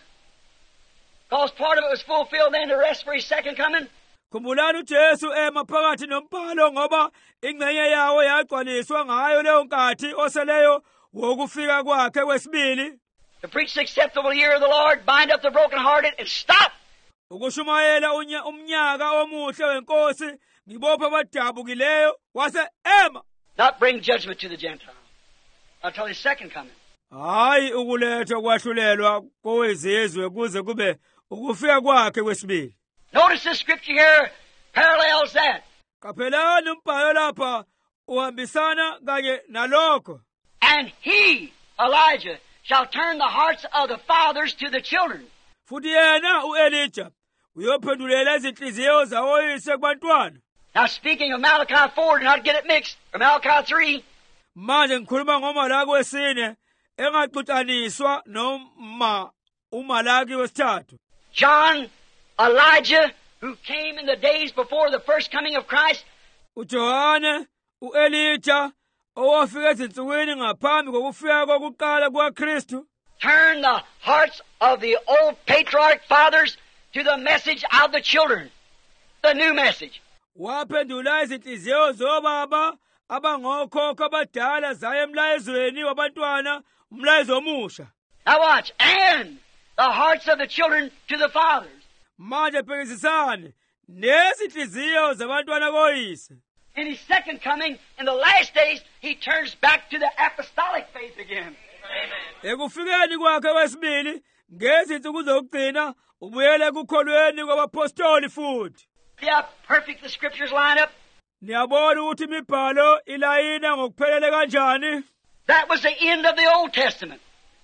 Because part of it was fulfilled then the rest for his second coming. Khumbulani uJesu ema phakathi nombhalo ngoba ingcenye yawo yagcwaliswa ngayo leyo nkathi oseleyo wokufika kwakhe kwesibili. To preach the acceptable year of the Lord, bind up the brokenhearted, and stop. Ukushumayela umnyaka omuhle wenkosi ngibopha abadabukileyo wase ema. Not bring judgment to the Gentiles until his second coming. Hayi ukuletha kwahlulelwa kowezizwe kuze kube ukufika kwakhe kwesibili. Notice the scripture here parallels that. Kaphelani umbhalo lapha uhambisana kanye nalokho. And he, Elijah, shall turn the hearts of the fathers to the children. Futhi yena uElijah uyophendulela izinhliziyo zawoyise kubantwana. Now speaking of Malachi four, do not get it mixed, or Malachi three. Manje ngikhuluma ngoMalaki wesine engaxutaniswa noma uMalaki wesithathu. John, Elijah, who came in the days before the first coming of Christ. uJohane, uElijah owafika ezinsukwini ngaphambi kokufika kokuqala kukaKristu. Turn the hearts of the old patriarch fathers to the message of the children, the new message. Waphendula izinhliziyo zobaba abangokhokho abadala zaya emlayezweni wabantwana umlayezo omusha. Now watch. And the hearts of the children to the fathers. Manje phekisisane nezinhliziyo zabantwana koyise. In his second coming, in the last days, he turns back to the apostolic faith again. Ekufikeni kwakhe kwesibili ngezinsuku zokugcina ubuyele ekukholweni kwabapostoli futhi. See how perfect the scriptures line up? Niyabona ukuthi imibhalo ilayina ngokuphelele kanjani? That was the end of the Old Testament.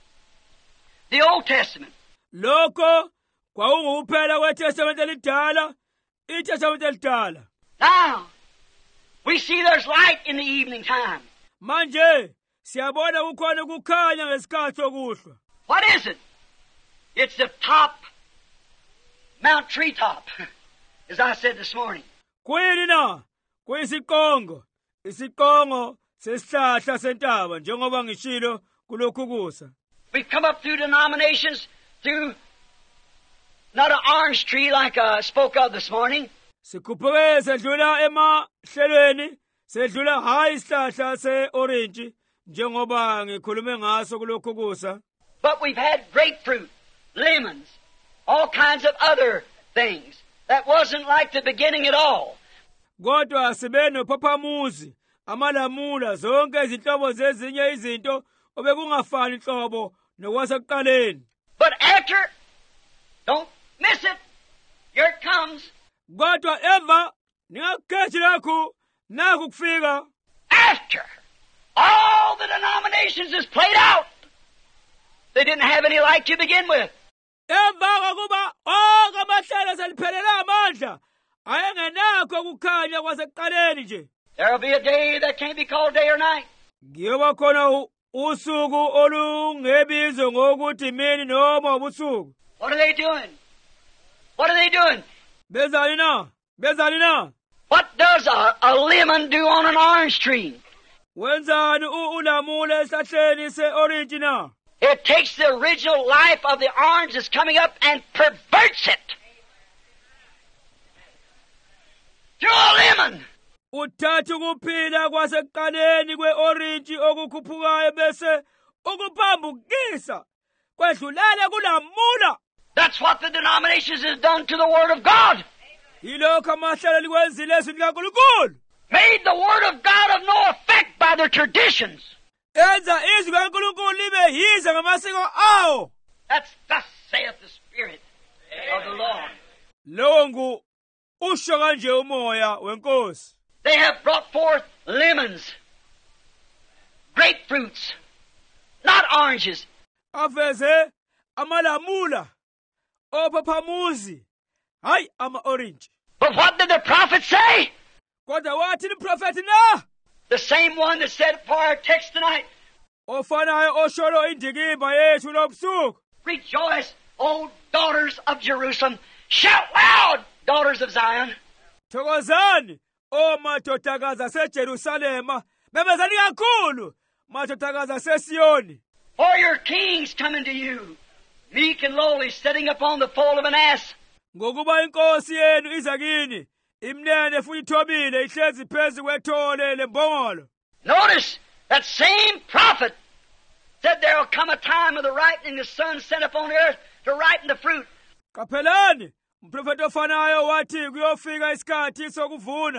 The Old Testament. Lokho kwakungukuphela kweTestamente elidala, iTestamente elidala. Now, we see there's light in the evening time. Manje siyabona kukhona ukukhanya ngesikhathi sokuhlwa. What is it? It's the top, Mount Treetop, as I said this morning. Kuyini na? Kuyisiqongo, isiqongo sesihlahla sentaba njengoba ngishilo kulokhu kusa. We've come up through denominations, through not an orange tree like I spoke of this morning. Sikhuphuke sedlula emahlelweni, sedlula hayi isihlahla se-orange njengoba ngikhulume ngaso kulokhu kusa. But we've had grapefruit, lemons, all kinds of other things. That wasn't like the beginning at all. Kodwa sibe nophaphamuzi, amalamula, zonke izinhlobo zezinye izinto obekungafani inhlobo nokwasekuqaleni. But after, don't miss it, here it comes. Kodwa emva ningakhethi lokhu naku kufika. After all the denominations is played out, they didn't have any light to begin with. Emva kokuba onke amahlelo seliphelele amandla ayengenakho kukhanya kwasekuqaleni nje. There'll be a day that can't be called day or night. Ngiyoba khona usuku olungebizwe ngokuthi imini noma ubusuku. What are they doing? What are they doing? Bezani na? Bezani na? What does a, a lemon do on an orange tree? Wenzani ulamula esihlahleni se-orange na? It takes the original life of the orange that's coming up and perverts it to a lemon. Uthatha ukuphila kwasekuqaleni kwe-orange okukhuphukayo bese ukuphambukisa kwedlulele kulamula. That's what the denominations has done to the Word of God. Yilokho amahlelo likwenzile ezwi likaNkulunkulu. Made the Word of God of no effect by their traditions. Enza izwi likaNkulunkulu libe yize ngamasiko awo. That's thus saith the Spirit of the Lord. Lowo ngu usho kanje umoya wenkosi. They have brought forth lemons, grapefruits, not oranges. Aveze amalamula, ophaphamuzi, hayi ama-orange. But what did the prophet say? Kodwa wathi umprofeti na? The same one that said for our text tonight, ofanayo osholo indikimba yethu lobusuku. Rejoice, O daughters of Jerusalem. Shout loud, daughters of Zion. Thokozani, o madodakazi aseJerusalema. Memezani kakhulu, madodakazi aseSiyoni. For your king's coming to you, meek and lowly, sitting upon the foal of an ass. Ngokuba inkosi yenu iza kini, imnene futhi ithobile, ihlezi phezu kwethole lembongolo. Notice that same prophet said there will come a time of the ripening the sun sent upon the earth to ripen the fruit. Kaphelani, umprofeti ofanayo wathi kuyofika isikhathi sokuvuna,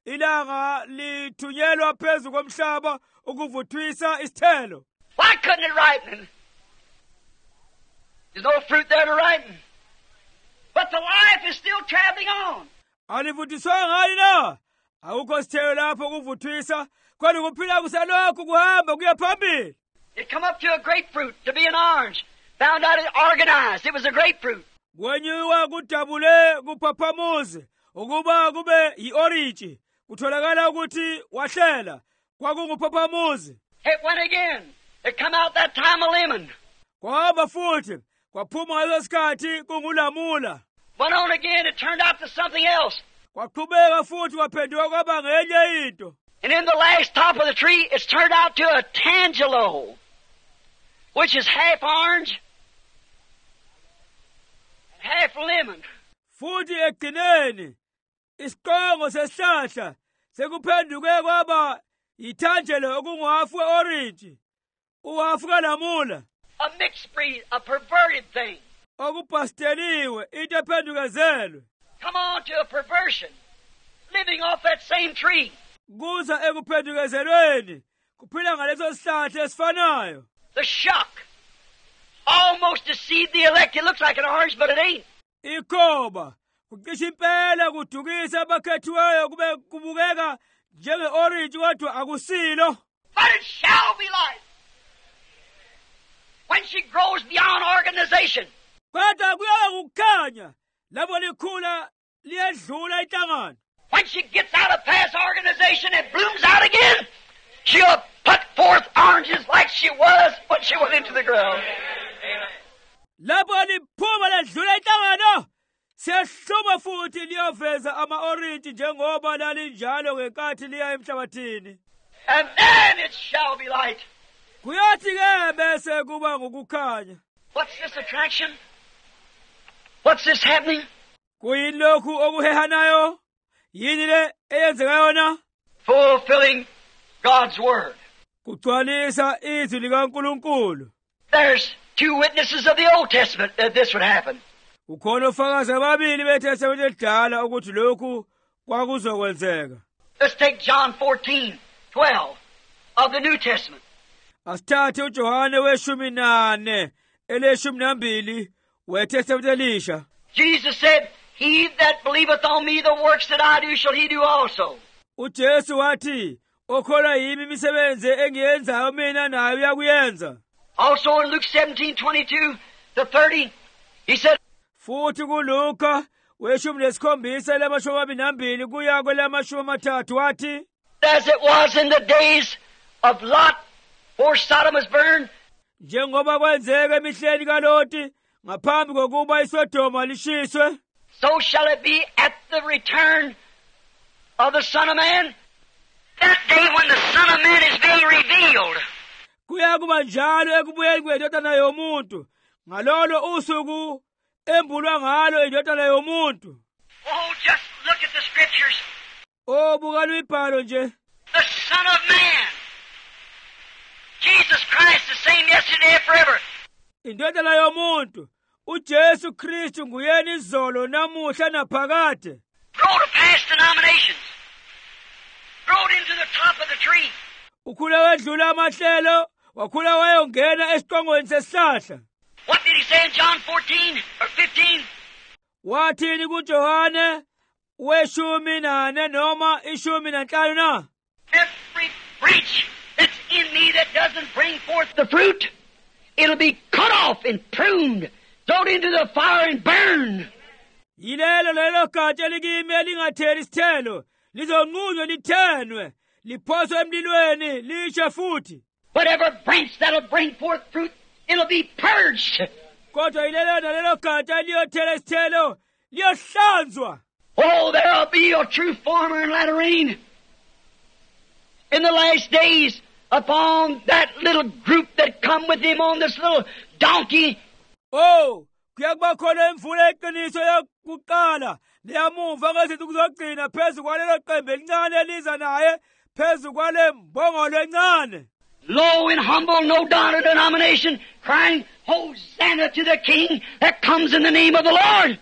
ilanga lithunyelwa phezu komhlaba ukuvuthwisa isithelo. Why couldn't it ripen? There's no fruit there to ripen. But the life is still traveling on. Alivuthiswa ngani na? Awukho sithelo lapho ukuvuthwisa, kodwa kuphila kusalokhu kuhamba kuya phambili. It come up to a grapefruit, to be an orange. Found out it organized. It was a grapefruit. Kwenyuwa kudabule kuphaphamuze, ukuba kube yi-orange. Kutholakala ukuthi wahlela, kwakunguphaphamuze. It went again. It come out that time a lemon. Kwahamba futhi, kwaphuma ngaleso sikhathi kungulamula. Went on again, it turned out to something else. Kwaqhubeka futhi kwaphenduka kwaba ngenye into. And in the last top of the tree, it's turned out to a tangelo, which is half orange, half lemon. Futhi ekugcineni, isiqongo sesihlahla sekuphenduke kwaba yithangelo okunguhafu we-orange, uhafu kalamula. A mixed breed, a perverted thing. Okupasteliwe, into ephendukezelwe. Come on to a perversion, living off that same tree. Kuza ekuphendukezelweni, kuphila ngaleso sihlahla esifanayo. The shock almost deceived the elect. It looks like an orange, but it ain't. Ikhoba, kucisha impela kudukisa abakhethiweyo kube kubukeka njenge-orange kodwa akusilo. But it shall be life when she grows beyond organization. Kodwa kuyabe kukhanya lapho likhula liyedlula inhlangano. When she gets out of past organization and blooms out again, she'll put forth oranges like she was when she went into the ground. Lapho liphuma ledlula inhlangano, sehluma futhi liyoveza ama-orange njengoba lalinjalo ngenkathi liya emhlabathini. And then it shall be light. Kuyathi ke bese kuba ngukukhanya. What's this attraction? What's this happening? Kuyini lokhu okuhehanayo? Yini le eyenzeka yona? Fulfilling God's word. Kugcwalisa izwi likaNkulunkulu. There's two witnesses of the Old Testament that this would happen. Ukhona ofakazi ababili beTestamente elidala ukuthi lokhu kwakuzokwenzeka. Let's take John fourteen twelve of the New Testament. Asithathe uJohane weshumi nane eleshumi nambili weTestamente elisha. Jesus said, "He that believeth on me, the works that I do shall he do also." uJesu wathi, okholwa yimi imisebenzi engiyenzayo mina naye uyakuyenza. Also in Luke seventeen twenty-two to thirty, he said, futhi kuLuka weshumi nesikhombisa lamashumi amabili nambili kuya kwelamashumi amathathu wathi, as it was in the days of Lot, before Sodom was burned, njengoba kwenzeka emihleni kaLoti ngaphambi kokuba iSodoma lishiswe, so shall it be at the return of the Son of Man, that day when the Son of Man is being revealed. Kuyakuba njalo ekubuyeni kwendodana yomuntu, ngalolo usuku embulwa ngalo indodana yomuntu. Oh, just look at the scriptures. Oh, buka imibhalo nje. The Son of Man, Jesus Christ, the same yesterday and forever. Indodana yomuntu, uJesu Kristu nguyena izolo namuhla naphakade. Growed past denominations. Growed into the top of the tree. Ukhula wedlula amahlelo, wakhula wayongena esiqongweni sesihlahla. What did he say in John fourteen or fifteen? Wathini kuJohane weshumi nane noma ishumi nanhlanu na? Every branch that's in me that doesn't bring forth the fruit, it'll be cut off and pruned, thrown into the fire and burned. Yilelo lelo gatsha elikimi elingatheli isithelo, lizonqunywa lithenwe, liphoswe emlilweni, lishe futhi. Whatever branch that'll bring forth fruit, it'll be purged. Kodwa yilelo nalelo gatsha liyothela isithelo, liyohlanzwa. Oh, there'll be a true farmer in latter rain. In the last days, upon that little group that come with him on this little donkey. Oh, kuyakuba khona imvula eqiniso yokuqala leyamuva ngezinsuku zokugcina phezu kwalelo qembu elincane eliza naye phezu kwale mbongolo encane. Low and humble, no doubt denomination, crying, Hosanna to the King that comes in the name of the Lord.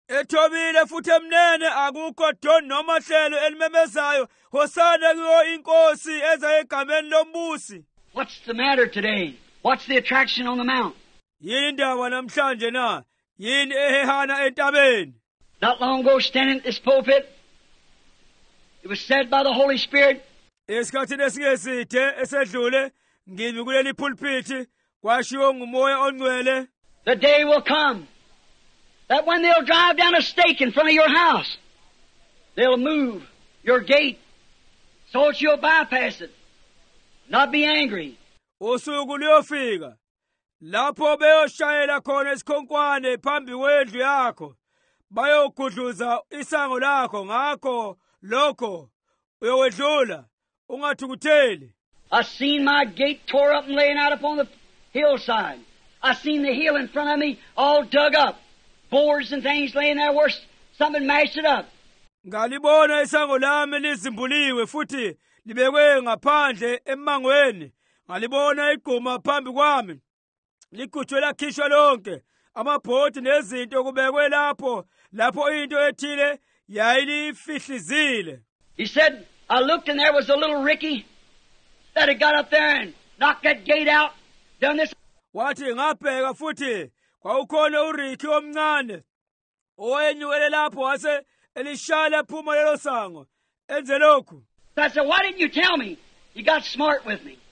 ethobile futhi emnene akukho don noma hlelo elimemezayo hosana kuyo inkosi eza egameni lombusi. What's the matter today? What's the attraction on the mount? Yini indaba namhlanje na? Yini ehehana entabeni? Not long ago, standing at this pulpit, it was said by the Holy Spirit, esikhathini esingesithe esedlule ngimi kuleli pulpit kwashiwo ngumoya ongcwele, the day will come that when they'll drive down a stake in front of your house, they'll move your gate so that you'll bypass it, not be angry. usuku luyofika lapho beyoshayela khona isikhonkwane phambi kwendlu yakho bayogudluza isango lakho, ngakho lokho uyowedlula ungathukutheli. I seen my gate tore up and laying out upon the hillside. I seen the hill in front of me all dug up, boards and things laying there where something mashed it up. Ngalibona isango lami lizimbuliwe futhi libekwe ngaphandle emangweni. Ngalibona igquma phambi kwami ligujwe lakhishwa lonke amabhodi nezinto kubekwe lapho lapho into ethile yayilifihlizile. He said, I looked and there was a little Ricky that had got up there and knocked that gate out, done this. Wathi ngabheka futhi kwaukhona uRicky omncane owenyukele lapho wase elishala phuma lelo sango enze lokhu. I said, why didn't you tell me? You got smart with me.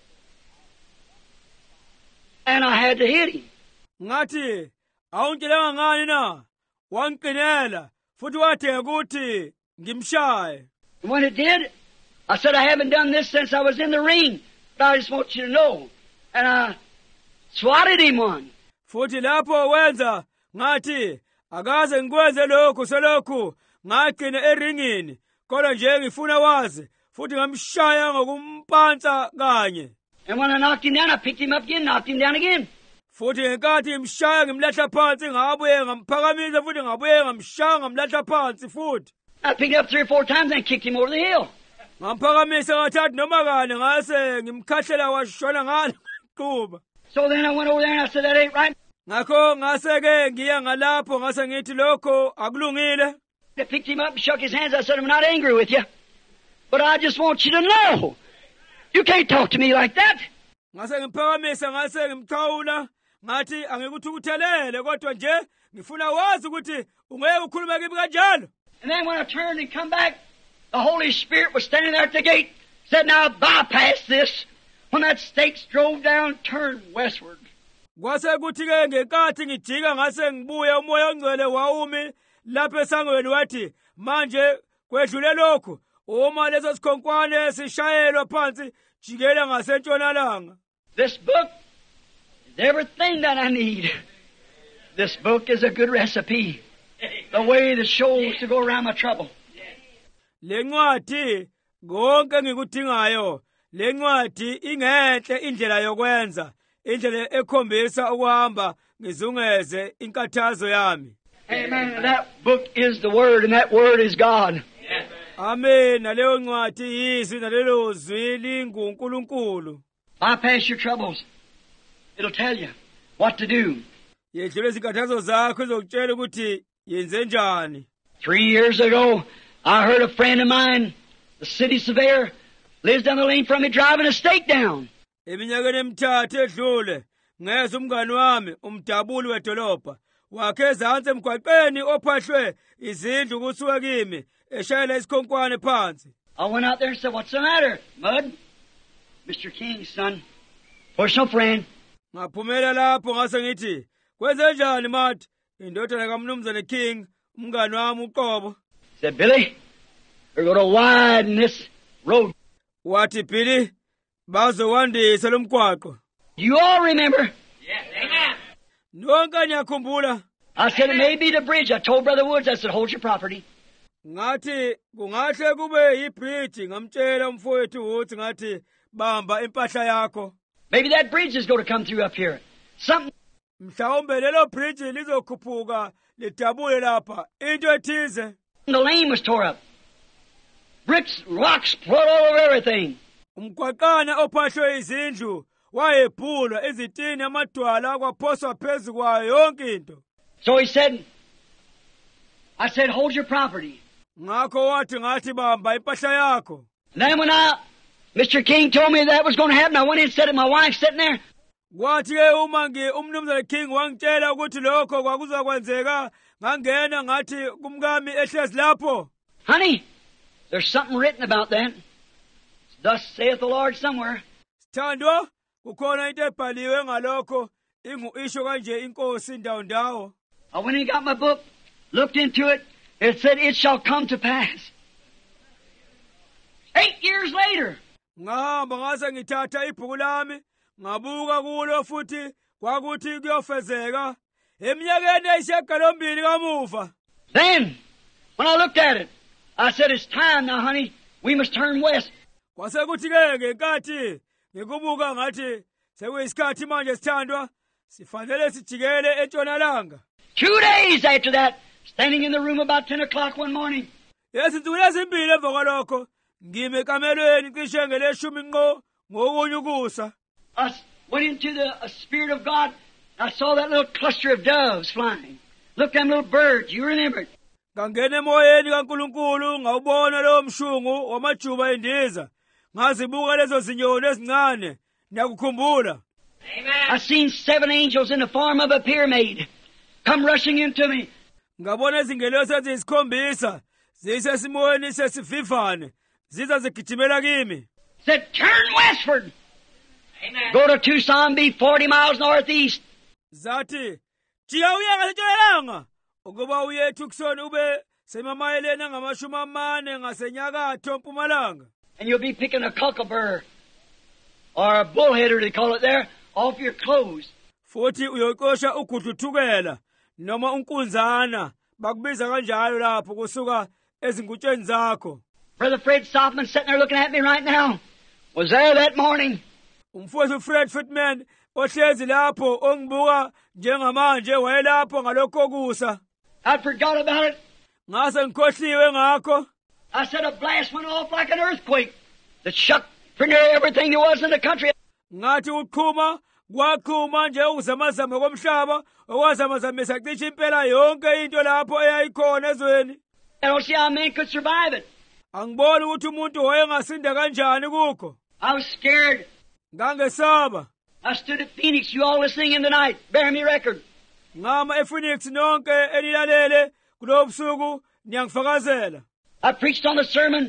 And I had to hit him. Ngathi awuntshelanga ngani na? Wanqinela futhi wathenga ukuthi ngimshaye. And when it did, I said, I haven't done this since I was in the ring, but I just want you to know. And I swatted him one. Futhi lapho wenza ngathi akaze ngikwenze lokhu selokhu ngaqina eringini, kodwa nje ngifuna wazi futhi ngamshaya ngokumpansa kanye. And when I knocked him down, I picked him up again, knocked him down again. Futhi ngenkathi ngimshaya ngimlahla phansi ngabuye ngamphakamisa futhi ngabuye ngamshaya ngamlahla phansi futhi. I picked him up three or four times and kicked him over the hill. Ngamphakamisa ngathathu noma kane ngase ngimkhahlela washona ngalo quba. So then I went over there and I said, that ain't right. Ngakho ngase ke ngiya ngalapho ngase ngithi lokho akulungile. I picked him up and shook his hands. I said, I'm not angry with you, but I just want you to know. You can't talk to me like that. Ngase ngiphakamisa ngase ngimchawula ngathi angikuthukuthelele kodwa nje ngifuna wazi ukuthi ungeke ukhulume kimi kanjalo. And then when I turned and come back, the Holy Spirit was standing there at the gate, said, now bypass this. When that stake drove down, turned westward. Kwase kuthi ke ngenkathi ngijika ngase ngibuya umoya ongcwele wawumi lapho esangweni wathi manje kwedlule lokho uma leso sikhonkwane sishayelwa phansi jikela ngasentshonalanga. This book is everything that I need. This book is a good recipe. The way that shows to go around my trouble. Lencwadi konke ngikudingayo. Lencwadi ingenhle indlela yokwenza, indlela ekhombisa ukuhamba ngizungeze inkathazo yami. Amen. That book is the Word, and that Word is God. Amen. Naleyo ncwadi yizwi nalelo zwi linguNkulunkulu. Bypass your troubles. It'll tell you what to do. Yedlule izinkathazo zakho izokutshela ukuthi yenze njani. Three years ago, I heard a friend of mine, the city surveyor, lives down the lane from me, driving a stake down. Eminyakeni emithathu edlule ngezwe umngane wami umdabuli wedolobha wakhe ezansi emgwaqeni ophahlwe izindlu kusuka kimi eshayela isikhonkwane phansi. I went out there and said, what's the matter, Mud? Mister King's son, personal friend. Ngaphumela lapho ngase ngithi kwenze njani Mud? Indodana kaMnumzane King, umngane wami uqobo. Said, Billy, we're going to widen this road. Wathi Billy, bazowandisa lo mgwaqo. You all remember? Yes, amen. Nonke niyakhumbula. I said, it may be the bridge. I told Brother Woods, I said, hold your property. Ngathi kungahle kube yibridge, ngamtshela umfowethu Woods ngathi bamba impahla yakho. Maybe that bridge is going to come through up here. Something. Mhlawumbe lelo bridge lizokhuphuka lidabule lapha into ethize. The lane was tore up. Bricks, rocks, flood all over everything. Umgwaqana ophahlwe izindlu wayebhulwa izitini amadwala akwaphoswa phezu kwayo yonke into. So he said, I said, hold your property. ngakho wathi ngathi bamba impahla yakho. Then when I, Mister King told me that was going to happen, I went in and said it, my wife sitting there. Kwathi ke uma ngi umnumzane King wangitshela ukuthi lokho kwakuzokwenzeka, ngangena ngathi kumkami ehlezi lapho. Honey, there's something written about that. Thus saith the Lord somewhere. Sithandwa, kukhona into ebhaliwe ngalokho, ingu isho kanje inkosi ndawo ndawo. I went and got my book, looked into it, it said it shall come to pass. Eight years later. Ngahamba ngase ngithatha ibhuku lami, ngabuka kulo futhi kwakuthi kuyofezeka eminyakeni eyishagalombili kamuva. Then, when I looked at it, I said, it's time now, honey, we must turn west. Kwase kuthi ke ngenkathi ngikubuka ngathi sekuyisikhathi manje sithandwa sifanele sijikele entshonalanga. Two days after that, standing in the room about ten o'clock one morning. Yezinsuku ezimbili emva kwalokho ngime ekamelweni cishe ngeleshumi nqo ngokunye ukusa. I went into the uh, Spirit of God. I saw that little cluster of doves flying. Look, them little birds. You remember it. Ngangena emoyeni kaNkulunkulu ngawubona lo mshungu wamajuba endiza. Ngazibuka lezo zinyoni ezincane. Ngiyakukhumbula. Amen. I seen seven angels in the form of a pyramid come rushing into me. Ngabona izingelosi eziyisikhombisa zisesimoyeni sesivivane ziza zigijimela kimi. Said, turn westward. Amen. Go to Tucson, be forty miles northeast. Zathi, jiya uye ngasentshonalanga ukuba uye eTucson ube semamayeleni angamashumi amane ngasenyakatho mpumalanga. And you'll be picking a cockabur or a bullheader, they call it there, off your clothes. Futhi uyoqosha ugudluthukela noma unkunzana bakubiza kanjalo lapho kusuka ezingutsheni zakho. Brother Fred Softman sitting there looking at me right now was there that morning. Umfowethu Fred Footman ohlezi lapho ongibuka njengamanje wayelapho ngalokho kusa. I forgot about it. Ngase ngikhohliwe ngakho. I said a blast went off like an earthquake that shook pretty near everything there was in the country. Ngathi uqhuma kwaqhuma nje ukuzamazama komhlaba okwazamazamisa cishe impela yonke into lapho eyayikhona ezweni. I don't see how men could survive it. Angiboni ukuthi umuntu wayengasinda kanjani kukho. I was scared. Ngangesaba. I stood at Phoenix, you all listening in tonight, bear me record. Ngama ePhoenix nonke enilalele kulobusuku niyangifakazela. I preached on the sermon,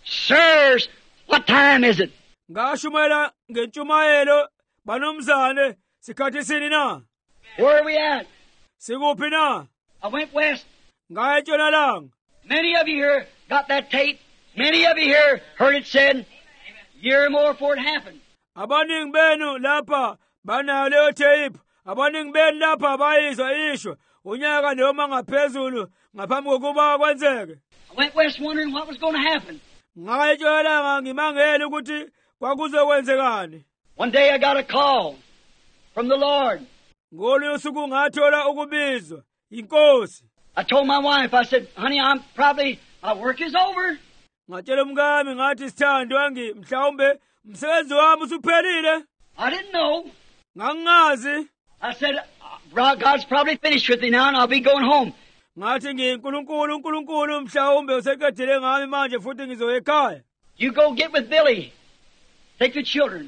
sirs, what time is it? Ngashumela ngentshumayelo banomzane sikhathi sini na? Where are we at? Sikuphi na? I went west. Ngaya entshonalanga. Many of you here got that tape. Many of you here heard it said a year or more before it happened. Abaningi benu lapha banayo leyo tape. Abaningi benu lapha bayizwa isho unyaka noma ngaphezulu ngaphambi kokuba kwenzeke. I went west wondering what was going to happen. Ngaya entshonalanga ngimangele ukuthi kwakuzokwenzekani. One day I got a call from the Lord. Ngolunye usuku ngathola ukubizwa inkosi. I told my wife, I said, honey, I'm probably, my work is over. Ngatshela umkami ngathi sithandwa ngi mhlawumbe umsebenzi wami usuphelile. I didn't know. Ngangazi. I said, God's probably finished with me now and I'll be going home. Ngathi ngiNkulunkulu uNkulunkulu mhlawumbe useqedile ngami manje futhi ngizoya ekhaya. You go get with Billy. Take the children.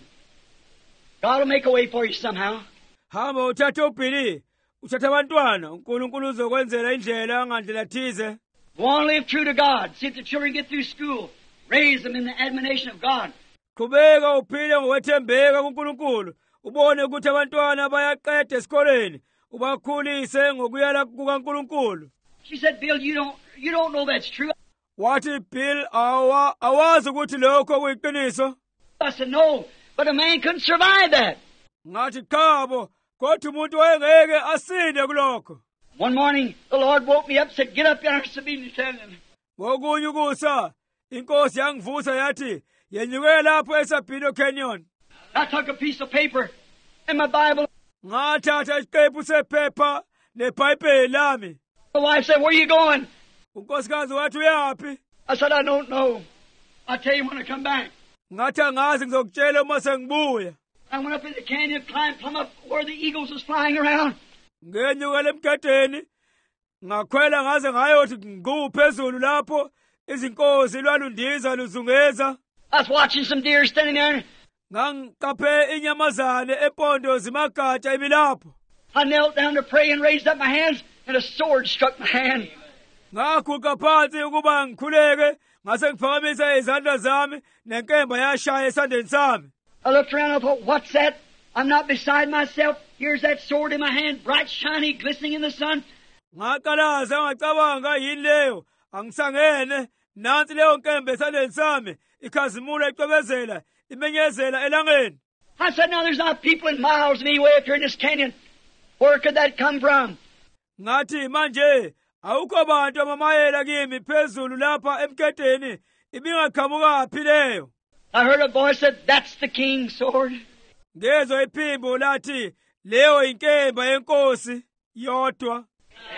God will make a way for you somehow. Hamba uthathe uBilly, uthathe abantwana, uNkulunkulu uzokwenzela indlela angandlela thize. Go on, live true to God. See if the children get through school. Raise them in the admonition of God. Qhubeka uphile ngokwethembeka kuNkulunkulu. Ubone ukuthi abantwana bayaqeda esikoleni. Ubakhulise ngokuyala kukaNkulunkulu. She said, Bill, you don't you don't know that's true. Wathi Bill awa awazi ukuthi lokho kuyiqiniso. I said, no, but a man couldn't survive that. Ngathi qhabo, kodwa umuntu wayengeke asinde kulokho. One morning, the Lord woke me up and said, get up there, Sabine Canyon. Ngokunye ukusa, inkosi yangivusa yathi, yenyuke lapho eSabino Canyon. I took a piece of paper and my Bible. Ngathatha isiqephu sephepha neBhayibheli lami. The wife said, where are you going? Unkosikazi wathi uyaphi? I said, I don't know. I'll tell you when I come back. Ngathi angazi ngizokutshela uma sengibuya. I went up in the canyon, climbed plumb up where the eagles was flying around. Ngenyuka lemgedeni, ngakhwela ngaze ngayothi ngqu phezulu lapho izinkosi lwalundiza luzungeza. I was watching some deer standing there. Ngangikaphe inyamazane epondo zimagatsha ibilapho. I knelt down to pray and raised up my hands, and a sword struck my hand. Ngakhuka phansi ukuba ngikhuleke, ngase ngiphakamisa izandla zami, nenkemba yashaya esandleni sami. I looked around and I thought, what's that? I'm not beside myself. Here's that sword in my hand, bright, shiny, glistening in the sun. Ngaqalaza ngacabanga yini leyo, angisangene, nansi leyo nkemba esandleni sami, ikhazimula icwebezela, imenyezela elangeni. I said, now there's not people in miles of me way up here in this canyon. Where could that come from? Ngathi manje, awukho bantu amamayela kimi phezulu lapha emketeni, ibingaqhamukaphi leyo. I heard a voice said, that's the king's sword. Ngezwe iphimbo lathi, leyo inkemba yenkosi yodwa.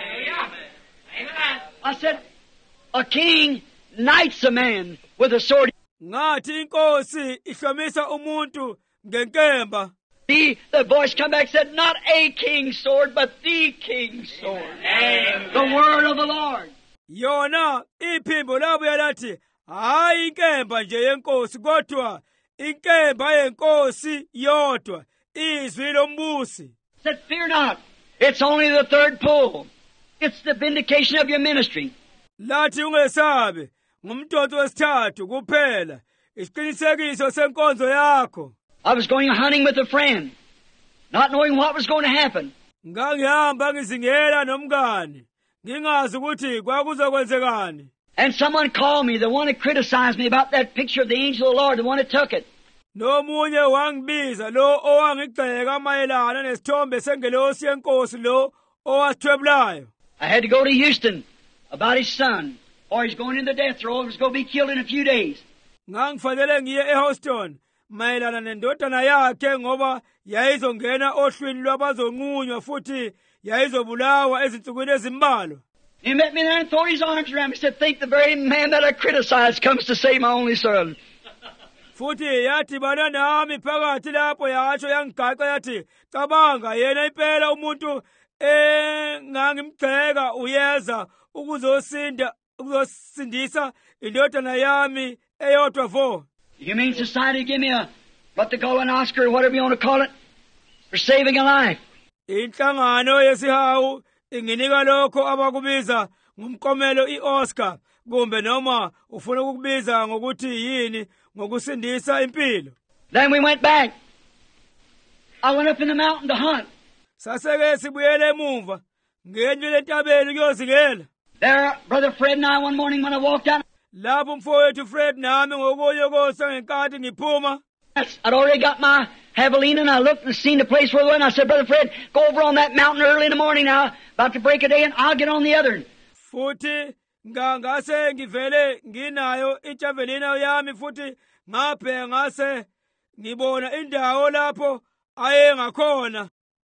I said, a king knights a man with a sword. Ngathi inkosi ihlomisa umuntu ngenkemba. The, the voice come back and said, not a king's sword, but the king's sword. Amen. The word of the Lord. Yona iphimbo labuya lathi, hayi inkemba nje yenkosi kodwa inkemba yenkosi yodwa, izwi lombusi. Said, fear not. It's only the third pull. It's the vindication of your ministry. Lathi ungesabe, ngumdonso wesithathu kuphela, isiqinisekiso senkonzo yakho. I was going hunting with a friend, not knowing what was going to happen. Ngangihamba ngizingela nomngane, ngingazi ukuthi kwakuzokwenzekani. And someone called me, the one that criticized me about that picture of the angel of the Lord, the one that took it. Nomunye wangibiza lo owangigxeka mayelana nesithombe sengelosi yenkosi lo owasithwebulayo. I had to go to Houston about his son, or he's going in the death row. He was going to be killed in a few days. Ngangifanele ngiye eHouston mayelana nendodana yakhe ngoba yayizongena ohlwini lwabazonqunywa futhi yayizobulawa ezinsukwini ezimbalwa. He met me there and threw his arms around me. He said, think the very man that I criticized comes to save my only son. Futhi yathi bana nami phakathi lapho yatsho yangigaqa yathi cabanga yena impela umuntu engangimgxeka uyeza ukuzosinda ukuzosindisa indodana yami eyodwa vo. You mean society give me a, what they call an Oscar or whatever you want to call it, for saving a life? Inhlangano yesihawu inginika lokho abakubiza ngumkomelo iOscar kumbe noma ufuna ukukubiza ngokuthi yini ngokusindisa impilo. Then we went back. I went up in the mountain to hunt. Saseke sibuyele emuva ngenywe entabeni kuyozingela. There, Brother Fred and I one morning when I walked out. Lapho mfowethu Fred nami ngokuyokosa ngenkathi ngiphuma. I'd already got my javelin and I looked and seen the place where we went. I said, Brother Fred, go over on that mountain early in the morning now, about to break a day, and I'll get on the other. Futhi ngangase ngivele nginayo ijavelina yami futhi ngaphe ngase ngibona indawo lapho aye ngakhona.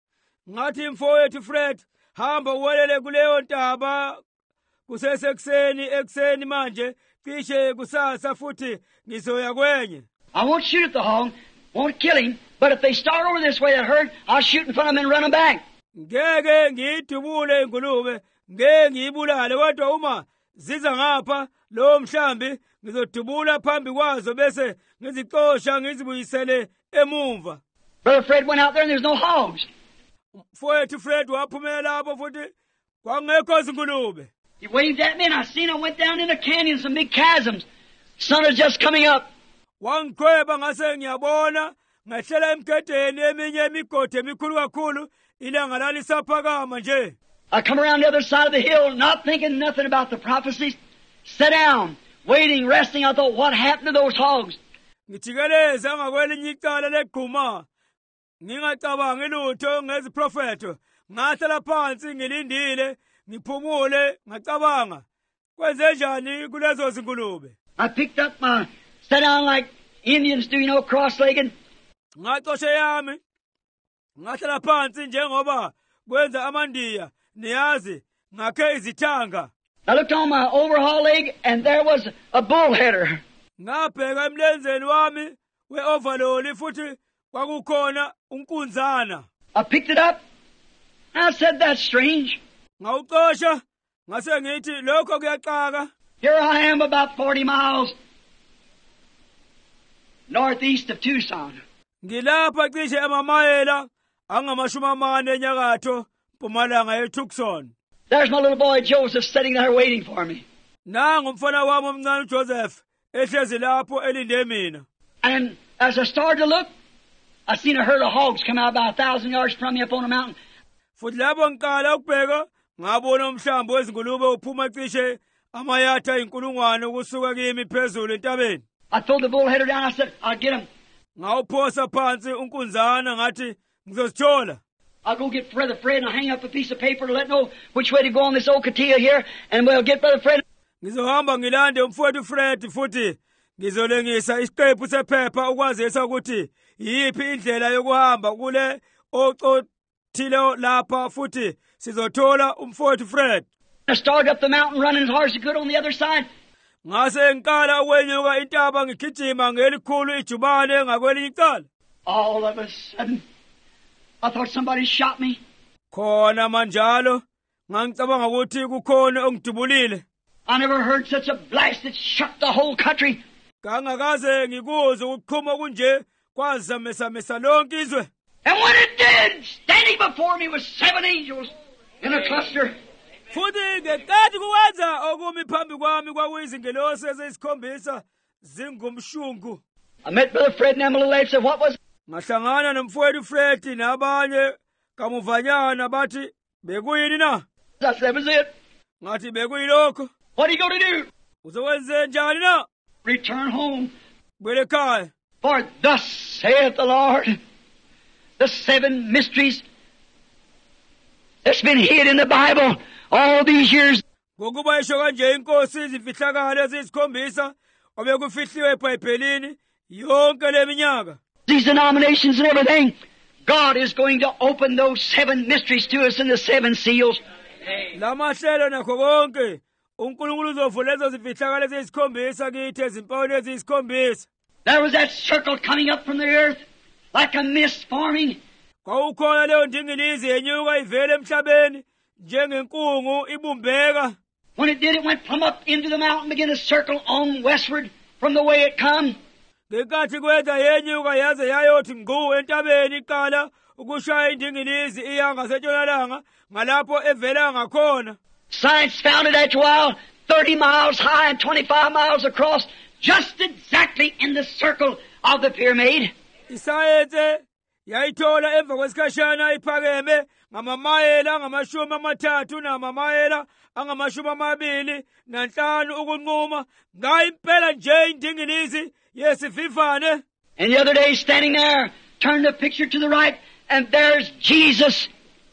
Ngathi mfowethu Fred, hamba uwelele kuleyo ntaba kusesekuseni ekseni manje cishe kusasa futhi ngizoya kwenye. I won't shoot at the hog, won't kill him, but if they start over this way that herd, I'll shoot in front of them and run them back. Ngeke ngidubule ingulube, ngeke ngiyibulale kodwa uma ziza ngapha lo mhlambi ngizodubula phambi kwazo bese ngizixosha ngizibuyisele emumva. Brother Fred went out there and there's no hogs. Mfowethu Fred waphumela lapho futhi kwangekho izingulube. He waved at me and I seen I went down in the canyon, some big chasms. Sun is just coming up. Wangiqhweba ngase ngiyabona ngehlela emgedeni eminye imigodi emikhulu kakhulu ilanga lalisaphakama nje. I come around the other side of the hill not thinking nothing about the prophecies. Sat down, waiting, resting. I thought, what happened to those hogs? Ngithikeleza ngakwelinye icala legquma. Ngingacabangi lutho ngeziprofeto. Ngahlala phansi ngilindile, ngiphumule, ngacabanga. Kwenze njani kulezo zingulube? I picked up my, sat down like Indians do, you know, cross-legged. Ngacoshe yami. Ngahlala phansi njengoba kwenza amandiya, niyazi, ngakhe izithanga. I looked on my overhaul leg and there was a bullheader. Ngabheka emlenzeni wami we-overall futhi kwakukhona unkunzana. I picked it up. I said, that's strange. Ngawuqosha ngase ngithi lokho kuyaxaka. Here I am about forty miles northeast of Tucson. Ngilapha cishe amamayela angamashumi amane enyakatho mpumalanga eTucson. There's my little boy Joseph sitting there waiting for me. Nangu umfana wami omncane uJoseph ehlezi lapho elinde mina. And as I started to look, I seen a herd of hogs come out about a thousand yards from me up on a mountain. Futhi lapho ngiqala ukubheka ngabona umhlambi wezingulube uphuma cishe amayatha inkulungwane ukusuka kimi phezulu entabeni. I threw the bull header down. I said, I'll get him. Ngawuphosa phansi unkunzana ngathi ngizosithola. I'll go get Brother Fred and I'll hang up a piece of paper to let know which way to go on this old Katia here, and we'll get Brother Fred. Ngizohamba ngilande umfowethu Fred futhi ngizolengisa isiqephu sephepha ukwazisa ukuthi yiphi indlela yokuhamba kule ocothile lapha futhi sizothola umfowethu Fred. I started up the mountain running as hard as I could on the other side. Ngase ngiqala ukwenyuka intaba ngigijima ngelikhulu ijubane ngakwelinye icala. All of a sudden, I thought somebody shot me. Khona manjalo ngangicabanga ukuthi kukhona ongidubulile. I never heard such a blast that shook the whole country. Kangakaze ngikuze ukuqhuma kunje kwazamesa mesa lonke izwe. And when it did, standing before me was seven angels in a cluster. Futhi ngeqedi kukwenza okumi phambi kwami kwakuyizingelosi ezisikhombisa zingumshungu. I met Brother Fred and them little lad said, what was it? Ngahlangana nomfowethu Fred nabanye kamuvanyana bathi bekuyini na? I said, that was it. Ngathi bekuyilokho. What are you going to do? Uzokwenze njani na? Return home. Buyele ekhaya. For thus saith the Lord, the seven mysteries that's been hid in the Bible all these years. Ngokuba isho kanje inkosi izifihlakalo ezisikhombisa obekufihliwe eBhayibhelini yonke leminyaka. These denominations and everything, God is going to open those seven mysteries to us in the seven seals. Lamahlelo nakho konke uNkulunkulu uzovula lezo zifihlakalo ezisikhombisa kithi ezimpawini ezisikhombisa. There was that circle coming up from the earth like a mist forming. Kwaukhona leyo ndingilizi yenyuka ivele emhlabeni njengenkungu ibumbeka. When it did, it went plumb up into the mountain, began to circle on westward from the way it come. Ngenkathi kwenza yenyuka yaze yayothi ngqu entabeni iqala ukushaya indingilizi iya ngasetshonalanga ngalapho evela ngakhona. Science found it after a while, thirty miles high and twenty-five miles across, just exactly in the circle of the pyramid. Isayenze yayithola emva kwesikhashana iphakeme ngamamayela angamashumi amathathu namamayela angamashumi amabili nanhlanu ukunquma ngayimpela nje indingilizi yesivivane. And the other day, standing there, turned the picture to the right, and there's Jesus,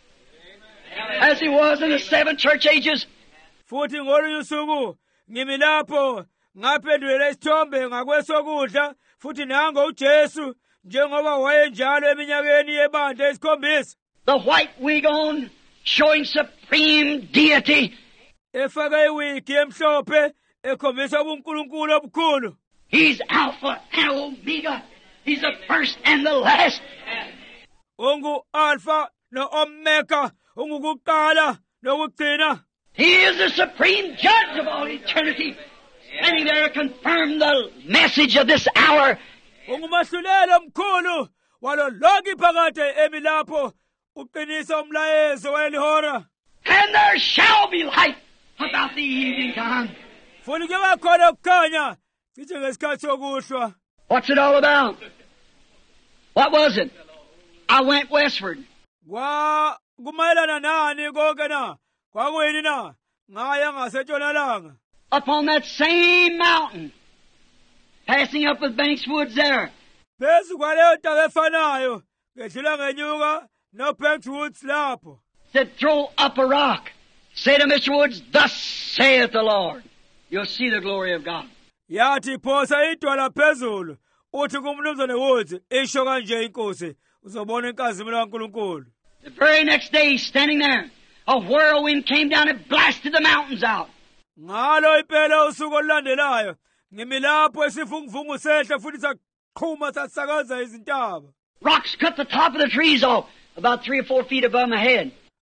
as he was in the seven church ages. Futhi ngolunye usuku ngimi lapho ngaphendula isithombe ngakwesokudla futhi nango uJesu njengoba wayenjalo eminyakeni yebandla esikhombisa. The white wig on, showing supreme deity. Efake iwigi emhlophe ekhombisa ubuNkulunkulu obukhulu. He's Alpha and Omega. He's the first and the last. Ungu Alpha no Omega, ungukuqala nokugcina. He is the supreme judge of all eternity. Standing there to confirm the message of this hour. Ungumahlulelo omkhulu walo lonke iphakade emilapho uqinisa umlayezo welihora. And there shall be light about the evening time. Futhi kuba khona ukukhanya cishe ngesikhathi sokuhlwa. What's it all about? What was it? I went westward. Kwa kumayelana nani konke na? Kwakuyini na? Ngaya ngasetshonalanga. Upon that same mountain, passing up with Banks Woods there. Phezu kwaleyo ntaba efanayo ngedlula ngenyuka no Banks Woods lapho. Said, throw up a rock. Say to Mister Woods, thus saith the Lord. You'll see the glory of God. Yathi phosa idwala phezulu uthi kumnumzane Woods isho kanje inkosi uzobona inkazimulo kaNkulunkulu. The very next day, standing there, a whirlwind came down and blasted the mountains out. Ngalo impela usuku olulandelayo ngimi lapho esifunguvungu sehla futhi saqhuma sasakaza izintaba. Rocks cut the top of the trees off about three or four feet above my head.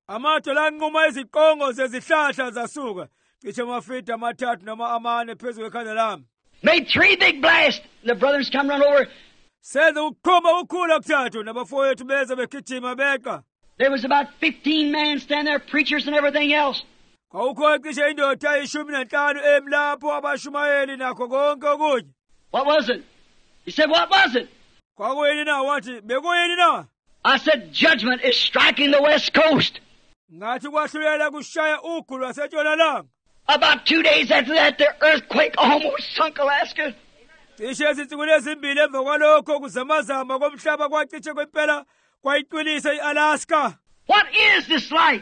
Amadoda anquma iziqongo zezihlahla zasuka cishe amafita amathathu noma amane phezu kwekhanda lami. Made three big blasts. The brothers come run over. Senza ukuqhuma ukukhula kuthathu nabafowethu beze begijima beqa. There was about fifteen men standing there, preachers and everything else. Kwakukho cishe indoda eyishumi nanhlanu emi lapho abashumayeli nakho konke okunye. What was it? He said, what was it? Kwakuyini na wathi bekuyini na? I said, judgment is striking the west coast. Ngathi kwahlulela kushaya ugu lwasetshonalanga. About two days after that, the earthquake almost sunk Alaska. Cishe izinsuku ezimbili emva kwalokho kuzamazama komhlaba kwaciche kwempela kwayiqinisa i-Alaska. What is this light?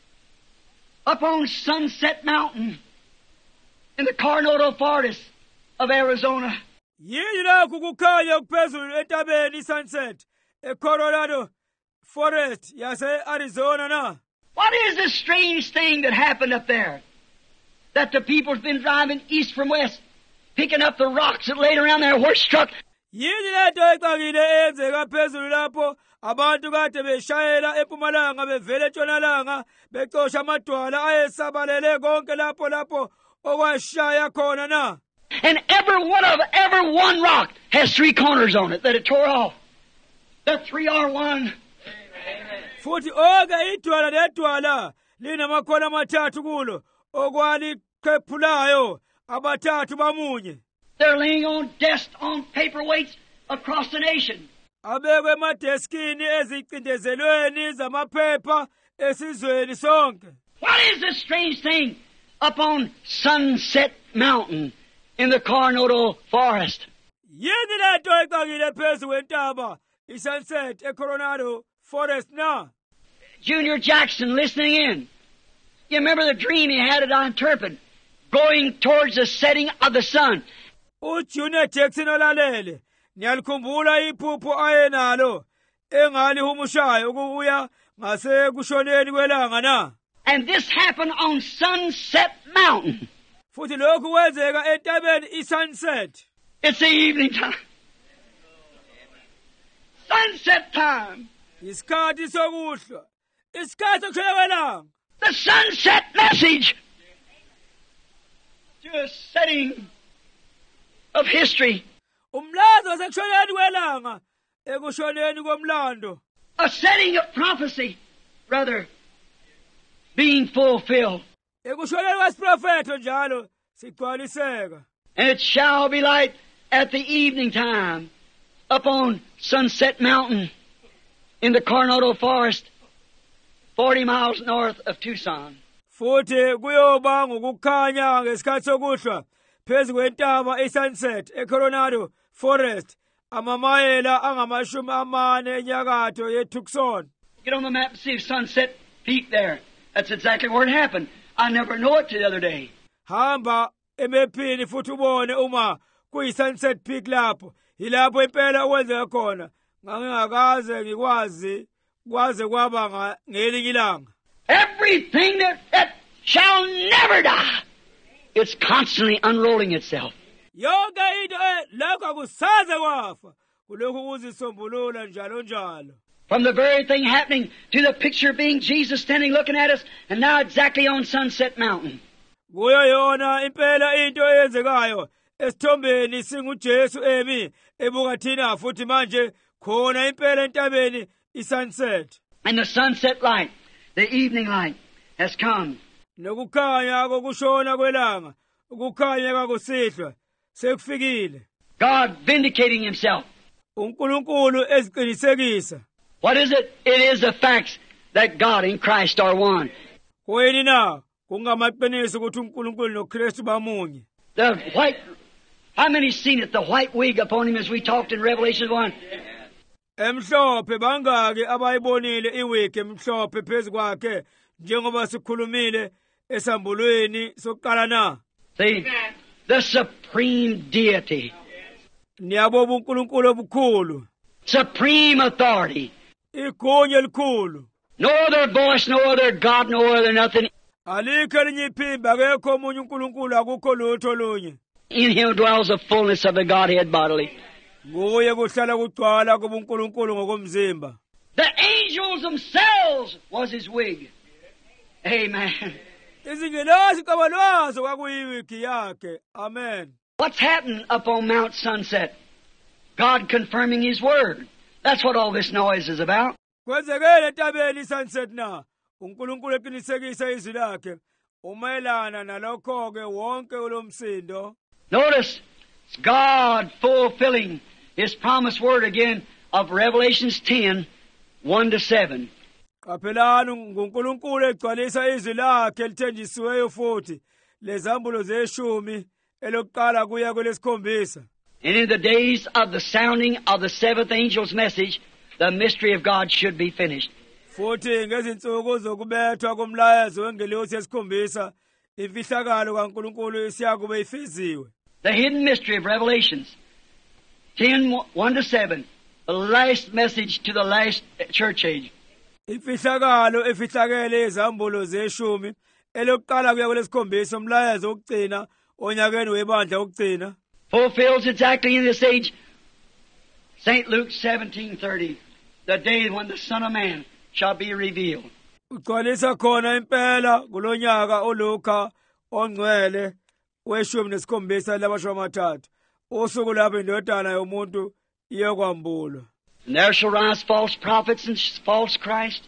Up on Sunset Mountain in the Coronado Forest of Arizona. Yini nakho kukhanya okuphezulu entabeni i-Sunset e-Coronado Forest yase-Arizona na? What is this strange thing that happened up there? That the people's been driving east from west, picking up the rocks that laid around there were struck. Yini lento ecakile eyenzeka phezulu lapho abantu kade beshayela eMpumalanga bevela eNtshonalanga becosha amadwala ayesabalele konke lapho lapho okwashaya khona na? And every one of every one rock has three corners on it that it tore off. The three are one. Futhi onke idwala nedwala linamakhono amathathu kulo okwaliqhephulayo abathathu bamunye. They're laying on desks on paperweights across the nation. Abekwe emadeskini ezicindezelweni zamaphepha esizweni sonke. What is this strange thing up on Sunset Mountain in the Coronado Forest? Yini lento ecakile phezu kwentaba i-Sunset e-Coronado Forest na? Junior Jackson listening in. You remember the dream he had it on interpret, going towards the setting of the sun. uJunior Jackson olalele niyalikhumbula iphupho ayenalo engalihumushayo ukuya ngase kushoneni kwelanga na? And this happened on Sunset Mountain. Futhi lokhu kwenzeka entabeni i-Sunset. It's the evening time. Sunset time. Isikhathi sokuhlwa. Isikhathi sokushona kwelanga. The sunset message to a setting of history. Umlazo wasekushoneni kwelanga ekushoneni komlando. A setting of prophecy, rather, being fulfilled. Ekushoneni kwesiprofetho njalo sigcwaliseka. And it shall be light at the evening time upon Sunset Mountain in the Coronado Forest, forty miles north of Tucson. Futhi kuyoba ngokukhanya ngesikhathi sokuhlwa phezu kwentaba i-Sunset e-Coronado Forest amamayela angamashumi amane enyakatho ye-Tucson. Get on the map and see a Sunset Peak there. That's exactly where it happened. I never know it till the other day. Hamba emephini futhi ubone uma kuyi-Sunset Peak lapho. Yilapho impela okwenzeka khona. Ngangingakaze ngikwazi kwaze kwaba ngelinye ilanga. Everything that, that shall never die, it's constantly unrolling itself. Yonke into lokho akusaze kwafa kulokhu kuzisombulula njalo njalo. From the very thing happening to the picture being Jesus standing looking at us, and now exactly on Sunset Mountain. Kuyo yona impela into eyenzekayo esithombeni singuJesu emi ebuka thina futhi manje khona impela entabeni i-Sunset. And the sunset light, the evening light, has come. Nokukhanya kokushona kwelanga, ukukhanya kwakusihlwa sekufikile. God vindicating Himself. uNkulunkulu eziqinisekisa. What is it? It is the facts that God and Christ are one. Kuyini na kungamaqiniso ukuthi uNkulunkulu noKristu bamunye. The white, how many seen it? The white wig upon Him as we talked in Revelation one. Emhlophe bangaki abayibonile iwigi emhlophe phezu kwakhe njengoba sikhulumile esambulweni sokuqala na. See, the supreme deity. Niyabona uNkulunkulu obukhulu. Supreme authority. Igunya elikhulu. No other voice, no other God, no other nothing. Alikho elinye iphimba akekho omunye uNkulunkulu akukho lutho olunye. In Him dwells the fullness of the Godhead bodily. Nguye kuhlala kugcwala kobuNkulunkulu ngokomzimba. The angels themselves was His wig. Amen. Izingilosi qoba lwazo kwakuyiwigi yakhe. Amen. What's happened up on Mount Sunset? God confirming His Word. That's what all this noise is about. Kwenzekele entabeni Sunset na uNkulunkulu eqinisekisa izwi lakhe umayelana nalokho ke wonke ulomsindo. Notice, it's God fulfilling His promised word again of Revelations ten, one to seven. Qaphelani nguNkulunkulu egcwalisa izwi lakhe elithenjisiweyo futhi lezambulo zeshumi elokuqala kuya kwelesikhombisa. And in the days of the sounding of the seventh angel's message, the mystery of God should be finished. Futhi ngezinsuku zokubethwa komlayezo wengelosi yesikhombisa imfihlakalo kaNkulunkulu isiyakube ifeziwe. The hidden mystery of Revelations ten, one to seven, the last message to the last church age. Imfihlakalo efihlakele izambulo zeshumi elokuqala kuya kwelesikhombisa umlayezo wokugcina onyakeni webandla wokugcina. Fulfills exactly in this age. Saint Luke seventeen thirty, the day when the Son of Man shall be revealed. Ugcwalisa khona impela kulonyaka uLuka ongcwele weshumi nesikhombisa labashumi amathathu usuku lapho indodana yomuntu iyokwambulwa. And there shall rise false prophets and false Christ,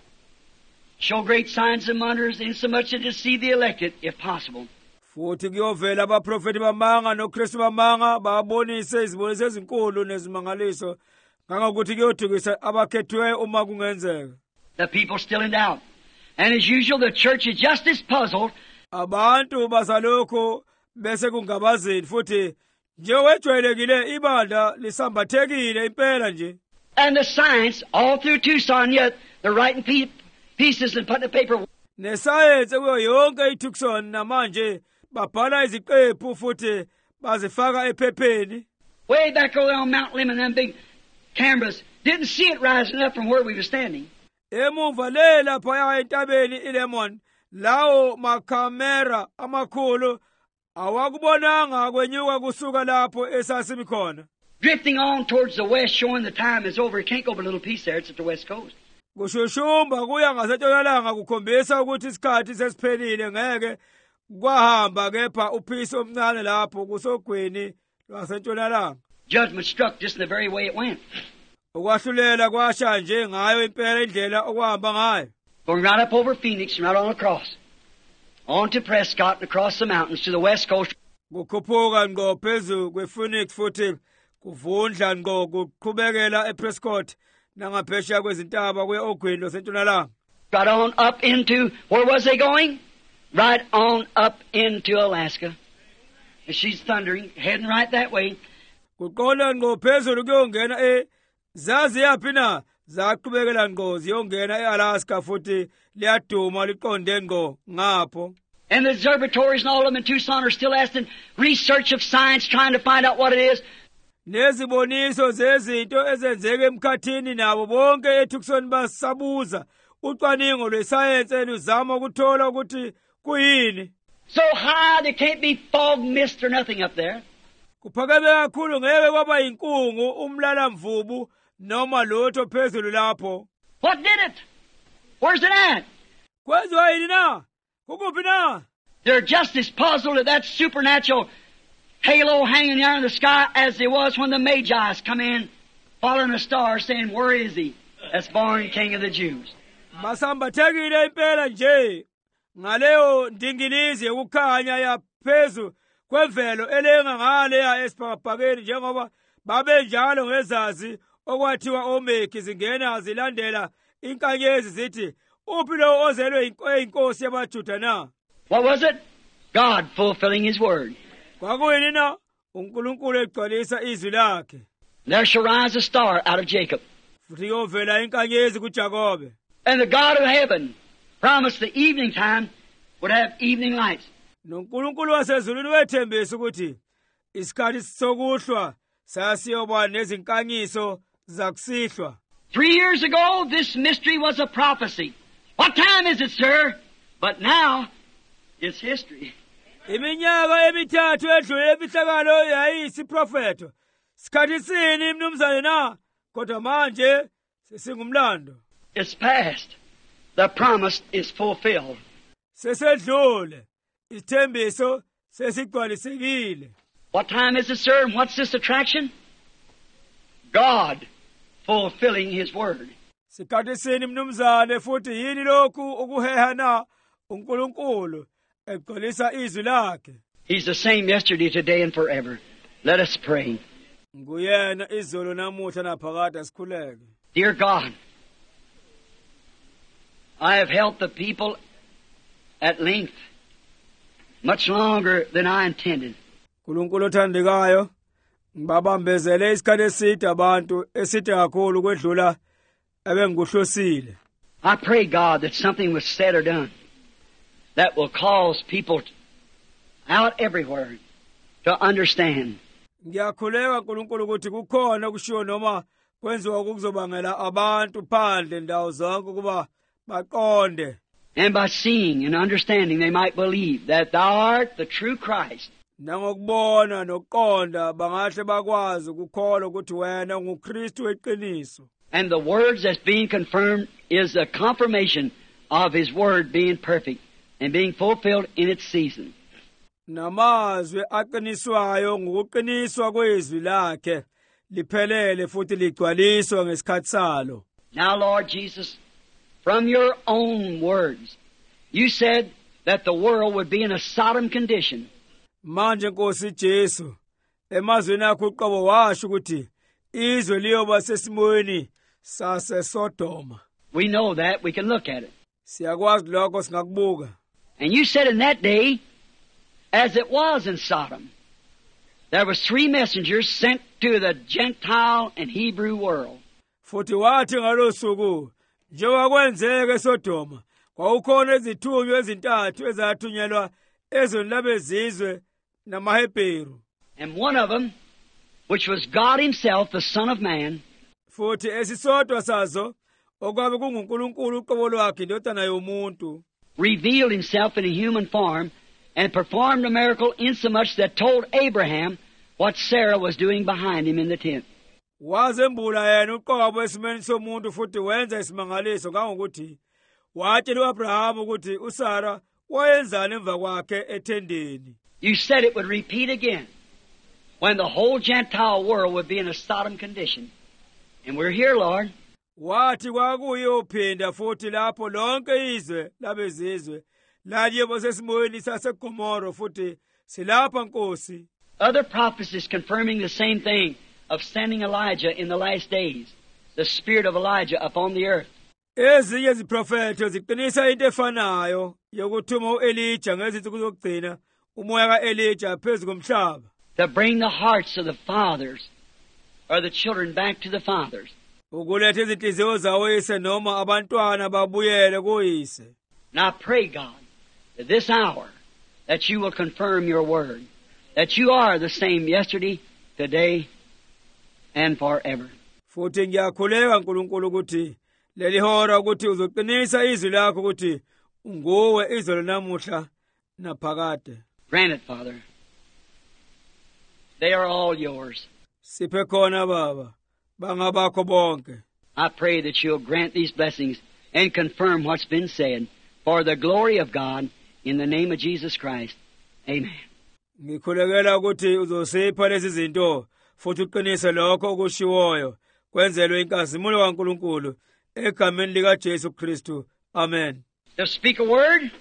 show great signs and wonders, insomuch to deceive the elected, if possible. Futhi kuyovela abaprofeti bamanga noKristu bamanga babonise iziboniso ezinkulu nezimangaliso ngangokuthi kuyodukisa abakhethwe uma kungenzeka. The people still in doubt. And as usual, the church is just as puzzled. Abantu basalokho bese kungabazeli futhi njewejwayelekile ibandla lisambathekile impela nje. And the science, all through Tucson, yet they're writing pe- pieces and putting the paper. Nesayense kuyo yonke iTucson namanje babhala iziqephu futhi bazifaka ephepheni. Way back over on Mount Lemmon, them big cameras, didn't see it rising up from where we were standing. Emuva le lapha entabeni iLemmon lawo makhamera amakhulu awakubonanga kwenyuka kusuka lapho esasimi khona. Drifting on towards the west, showing the time is over. It can't go over a little piece there. It's at the west coast. Kushushumba kuya ngasentshonalanga kukhombisa ukuthi isikhathi sesiphelile ngeke kwahamba kepha uphisi omncane lapho kusogwini lwasentshonalanga. Judgment struck just in the very way it went. Ukwahlulela kwasha nje ngayo impela indlela okwahamba ngayo. Going right up over Phoenix and right on across. On to Prescott and across the mountains to the west coast. Kukhuphuka ngo phezulu kwePhoenix futhi kuvundla ngo kuqhubekela ePrescott nangaphesheya kwezintaba kweOgwini losentshonalanga. Right on up into, where was they going? Right on up into Alaska. And she's thundering, heading right that way. Kuqonda ngo phezulu kuyongena e zazi yaphi na zaqhubekela ngo ziyongena eAlaska futhi liyaduma liqonde ngo ngapho. And the observatories and all of them in Tucson are still asking research of science, trying to find out what it is. Neziboniso zezinto ezenzeke emkhathini nabo bonke eTucson basabuza ucwaningo lwesayense luzama ukuthola ukuthi kuyini. So high there can't be fog, mist or nothing up there. Kuphakeme kakhulu ngeke kwaba inkungu umlalamvubu noma lutho phezulu lapho. What did it? Where's it at? Kwenziwa yini na? Kukuphi na? They're just as puzzled at that supernatural halo hanging there in the sky as it was when the Magi's come in, following a star, saying, "Where is he that's born King of the Jews?" Basambathekile impela nje ngaleyo ndingilizi yokukhanya yaphezu kwemvelo elenga ngale ya esibhakabhakeni njengoba babenjalo ngezazi okwathiwa omeki zingena zilandela inkanyezi zithi uphi lo ozelwe inkosi yabaJuda na. What was it? God fulfilling His word. Kwakuyini na? uNkulunkulu egcwalisa izwi lakhe. There shall rise a star out of Jacob. Futhi yovela inkanyezi kuJakobe. And the God of heaven promised the evening time would have evening lights. NoNkulunkulu wasezulwini wethembisa ukuthi isikhathi sokuhlwa sasiyoba nezinkanyiso zakusihlwa. Three years ago, this mystery was a prophecy. What time is it, sir? But now, it's history. Iminyaka emithathu edlule emihlakalo yayiyisiprofeto. Sikhathi sini mnumzane na? Kodwa manje sesingumlando. It's past. The promise is fulfilled. sesedlule isithembiso sesigcwalisekile. What time is it, sir, and what's this attraction? God fulfilling His word. Sikhathi sini mnumzane futhi yini lokhu ukuheha na uNkulunkulu egcwalisa izwi lakhe. He's the same yesterday, today, and forever. Let us pray. Nguyena izolo namuhla naphakade asikhuleke. Dear God, I have helped the people at length, much longer than I intended. Nkulunkulu othandekayo, ngibabambezele isikhathi eside abantu eside kakhulu kwedlula ebengikuhlosile. I pray, God, that something was said or done that will cause people out everywhere to understand. Ngiyakhuleka Nkulunkulu ukuthi kukhona kushiwo noma kwenziwa ukuzobangela abantu phandle ndawo zonke kuba baqonde. And by seeing and understanding they might believe that Thou art the true Christ. Nangokubona nokuqonda bangahle bakwazi ukukholwa ukuthi wena unguKristu weqiniso. And the words that's being confirmed is a confirmation of His word being perfect and being fulfilled in its season. Namazwi aqiniswayo ngokuqiniswa kwezwi lakhe liphelele futhi ligcwaliswa ngesikhathi salo. Now, Lord Jesus, from your own words, you said that the world would be in a Sodom condition. Manje Nkosi Jesu, emazweni akho uqobo washo ukuthi izwe liyoba sesimweni saseSodoma. We know that. We can look at it. Siyakwazi lokho singakubuka. And you said in that day, as it was in Sodom, there was three messengers sent to the Gentile and Hebrew world. Futhi wathi ngalosuku, njengoba kwenzeka eSodoma, kwakukhona izithunywa ezintathu ezathunyelwa ezweni labezizwe namaHebheru. And one of them, which was God Himself, the Son of Man, futhi esisodwa sazo okwabe kunguNkulunkulu uqobo lwakhe indodana yomuntu, revealed Himself in a human form and performed a miracle insomuch that told Abraham what Sarah was doing behind him in the tent. Wazembula yena uqobo esimeni somuntu futhi wenza isimangaliso kangokuthi watshela uAbraham ukuthi uSara wayenzani emva kwakhe ethendeni. You said it would repeat again when the whole Gentile world would be in a Sodom condition. And we're here, Lord. Wathi kwakuyophinda futhi lapho lonke izwe labezizwe laliyoba sesimweni saseGomora futhi silapha Nkosi. Other prophecies confirming the same thing of sending Elijah in the last days, the spirit of Elijah upon the earth. Ezinye iziprofeto ziqinisa into efanayo yokuthuma uElijah ngezinsuku zokugcina umoya kaElijah phezu komhlaba. To bring the hearts of the fathers or the children back to the fathers. Ukuletha izinhliziyo zawoyise noma abantwana babuyele kuyise. Now I pray, God, that this hour that you will confirm your word, that you are the same yesterday, today, and forever. Futhi ngiyakhuleka Nkulunkulu ukuthi leli hora ukuthi uzoqinisa izwi lakho ukuthi unguwe izolo namuhla naphakade. Grant it, Father. They are all yours. Siphe khona Baba, bangabakho bonke. I pray that you'll grant these blessings and confirm what's been said for the glory of God in the name of Jesus Christ. Amen. Ngikhulekela ukuthi uzosipha lezi zinto futhi uqinise lokho okushiwoyo kwenzelwe inkazimulo kaNkulunkulu egameni lika Jesu Kristu. Amen. To speak a word is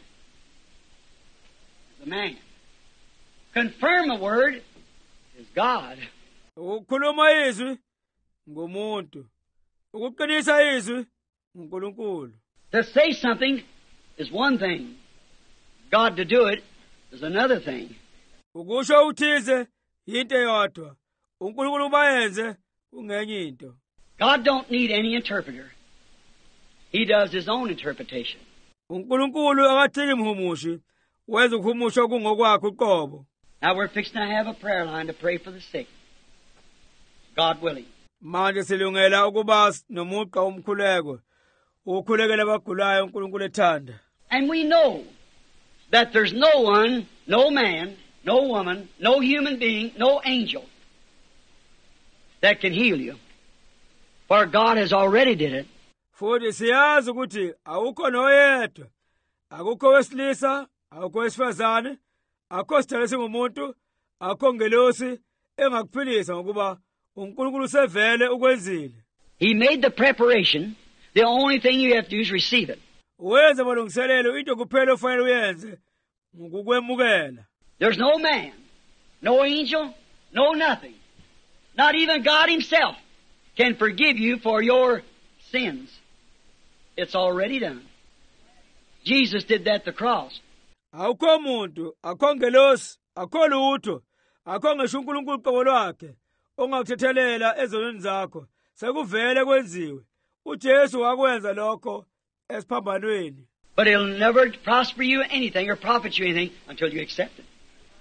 a man. Confirm a word is God. Ukukhuluma izwi ngumuntu. Ukuqinisa izwi nguNkulunkulu. To say something is one thing. God to do it is another thing. Ukusho uthize into yodwa. uNkulunkulu bayenze kungenye into. God don't need any interpreter. He does His own interpretation. uNkulunkulu akadingi mhumushi, wenza ukuhumusha kungokwakhe uqobo. Now we're fixing to have a prayer line to pray for the sick. God willing. Manje silungela ukuba nomugqa umkhuleko. Ukukhulekela abagulayo uNkulunkulu ethanda. And we know that there's no one, no man, no woman, no human being, no angel that can heal you. For God has already did it. Futhi siyazi ukuthi awukho noyedwa, akukho wesilisa, akukho wesifazane, akukho sidalwa singumuntu, akukho ngelosi engakuphilisa ngokuba uNkulunkulu sevele ukwenzile. He made the preparation. The only thing you have to do is receive it. Wenza amalungiselelo, into kuphela ofanele uyenze ngokukwemukela. There's no man, no angel, no nothing, not even God himself can forgive you for your sins. It's already done. Jesus did that at the cross. Akukho muntu, akukho ngelosi, akukho lutho, akukho ngisho uNkulunkulu qobo lwakhe ongakuthethelela ezonweni zakho. Sekuvele kwenziwe. uJesu wakwenza lokho esiphambanweni. But it'll never prosper you anything or profit you anything until you accept it.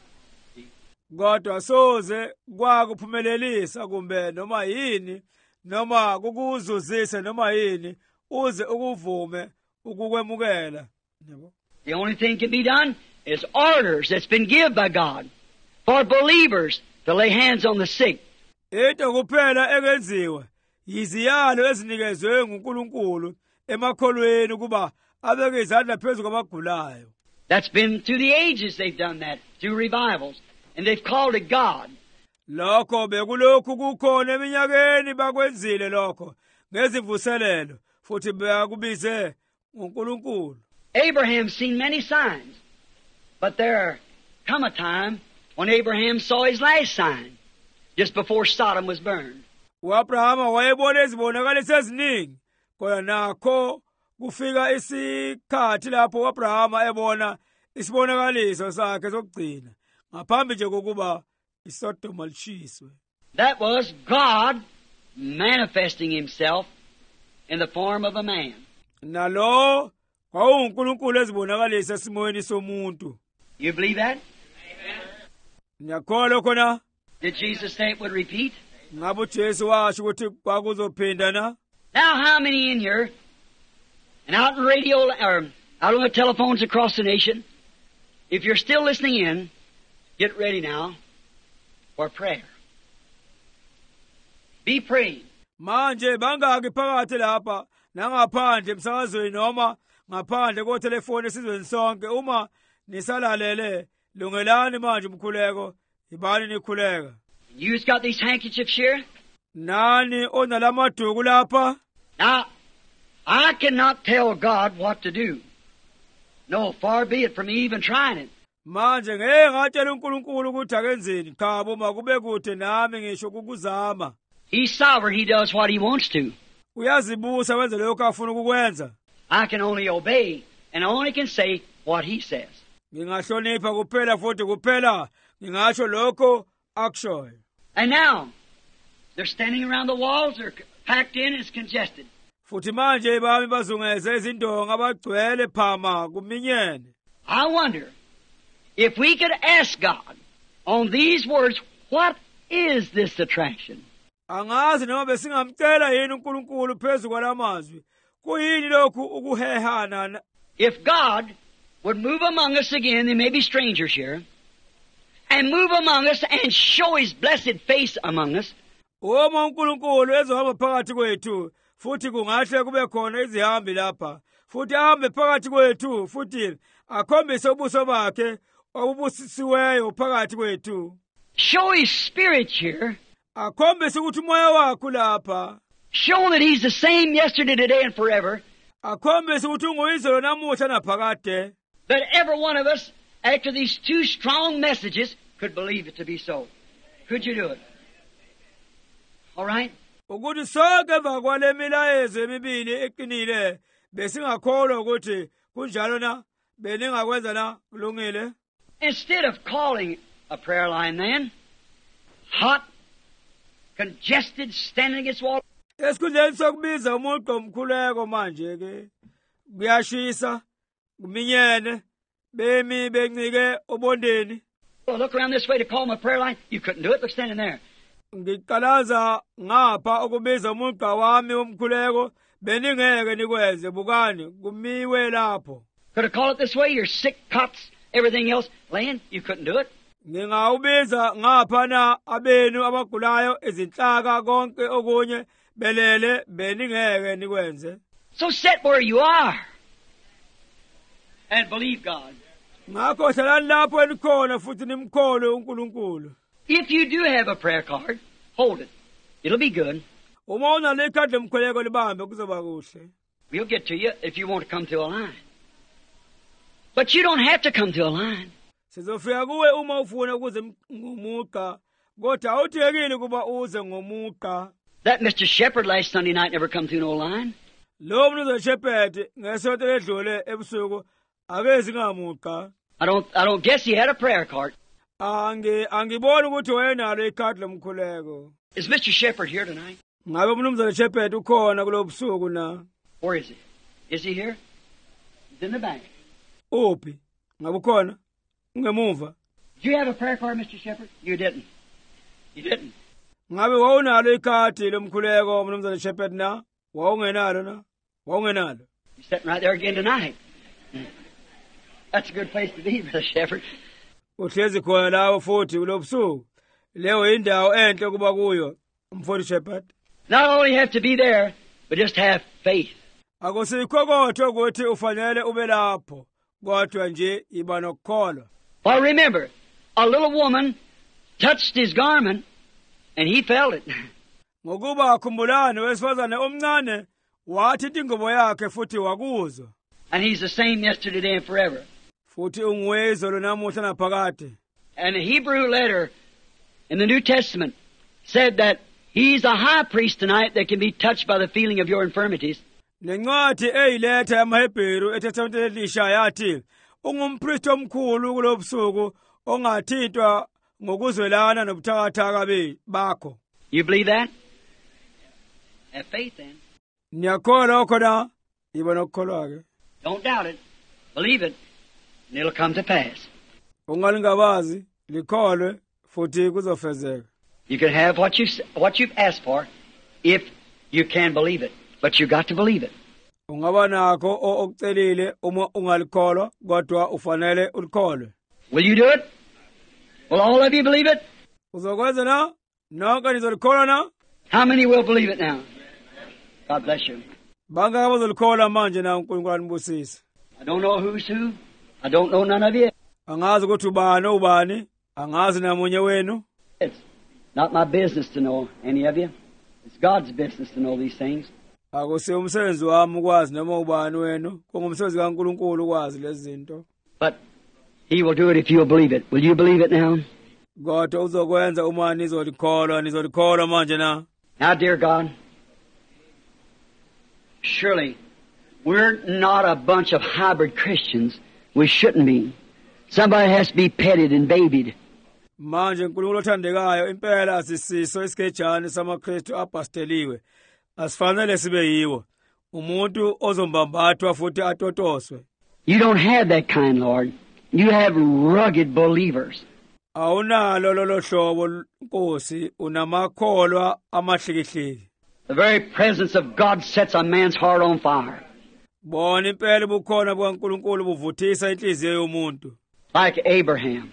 Kodwa soze kwakuphumelelisa kumbe noma yini noma kukuzuzisa noma yini uze ukuvume ukukwemukela. The only thing can be done is orders that's been given by God for believers to lay hands on the sick. Into kuphela ekwenziwe yiziyalo ezinikezwe nguNkulunkulu emakholweni kuba abeke izandla phezu kwabagulayo. That's been through the ages they've done that, through revivals, and they've called it God. Lokho bekulokhu kukhona eminyakeni bakwenzile lokho ngezivuselelo futhi bakubize uNkulunkulu. Abraham's seen many signs, but there come a time when Abraham saw his last sign, just before Sodom was burned. uAbrahama wayebona izibonakaliso eziningi, kodwa nakho kufika isikhathi lapho uAbrahama ebona isibonakaliso sakhe sokugcina ngaphambi nje kokuba iSodoma lishiswe. That was God manifesting himself in the form of a man. Nalo kwawuNkulunkulu ezibonakalisa esimoyeni somuntu. You believe that? Ngiyakholwa khona. Did Jesus say it would repeat? Ngabe uJesu washo ukuthi kwakuzophinda na? Now how many in here and out in radio or out on the telephones across the nation, if you're still listening in, get ready now for prayer. Be praying. Manje bangaki phakathi lapha nangaphandle emsakazweni noma ngaphandle kotelefoni esizweni sonke uma nisalalele lungelani manje umkhuleko ibani nikhuleka. You've got these handkerchiefs here? Nani onalamaduku lapha? Now, I cannot tell God what to do. No, far be it from me even trying it. Manje ngeke ngatshela uNkulunkulu ukuthi akenzeni cha uma kube kude nami ngisho kukuzama. He's sovereign, he does what he wants to. Uyazibusa wenze lokho afuna ukukwenza. I can only obey and I only can say what he says. Ngingahlonipha kuphela futhi kuphela ngingasho lokho akushoyo. And now, they're standing around the walls, they're packed in, it's congested. Futhi manje bami bazungeze izindonga bagcwele phama kuminyene. I wonder if we could ask God on these words, what is this attraction? Angazi noma besingamcela yini uNkulunkulu phezu kwalamazwi. Kuyini lokhu ukuhehana? If God would move among us again, there may be strangers here, and move among us and show his blessed face among us. Uma uNkulunkulu ezohamba phakathi kwethu, futhi kungahle kube khona izihambi lapha, futhi ahambe phakathi kwethu, futhi akhombise ubuso bakhe obubusisiweyo phakathi kwethu. Show his spirit here. Akhombise ukuthi umoya wakho lapha. Show that he's the same yesterday, today, and forever. Akhombise ukuthi unguyizolo namuhla naphakade. That every one of us, after these two strong messages, could believe it to be so. Could you do it? All right? Ukuthi sonke emva kwale milayezo emibili eqinile besingakholwa ukuthi kunjalo na beningakwenza na kulungile. Instead of calling a prayer line then, hot, congested, standing against the wall. Esikhundleni sokubiza umuntu omkhuleko manje ke kuyashisa kuminyene bemi bencike obondeni. Well, look around this way to call my prayer line. You couldn't do it. They're standing there. Ngiqalaza ngapha ukubiza umuntu wami omkhuleko beningeke nikwenze bukani kumiwe lapho. Could have called it this way. Your sick cots, everything else laying. You couldn't do it. Ngingawubiza ngapha na abenu abagulayo izinhlaka konke okunye belele beningeke nikwenze. So sit where you are and believe God. ngakho hlalani lapho enikhona futhi nimkhole uNkulunkulu. If you do have a prayer card, hold it. It'll be good. Uma unale ikhadi lomkhuleko libambe kuzoba kuhle. We'll get to you if you want to come to a line. But you don't have to come to a line. Sizofika kuwe uma ufuna ukuze ngomuqa, kodwa awudingekile kuba uze ngomuqa. That Mister Shepherd last Sunday night never come through no line. Lo mnumzane Shepherd ngesonto ledlule ebusuku akezi ngamuqa. I don't I don't guess he had a prayer card. Angi angibona ukuthi wayenalo ikhadi lomkhuleko. Is Mister Shepherd here tonight? Ngabe mnumzane Shepherd ukhona kulobusuku na? Where is he? Is he here? He's in the back. Uphi? Ngabe ukhona? Ungemuva. Did you have a prayer card, Mister Shepherd? You didn't. You didn't. Ngabe wawunalo ikhadi lomkhuleko mnumzane Shepherd na? Wawungenalo na? Wawungenalo. You're sitting right there again tonight. That's a good place to be, Brother Shepherd. Uhlezi khona lawo futhi kulobusuku. Leyo indawo enhle kuba kuyo umfowethu Shepherd. Not only have to be there, but just have faith. Akusikho kodwa ukuthi ufanele ube lapho, kodwa nje iba nokukholwa. Well, remember, a little woman touched his garment, and he felt it. Ngokuba akhumbulane wesifazane omncane wathi ingubo yakhe futhi wakuzwa. And he's the same yesterday, today, and forever. Futhi ungwezolo namuhla naphakade. And the Hebrew letter in the New Testament said that he's a high priest tonight that can be touched by the feeling of your infirmities. Nencwadi eyiletha yamaHebheru eTestamenteni Elisha yathi ungumpristi omkhulu kulobusuku ongathintwa ngokuzwelana nobuthakathaka bakho. You believe that? Have faith then. Niyakholwa khona iba nokukholwa ke. Don't doubt it. Believe it, and it'll come to pass. Ungalingabazi likholwe futhi kuzofezeka. You can have what you what you've asked for if you can believe it, but you got to believe it. Ungaba nakho okucelile uma ungalikholwa kodwa ufanele ulikholwe. Will you do it? Will all of you believe it? Uzokwenza na? Nonke nizolikholwa na? How many will believe it now? God bless you. Bangaka bazolikholwa manje na uNkulunkulu anibusise. I don't know who's who. I don't know none of you. Angazi ukuthi ubani ubani, angazi namunye wenu. It's not my business to know any of you. It's God's business to know these things. Akusiyo umsebenzi wami ukwazi noma ubani wenu, kungumsebenzi kaNkulunkulu ukwazi lezi zinto. But He will do it if you'll believe it. Will you believe it now? Kodwa uzokwenza uma nizolikholwa, nizolikholwa manje na. Now, dear God, surely we're not a bunch of hybrid Christians. We shouldn't be. Somebody has to be petted and babied. Manje uNkulunkulu othandekayo impela asisiso isikejane samaKristu apasteliwe. Asifanele sibe yiwo. Umuntu ozombambathwa futhi atotoswe. You don't have that kind, Lord. You have rugged believers. Awunalo lolo hlobo Nkosi, unamakholwa amahlikihliki. The very presence of God sets a man's heart on fire. Bona impela bukhona bukaNkulunkulu buvuthisa inhliziyo yomuntu. Like Abraham.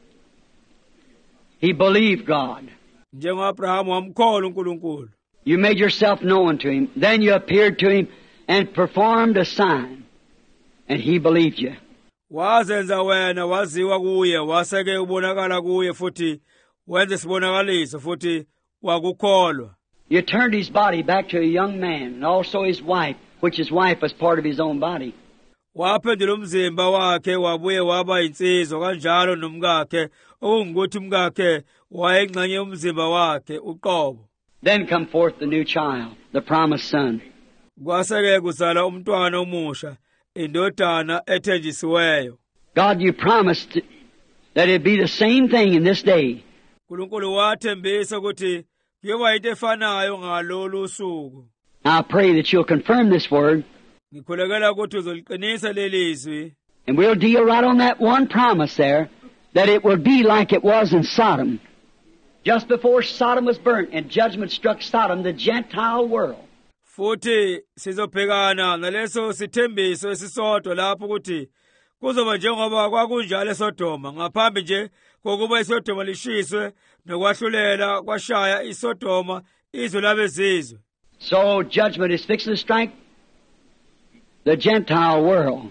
He believed God. NjengoAbraham wamkholwa uNkulunkulu. You made yourself known to him. Then you appeared to him and performed a sign. And he believed you. Wazenza wena waziwa kuye, waseke ubonakala kuye futhi wenza isibonakaliso futhi wakukholwa. You turned his body back to a young man and also his wife, which his wife was part of his own body. Waphendula umzimba wakhe wabuye waba insizwa kanjalo nomkakhe okungukuthi umkakhe wayengxenye yomzimba wakhe uqobo. Then come forth the new child, the promised son. Kwaseke kuzala umntwana omusha, indodana ethenjisiweyo. God, you promised that it'd be the same thing in this day. uNkulunkulu wathembisa ukuthi kuyoba into efanayo ngalolu suku. I pray that you'll confirm this word. Ngikhulekela ukuthi uzoliqinisa lelizwi. And we'll deal right on that one promise there, that it will be like it was in Sodom. Just before Sodom was burnt and judgment struck Sodom, the Gentile world. Futhi sizobhekana naleso sithembiso esisodwa lapho ukuthi kuzoba njengoba kwakunjalo eSodoma ngaphambi nje kokuba iSodoma lishiswe nokwahlulela kwashaya iSodoma izwe labezizwe. So judgment is fixing to strike the Gentile world.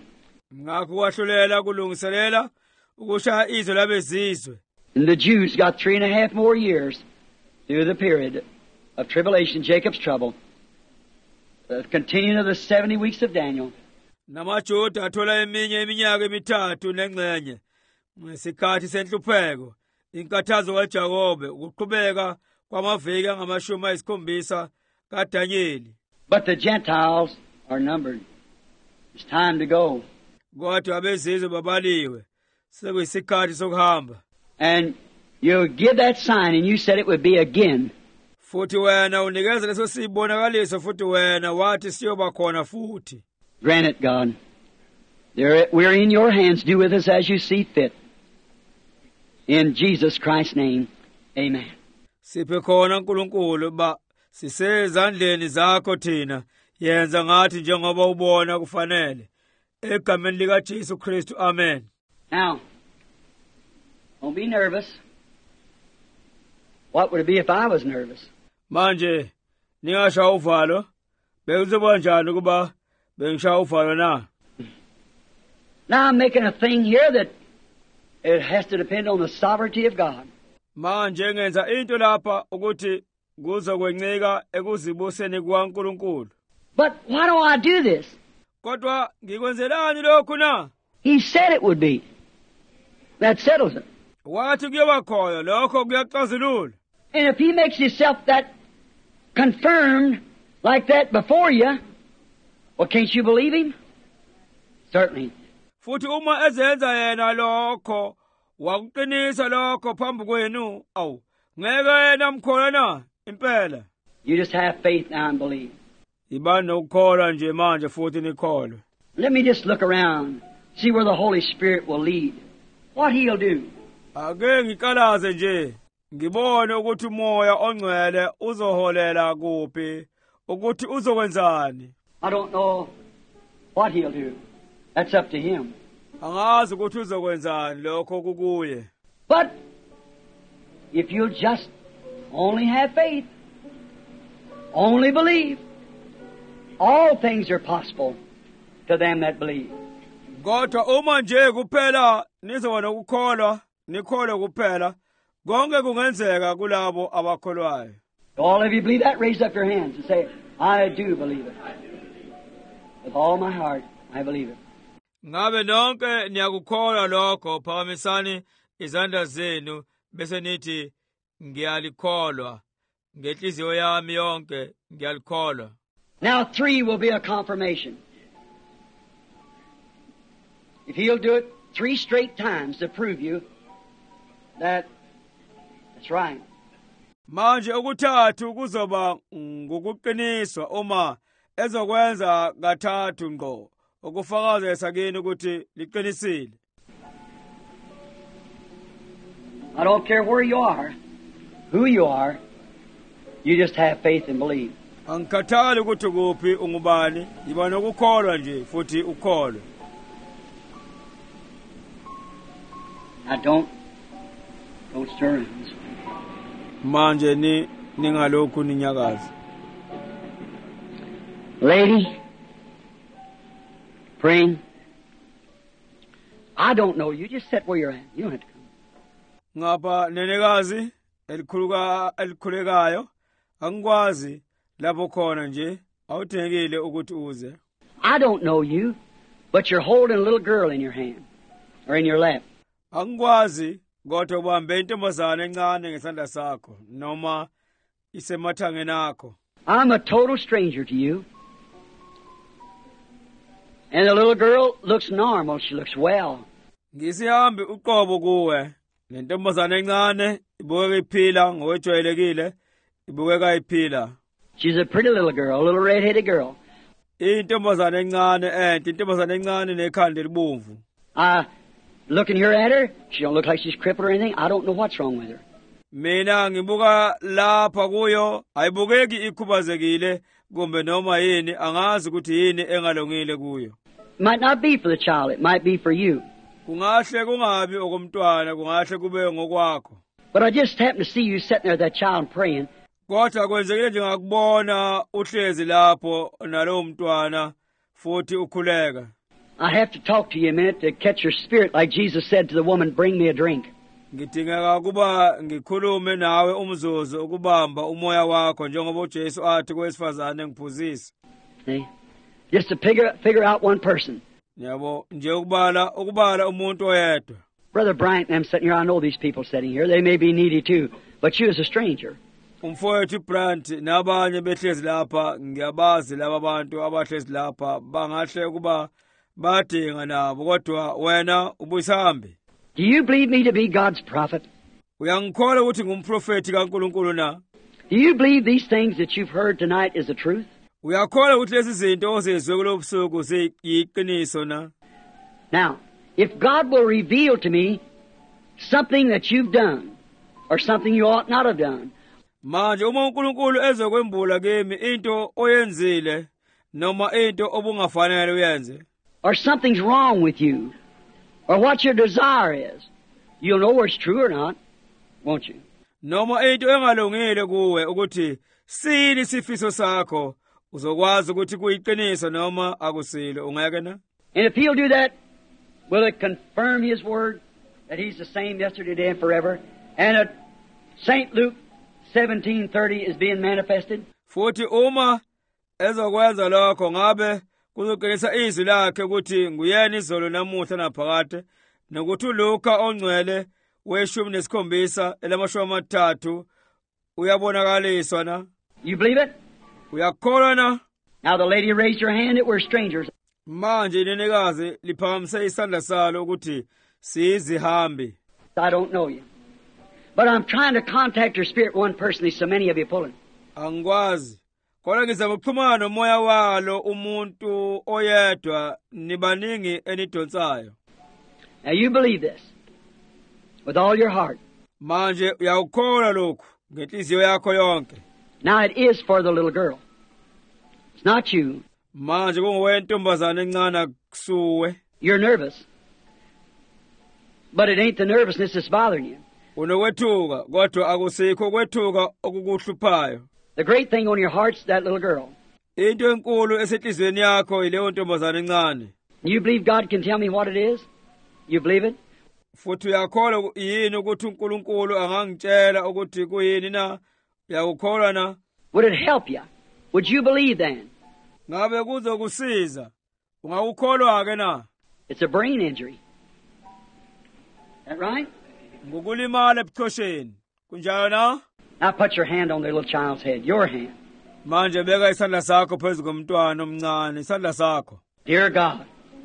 ngakho kwahlulela kulungiselela ukushaya izwe labezizwe. And the Jews got three and a half more years through the period of tribulation, Jacob's trouble, the continuing of the seventy weeks of Daniel. NamaJuda athola eminye iminyaka emithathu nengcenye ngesikhathi senhlupheko, inkathazo kaJakobe, ukuqhubeka kwamaviki angamashumi ayisikhombisa kaDanyeli. But the Gentiles are numbered. It's time to go. Kodwa abezizwe babaliwe, sekuyisikhathi sokuhamba. And you give that sign, and you said it would be again. Futhi wena unikeza leso sibonakaliso, futhi wena wathi siyoba khona futhi. Grant it, God. There, we're in your hands. Do with us as you see fit. In Jesus Christ's name, amen. Siphe khona uNkulunkulu ba sisezandleni zakho thina, yenza ngathi njengoba ubona kufanele. Egameni lika Jesu Kristu, amen. Now, don't be nervous. What would it be if I was nervous? Manje ningasha uvalo, bekuzoba njani kuba bengisha uvalo na? Now I'm making a thing here that it has to depend on the sovereignty of God. Manje ngenza into lapha ukuthi kuzokwencika ekuzibuseni kwaNkulunkulu. But why do I do this? Kodwa ngikwenzelani lokhu na? He said it would be. That settles it. Wathi kuyoba khona lokho kuyaxazulula. And if he makes himself that confirmed like that before you, well, can't you believe him? Certainly. Futhi uma ezenza yena lokho, wakuqinisa lokho phambi kwenu, awu, ngeke yena mkholwa na impela. You just have faith now and believe. Iba nokukholwa nje manje futhi nikholwe. Let me just look around, see where the Holy Spirit will lead. What he'll do. Ake ngikalaze nje, ngibone ukuthi umoya ongcwele uzoholela kuphi, ukuthi uzokwenzani. I don't know what he'll do. That's up to him. Angazi ukuthi uzokwenzani lokho kukuye. But if you just only have faith, only believe, all things are possible to them that believe. Kodwa uma nje kuphela nizoba nokukholwa, nikholwe kuphela, konke kungenzeka kulabo abakholwayo. All of you believe that? Raise up your hands and say, I do believe it. With all my heart, I believe it. Ngabe nonke niyakukholwa lokho, phakamisani izandla zenu bese nithi ngiyalikholwa, ngenhliziyo yami yonke ngiyalikholwa. Now three will be a confirmation. If he'll do it three straight times to prove you that that's right. Manje ukuthathu kuzoba ngokuqiniswa uma ezokwenza kathathu ngqo, ukufakazela kini ukuthi liqinisile. I don't care where you are, who you are, you just have faith and believe. Angikhathali ukuthi kuphi ungubani, yiba nokukholwa nje futhi ukholwe. I don't don't stir around. Manje ni ningalokhu ninyakaza. Lady, praying. I don't know. You just sit where you're at. You don't have to come. Ngapha nenekazi elikhuluka elikhulekayo, angikwazi lapho khona nje, awuthengile ukuthi uze. I don't know you, but you're holding a little girl in your hand or in your lap. Angikwazi kodwa ubambe intombazana encane ngesandla sakho noma isemathangeni akho. I'm a total stranger to you. And the little girl looks normal. She looks well. Ngisihambi uqobo kuwe. Nentombazana encane ibukeka iphila ngokwejwayelekile, ibukeka iphila. She's a pretty little girl, a little red-headed girl. Intombazana encane enhle, intombazana encane nekhanda elibomvu. I looking here at her, she don't look like she's crippled or anything. I don't know what's wrong with her. Mina ngibuka lapha kuyo, ayibukeki ikhubazekile kumbe noma yini, angazi ukuthi yini engalungile kuyo. Might not be for the child, it might be for you. Kungahle kungabi okomntwana, kungahle kube ngokwakho. But I just happened to see you sitting there with that child praying. Kodwa kwenzekile nje ngakubona uhlezi lapho nalowo mntwana futhi ukhuleka. I have to talk to you a minute to catch your spirit, like Jesus said to the woman, bring me a drink. Ngidingeka ukuba ngikhulume nawe umzuzu ukubamba umoya wakho njengoba uJesu athi kwesifazane ngiphuzise. See? Just to figure, figure out one person. Yabo nje ukubala ukubala umuntu oyedwa. Brother Bryant and I'm sitting here, I know these people sitting here. They may be needy too, but you as a stranger. Umfowethu Bryant nabanye behlezi lapha ngiyabazi laba bantu abahlezi lapha bangahle ukuba badinga nabo kodwa wena ubuyisambe. Do you believe me to be God's prophet? Uyangikholwa ukuthi ngumprofeti kaNkulunkulu na? Do you believe these things that you've heard tonight is the truth? Uyakholwa ukuthi lezi zinto ozizwe kulobusuku ziyiqiniso na? Now, if God will reveal to me something that you've done or something you ought not have done, manje uma uNkulunkulu ezokwembula kimi into oyenzile noma into obungafanele uyenze, or something's wrong with you, or what your desire is, you'll know whether it's true or not, won't you? Noma into engalungile kuwe ukuthi sini sifiso sakho uzokwazi ukuthi kuyiqiniso noma akusilo ungeke na? And if he'll do that, will it confirm his word that he's the same yesterday, today, and forever? And that Saint Luke seventeen thirty is being manifested? Futhi uma ezokwenza lokho ngabe kuzoqinisa izwi lakhe ukuthi nguyena izolo namuhla naphakade nokuthi uLuka ongcwele weshumi nesikhombisa elamashumi amathathu uyabonakaliswa na? You believe it? Uyakholwa na? Now the lady raised her hand that we're strangers. Manje inenekazi liphakamise isandla salo ukuthi sizihambi. I don't know you. But I'm trying to contact your spirit one person. There's so many of you pulling. Angikwazi. Kodwa ngizama ukuxhumana nomoya walo umuntu oyedwa nibaningi enidonsayo. Now you believe this with all your heart. Manje uyakholwa lokhu ngenhliziyo yakho yonke. Now it is for the little girl. It's not you. Manje kungowentombazane encane kusuwe. You're nervous. But it ain't the nervousness that's bothering you. Unokwethuka kodwa akusikho kwethuka okukuhluphayo. The great thing on your heart's that little girl. Into enkulu esenhlizweni yakho ileyo ntombazane encane. You believe God can tell me what it is? You believe it? Futhi uyakholwa yini ukuthi uNkulunkulu angangitshela ukuthi kuyini na? Uyakholwa na? Would it help you? Would you believe then? Ngabe kuzokusiza. Ungakholwa ke na? It's a brain injury. That right? Ngukulimala ebuchosheni. Kunjalo na? Now put your hand on the little child's head. Your hand. Manje beka isandla sakho phezu komntwana omncane, isandla sakho. Dear God,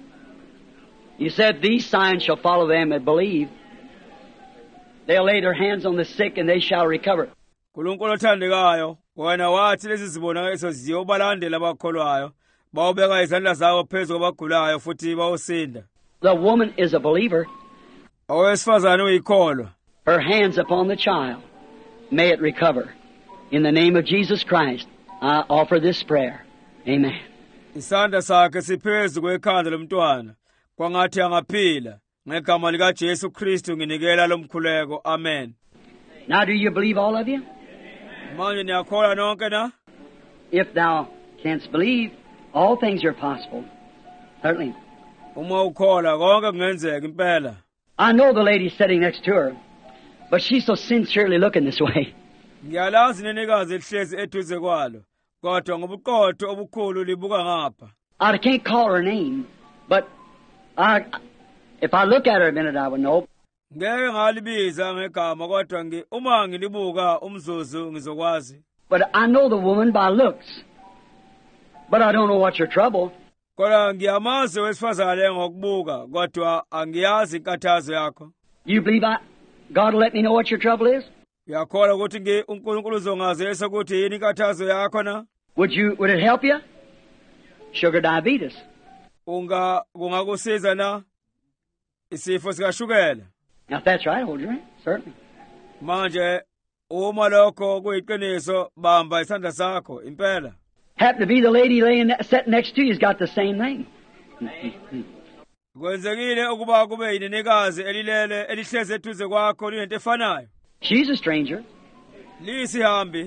you said these signs shall follow them that believe. They'll lay their hands on the sick and they shall recover. Nkulunkulu othandekayo, wena wathi lezi zibonakaliso ziyobalandela abakholwayo, bawubeka izandla zabo phezu kwabagulayo futhi bawusinda. The woman is a believer. Owesifazane uyikholwa. Her hands upon the child. May it recover. In the name of Jesus Christ, I offer this prayer. Amen. Isandla sakhe siphezu kwekhanda lomntwana. Kwangathi angaphila. Ngegama lika Jesu Kristu nginikela lomkhuleko. Amen. Now do you believe all of you? Manje niyakholwa nonke na? If thou canst believe, all things are possible. Certainly. Uma ukholwa konke kungenzeka impela. I know the lady sitting next to her, but she's so sincerely looking this way. Ngiyalazi nenekazi elihlezi eduze kwalo, kodwa ngobuqotho obukhulu libuka ngapha. I can't call her name, but I, if I look at her a minute, I would know. Ngeke ngalibiza ngegama kodwa ngi uma ngilibuka umzuzu ngizokwazi. But I know the woman by looks. But I don't know what's your trouble. Kodwa ngiyamazi wesifazane ngokubuka kodwa angiyazi inkathazo yakho. You believe I, God will let me know what your trouble is? Uyakholwa ukuthi ngi uNkulunkulu uzongazisa ukuthi yini inkathazo yakho na? Would you, would it help you? Sugar diabetes. Unga kungakusiza na? Isifo sikashukela. Now if that's right, hold your hand. Certainly. Manje uma lokho kuyiqiniso bamba isandla sakho impela. Happen to be the lady laying sitting next to you's got the same thing. Kwenzekile ukuba kube yinenekazi elilele elihleze eduze kwakho linento efanayo. She's a stranger. Lisihambi.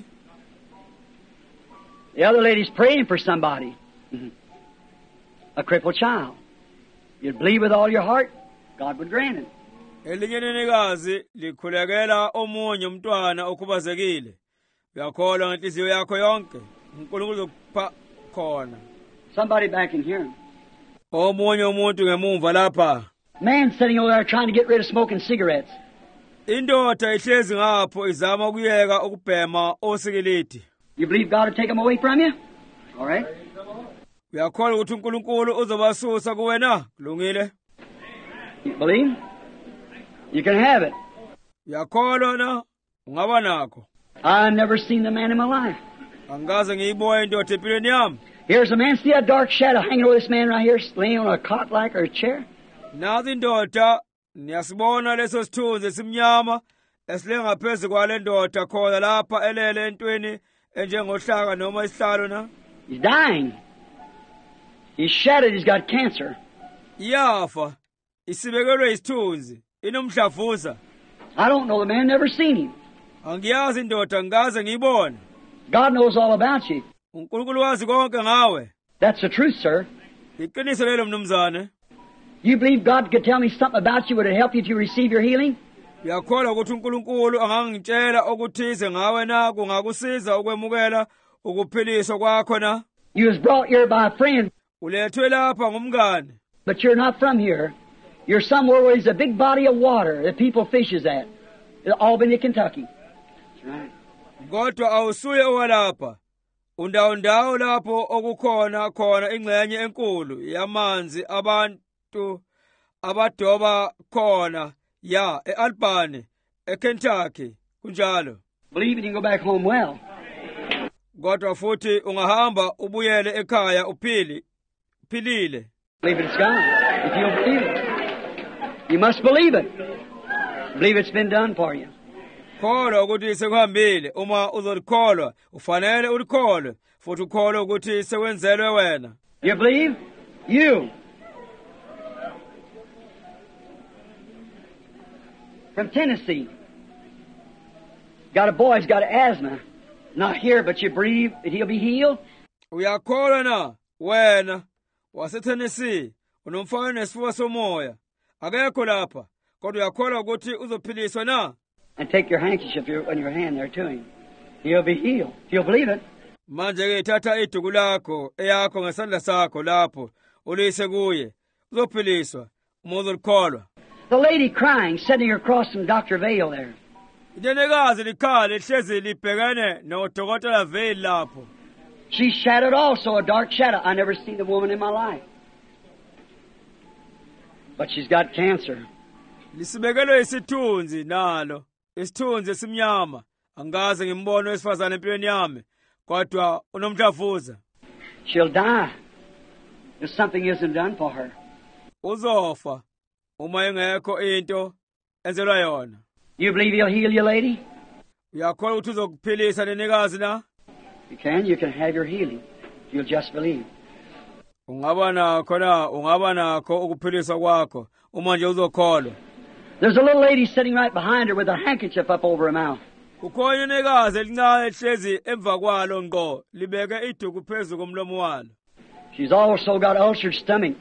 The other lady's praying for somebody. A crippled child. You'd believe with all your heart, God would grant it. Elinye nenekazi likhulekela omunye umntwana okhubazekile. Uyakholwa ngenhliziyo yakho yonke, uNkulunkulu uzokupha khona. Somebody back in here. Omunye umuntu ngemuva lapha. Man sitting over there trying to get rid of smoking cigarettes. Indoda ihlezi ngapho izama ukuyeka ukubhema osikeleti. You believe God will take them away from you? All right. Uyakholwa ukuthi uNkulunkulu uzobasusa kuwena? Kulungile. You believe? You can have it. Uyakholwa na? Ungaba nakho. I've never seen the man in my life. Angaze ngiyibone indoda empilweni yami. Here's a man. See a dark shadow hanging over this man right here, laying on a cot like or a chair? Nazi indoda, niyasibona leso sithunzi esimnyama esile ngaphezu kwale ndoda khona lapha elele entweni enjengohlaka noma isihlalo na. He's dying. He's shattered. He's got cancer. Iyafa. Isibekelwe isithunzi. Inomdlavuza. I don't know the man. Never seen him. Angiyazi indoda ngaze ngiyibone. God knows all about you. uNkulunkulu wazi konke ngawe. That's the truth, sir. Iqiniso lelo mnumzane. You believe God could tell me something about you? Would it help you to receive your healing? Uyakholwa ukuthi uNkulunkulu angangitshela okuthize ngawe na kungakusiza ukwemukela ukuphiliswa kwakho na? You was brought here by a friend, Ulethwe lapha ngumngane. but you're not from here. You're somewhere where there's a big body of water that people fishes at. In Albany, Kentucky. That's right. Kodwa awusuye owalapha. Undawo ndawo lapho okukhona khona ingxenye enkulu yamanzi abantu abadoba khona ya eAlbany eKentucky kunjalo. Believe it, you can go back home well. Kodwa futhi ungahamba ubuyele ekhaya uphili philile. Believe it's gone. If you'll believe it. You must believe it. Believe it's been done for you. Kholwa ukuthi sekuhambile. Uma uzolikholwa ufanele ulikholwe futhi ukholwe ukuthi sekwenzelwe wena. You believe? You. From Tennessee. Got a boy, he's got asthma. Not here, but you believe that he'll be healed? Uyakholwa na wena waseTennessee unomfana nesifuba somoya. Akekho lapha. Kodwa uyakholwa ukuthi uzophiliswa na? And take your handkerchief on your hand there to him. He'll be healed. If you'll believe it. Manje ke thatha iduku lakho eyakho ngesandla sakho lapho ulise kuye uzophiliswa uma uzolikholwa. The lady crying, sitting across from Doctor Vale there. Inenekazi likhala lihlezi libhekene noDokotela Vale lapho. She's shadowed also, a dark shadow. I never seen the woman in my life. But she's got cancer. Lisibekelwe isithunzi nalo, isithunzi esimnyama. Angaze ngimbone wesifazane empilweni yami, kodwa unomdlavuza. She'll die if something isn't done for her. Uzofa uma engekho into enzelwa yona. You believe he'll heal you, lady? Uyakholwa ukuthi uzokuphilisa nenekazi na? You can. You can have your healing. You'll just believe. Ungaba nakho na, ungaba nakho ukuphiliswa kwakho uma nje uzokholwa. There's a little lady sitting right behind her with her handkerchief up over her mouth. Ukhona inekazi elincane ehlezi emva kwalo ngqo libeke iduku phezu komlomo walo. She's also got ulcered stomach.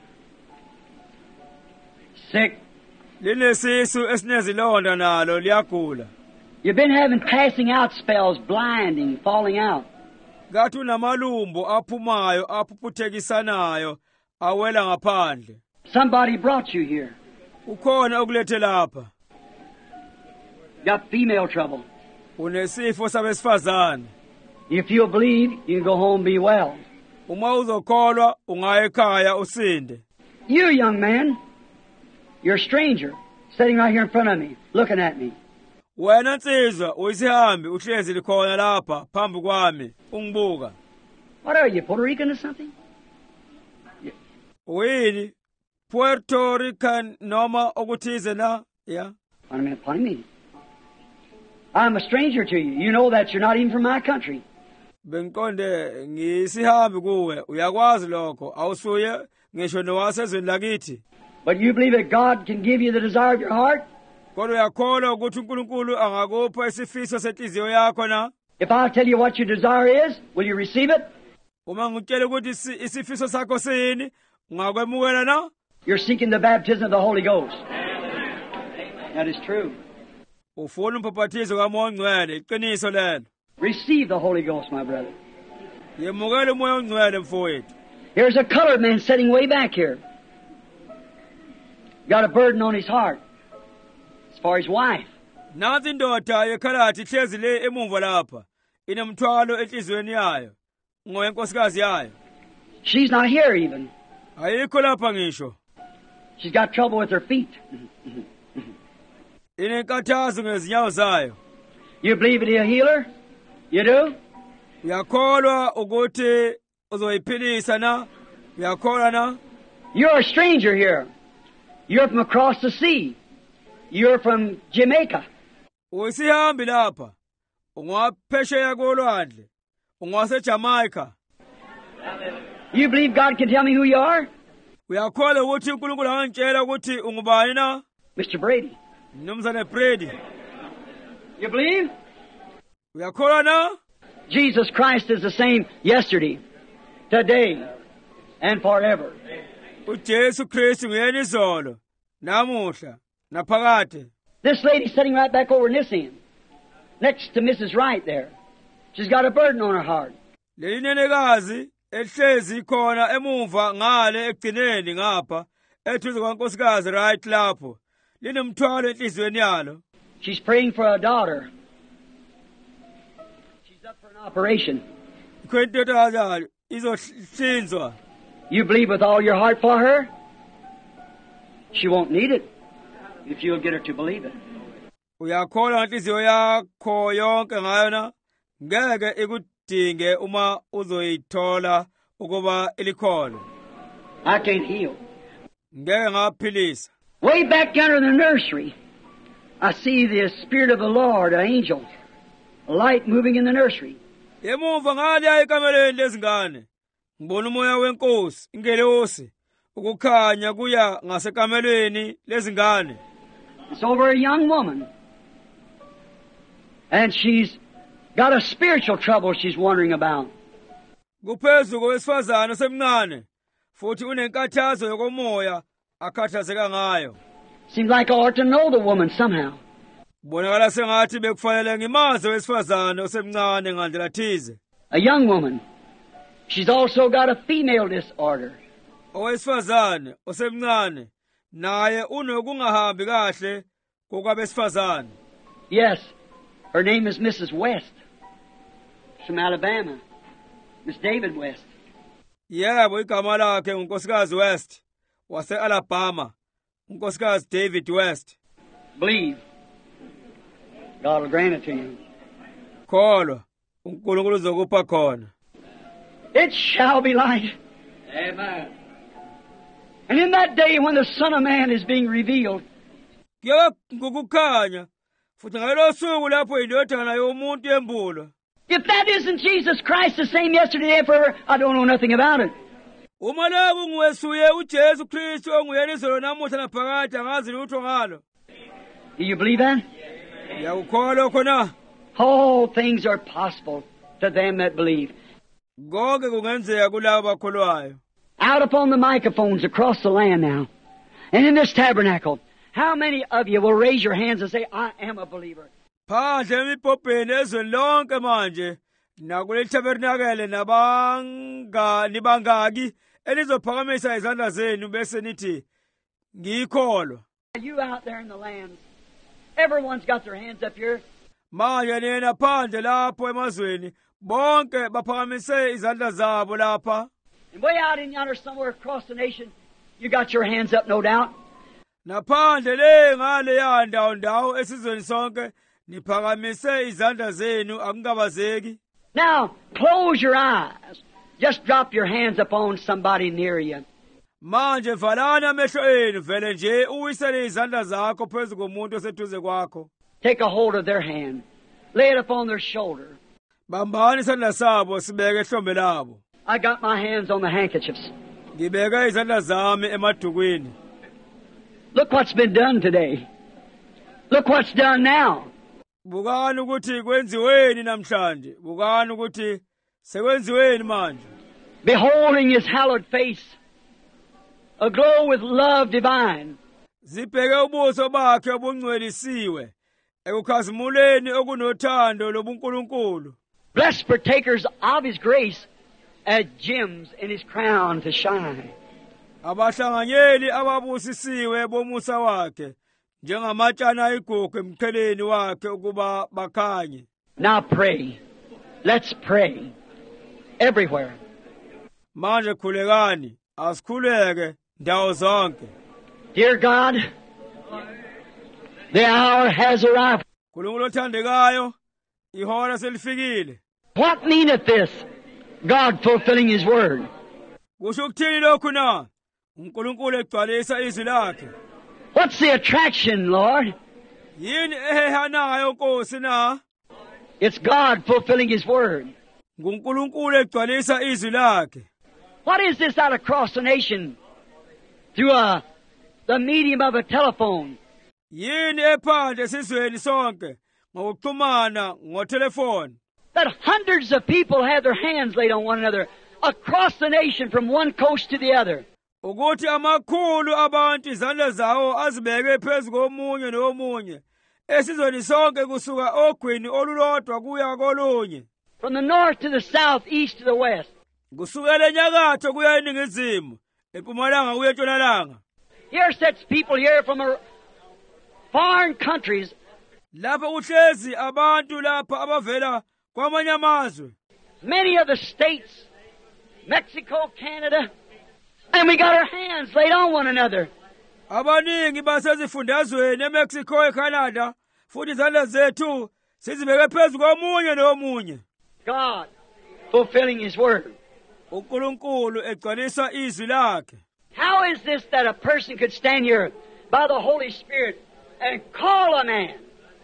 Sick. Linesisu esinezilonda nalo liyagula. You've been having passing out spells, blinding, falling out. Ngathi unamalumbu aphumayo aphuphuthekisanayo awela ngaphandle. Somebody brought you here. Ukhona okulethe lapha. Got female trouble. Unesifo sabesifazane. If you'll believe, you can go home and be well. Uma uzokholwa ungaya ekhaya usinde. You, young man, you're a stranger, sitting right here in front of me, looking at me. Wena nsizwa uyisihambi uhlezi likhona lapha phambi kwami ungibuka. What are you, Puerto Rican or something? Uyini? Puerto Rican noma okuthize na? Yeah. Wait a minute, pardon me. I'm a stranger to you. You know that you're not even from my country. Benkonde ngisihambi kuwe uyakwazi lokho awusuye ngisho nowasezweni lakithi. But you believe that God can give you the desire of your heart? Kodwa uyakholwa ukuthi uNkulunkulu angakupha isifiso senhliziyo yakho na? If I tell you what your desire is, will you receive it? Uma ngitshela ukuthi isifiso sakho sini, ungakwemukela na? You're seeking the baptism of the Holy Ghost. That is true. ufuna umpaphathiso kamoya ongcwele iqiniso lelo. Receive the Holy Ghost, my brother. Yemukele umoya ongcwele mfowethu. Here's a colored man sitting way back here. Got a burden on his heart. It's for his wife. Nansi indoda yekhalathi ihlezi le emumva lapha. Inemthwalo enhlizweni yayo. Ngoyenkosikazi yayo. She's not here even. Ayikho lapha ngisho. She's got trouble with her feet. Inenkathazo ngezinyawo zayo. You believe in a healer? You do? Uyakholwa ukuthi uzoyiphilisa na? Uyakholwa na? You're a stranger here. You're from across the sea. You're from Jamaica. Uyisihambi lapha. Ungaphesheya kolwandle. Ungwase Jamaica. You believe God can tell me who you are? Uyakholwa ukuthi uNkulunkulu angitshela ukuthi ungubani na? Mister Brady. Mnumzane Brady. You believe? Uyakholwa na? Jesus Christ is the same yesterday, today, and forever. uJesu Kristu nguyena izolo, namuhla, naphakade. This lady sitting right back over in this end, next to Missus Wright there. She's got a burden on her heart. Leli nenekazi ehlezi khona emumva ngale egcineni ngapha ethuze kwaNkosikazi right lapho. Linomthwalo enhlizweni yalo. She's praying for a daughter. She's up for an operation. Kwentota yayo izohlinzwa. You believe with all your heart for her? She won't need it if you'll get her to believe it. Uyakholwa ngenhliziyo yakho yonke ngayo na? Ngeke ikudinge uma uzoyithola ukuba ilikholwe. I can't heal. Ngeke ngaphilisa. Way back down in the nursery, I see the Spirit of the Lord, an angel, a light moving in the nursery. Emuva ngaliya ekameleni lezingane. Ngibona umoya wenkosi, ingelosi, ukukhanya kuya ngasekamelweni lezingane. It's over a young woman. And she's got a spiritual trouble she's wondering about. Kuphezu kowesifazane osemncane, futhi unenkathazo yokomoya akhathazeka ngayo. Seems like I ought to know the woman somehow. Bonakala sengathi bekufanele ngimazi owesifazane osemncane ngandlela thize. A young woman. She's also got a female disorder. Owesifazane osemncane naye unokungahambi kahle kokwabesifazane. Yes, her name is Missus West. She's from Alabama. Miss David West. Yebo, igama lakhe ngunkosikazi West wase-Alabama, unkosikazi David West. Believe. God will grant it to you. Kholwa, uNkulunkulu uzokupha khona. It shall be light. Amen. And in that day when the Son of Man is being revealed, Kuyoba ngukukhanya, futhi ngalelo suku lapho indodana yomuntu yembulwa. if that isn't Jesus Christ the same yesterday and forever, I don't know nothing about it. Uma lokhu nguwesuye uJesu Kristu onguyena izolo namuhla naphakade angazi lutho ngalo. Do you believe that? Uyakukholwa lokho na? All things are possible to them that believe. Konke kungenzeka kulabo abakholwayo. Out upon the microphones across the land now, and in this tabernacle, how many of you will raise your hands and say, I am a believer? Phandle emibhobheni ezweni lonke manje nakule tabernakele nabangani bangaki elizophakamisa izandla zenu bese nithi ngikholwa. You out there in the lands, everyone's got their hands up here. Manje nina phandle lapho emazweni bonke baphakamise izandla zabo lapha. And way out in yonder somewhere across the nation, you got your hands up, no doubt. Naphandle le ngale ya ndawo ndawo esizweni sonke niphakamise izandla zenu akungabazeki. Now, close your eyes. Just drop your hands upon somebody near you. Manje valani amehlo enu vele nje uwisele izandla zakho phezu komuntu oseduze kwakho. Take a hold of their hand. Lay it upon their shoulder. Bambani isandla sabo sibeke ehlombe labo. I got my hands on the handkerchiefs. Ngibeka izandla zami emadukwini. Look what's been done today. Look what's done now. Bukani ukuthi kwenziweni namhlanje. Bukani ukuthi sekwenziweni manje. Beholding his hallowed face, aglow with love divine. Zibheke ubuso bakhe obungcwelisiwe ekukhazimuleni okunothando lobuNkulunkulu. Blessed partakers of His grace as gems in His crown to shine. Abahlanganyeli ababusisiwe bomusa wakhe njengamatshana ayigugu emqheleni wakhe ukuba bakhanye. Now pray. Let's pray. Everywhere. Manje khulekani, asikhuleke ndawo zonke. Dear God, the hour has arrived. Nkulunkulu othandekayo, ihora selifikile. What meaneth this? God fulfilling His word. Kusho ukuthini lokhu na? uNkulunkulu egcwalisa izwi lakhe. What's the attraction, Lord? Yini ehehanayo Nkosi na? It's God fulfilling His word. nguNkulunkulu egcwalisa izwi lakhe. What is this out across the nation through a, the medium of a telephone? Yini ephandle esizweni sonke ngokuxhumana ngothelefoni. That hundreds of people have their hands laid on one another across the nation from one coast to the other. Ukuthi amakhulu abantu izandla zawo azibeke phezu komunye nomunye esizweni sonke kusuka ogwini olulodwa kuya kolunye. From the north to the south, east to the west. Kusukela enyakatho kuya eningizimu, empumalanga kuya entshonalanga. Here sits people here from a, foreign countries. Lapha uhlezi abantu lapha abavela kwamanye amazwe. Many of the states, Mexico, Canada, and we got our hands laid on one another. Abaningi basezifundazweni eMexico, eCanada, futhi izandla zethu sizibeke phezu komunye nomunye. God fulfilling His word. uNkulunkulu egcwalisa izwi lakhe. How is this that a person could stand here by the Holy Spirit and call a man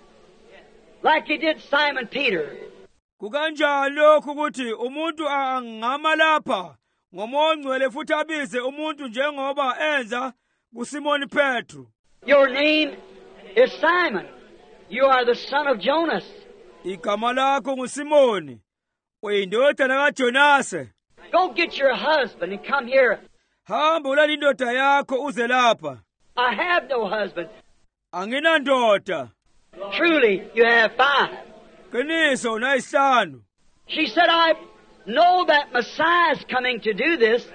like he did Simon Peter? Kukanjalo lokhu ukuthi umuntu angama lapha ngoMoya oNgcwele futhi abize umuntu njengoba enza kuSimoni Petru. Your name is Simon. You are the son of Jonas. Igama lakho nguSimoni. Uyindodana kaJonase. Go get your husband and come here. Hamba ulala indoda yakho uze lapha. I have no husband. Anginandoda. Truly, you have five. Qiniso unayisihlanu. She said, I know that Messiah is coming to do this,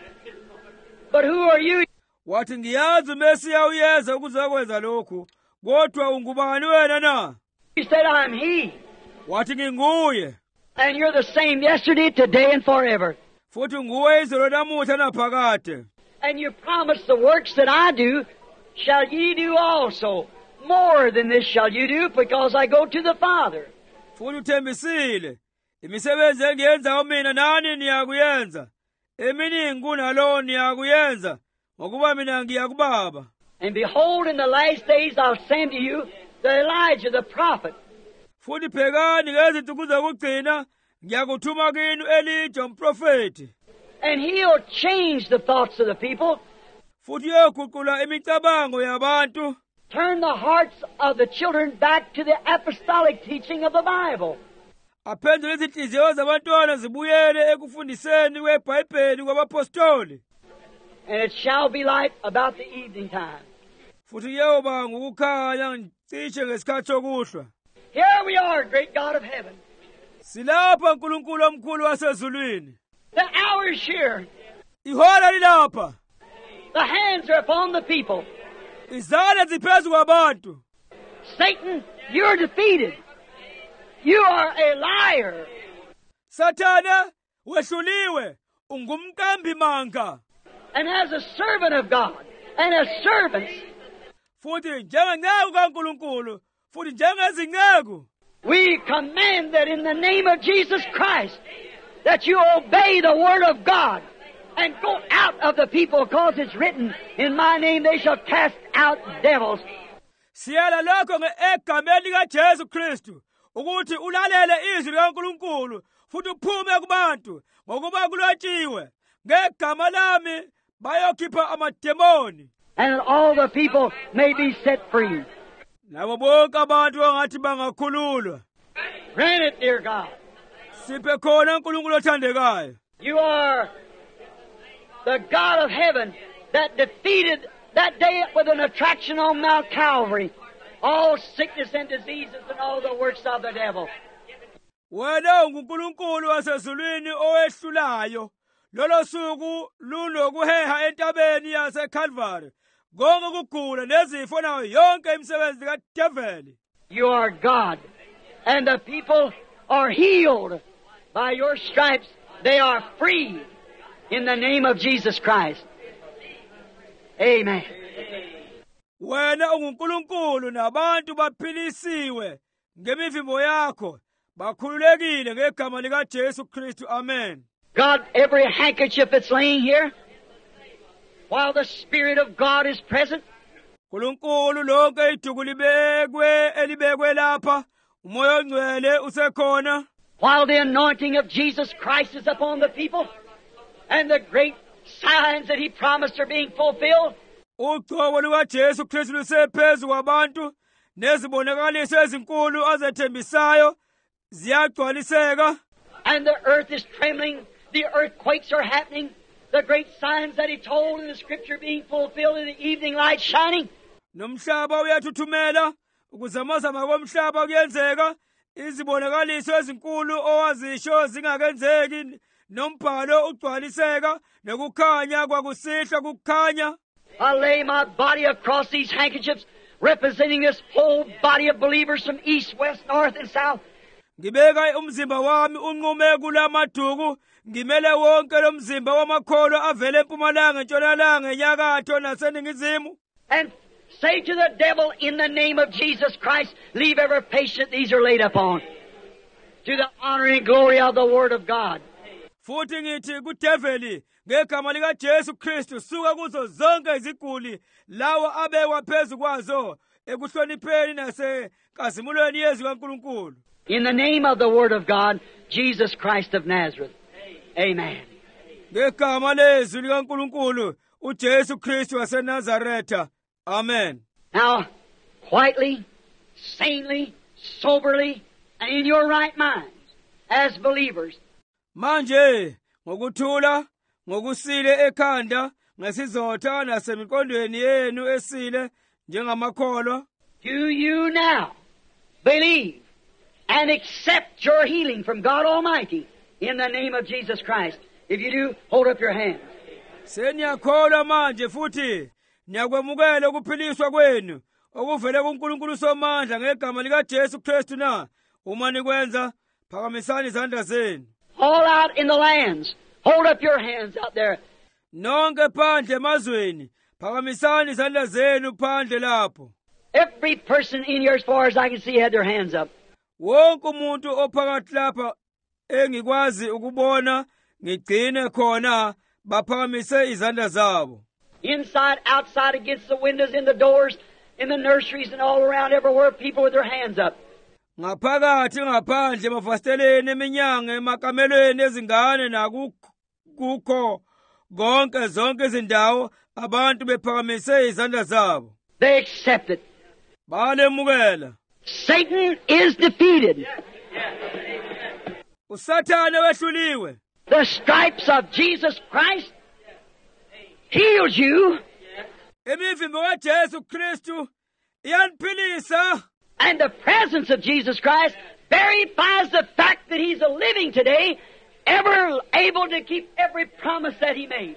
but who are you? Wathi ngiyazi uMesiya uyeza ukuzakwenza lokhu, kodwa ungubani wena na? He said, I'm He. Wathi nginguye. And you're the same yesterday, today, and forever. Futhi nguwe izolo namuhla naphakade. And you promise the works that I do, shall ye do also. More than this shall you do, because I go to the Father. Futhi uthembisile, imisebenzi engiyenza mina nani niyakuyenza. Eminingi kunalo niyakuyenza, ngokuba mina ngiya kuBaba. And behold, in the last days I'll send to you the Elijah the prophet. Futhi bhekani ngezinsuku zokugcina ngiyakuthuma kini Elijah umprofeti. And he'll change the thoughts of the people. Futhi uyoguqula imicabango yabantu. Turn the hearts of the children back to the apostolic teaching of the Bible. Aphendule izinhliziyo zabantwana zibuyele ekufundiseni kweBhayibheli kwabapostoli. And it shall be light about the evening time. Futhi yoba ngukukhanya cishe ngesikhathi sokuhlwa. Here we are, great God of heaven. Silapha uNkulunkulu omkhulu wasezulwini. The hour is here. Ihora lilapha. The hands are upon the people. Izandla ziphezu kwabantu. Satan, you're defeated. You are a liar. Sathana, wehluliwe, ungumqambi manga. And as a servant of God, and as servants, futhi njengenceku kaNkulunkulu, futhi njengezinceku, we command that in the name of Jesus Christ, that you obey the word of God and go out of the people, because it's written, in my name they shall cast out devils. Siyala lokho ngegameni likaJesu Kristu ukuthi ulalele izwi likaNkulunkulu futhi uphume kubantu ngokuba kulotshiwe ngegama lami bayokhipha amademoni. And that all the people may be set free. Labo bonke abantu ongathi bangakhululwa. Grant it, dear God. Siphe khona uNkulunkulu othandekayo. You are the God of heaven that defeated that day with an attraction on Mount Calvary all sickness and diseases and all the works of the devil. Wena ungunkulunkulu wasezulwini owehlulayo. Lolo suku lunokuheha entabeni yaseCalvary. Konke ukugula nezifo nayo yonke imisebenzi kaDeveli. You are God, and the people are healed. By your stripes they are free in the name of Jesus Christ. Amen. Wena ungunkulunkulu nabantu baphilisiwe ngemivimbo yakho bakhululekile ngegama lika Jesu Kristu. Amen. God, every handkerchief that's laying here, while the Spirit of God is present, Nkulunkulu lonke iduku libekwe elibekwe lapha umoya ongcwele usekhona, while the anointing of Jesus Christ is upon the people, and the great signs that He promised are being fulfilled, ugcobo luka Jesu Kristu lusephezu kwabantu nezibonakaliso ezinkulu azethembisayo ziyagcwaliseka, and the earth is trembling, the earthquakes are happening, the great signs that He told in the Scripture being fulfilled, in the evening light shining. Nomhlaba uyathuthumela, ukuzamazama komhlaba kuyenzeka, izibonakaliso ezinkulu owazisho zingakenzeki, nombhalo ugcwaliseka, nokukhanya kwakusihla kukhanya. I lay my body across these handkerchiefs, representing this whole body of believers from east, west, north, and south. Ngibeka umzimba wami unqume kulamaduku, ngimele wonke lo mzimba wamakholwa avele empumalanga, entshonalanga, enyakatho naseningizimu. And say to the devil, in the name of Jesus Christ, leave every patient these are laid upon, to the honor and glory of the Word of God. Futhi ngithi kuDeveli ngegama lika Jesu Kristu, suka kuzo zonke iziguli lawo abekwa phezu kwazo ekuhlonipheni nasenkazimulweni yezwi kaNkulunkulu. In the name of the Word of God, Jesus Christ of Nazareth. Amen. Ngegama lezwi likaNkulunkulu uJesu Kristu waseNazaretha. Amen. Now, quietly, sanely, soberly, and in your right minds, as believers, manje ngokuthula, ngokusile ekhanda, ngesizotha nasemiqondweni yenu esile njengamakholwa, do you now believe and accept your healing from God Almighty in the name of Jesus Christ? If you do, hold up your hands. Seniyakholwa manje futhi niyakwemukela ukuphiliswa kwenu okuvele kuNkulunkulu somandla ngegama lika Jesu Kristu na. Uma nikwenza phakamisani izandla zenu. All out in the lands, hold up your hands out there. Nonke phandle emazweni phakamisani izandla zenu phandle lapho. Every person in here, as far as I can see, had their hands up. Wonke umuntu ophakathi lapha engikwazi ukubona ngigcine khona baphakamise izandla zabo. Inside, outside, against the windows, in the doors, in the nurseries, and all around everywhere, people with their hands up. Ngaphakathi ngaphandle emafasteleni, eminyango, emakamelweni ezingane nakukho konke zonke izindawo abantu bephakamise izandla zabo. They accept it. Balemukela. Satan is defeated. Usathane wehluliwe. The stripes of Jesus Christ heals you. Imivimbo kaJesu Kristu iyaniphilisa. And the presence of Jesus Christ verifies the fact that He's a living today, ever able to keep every promise that He made.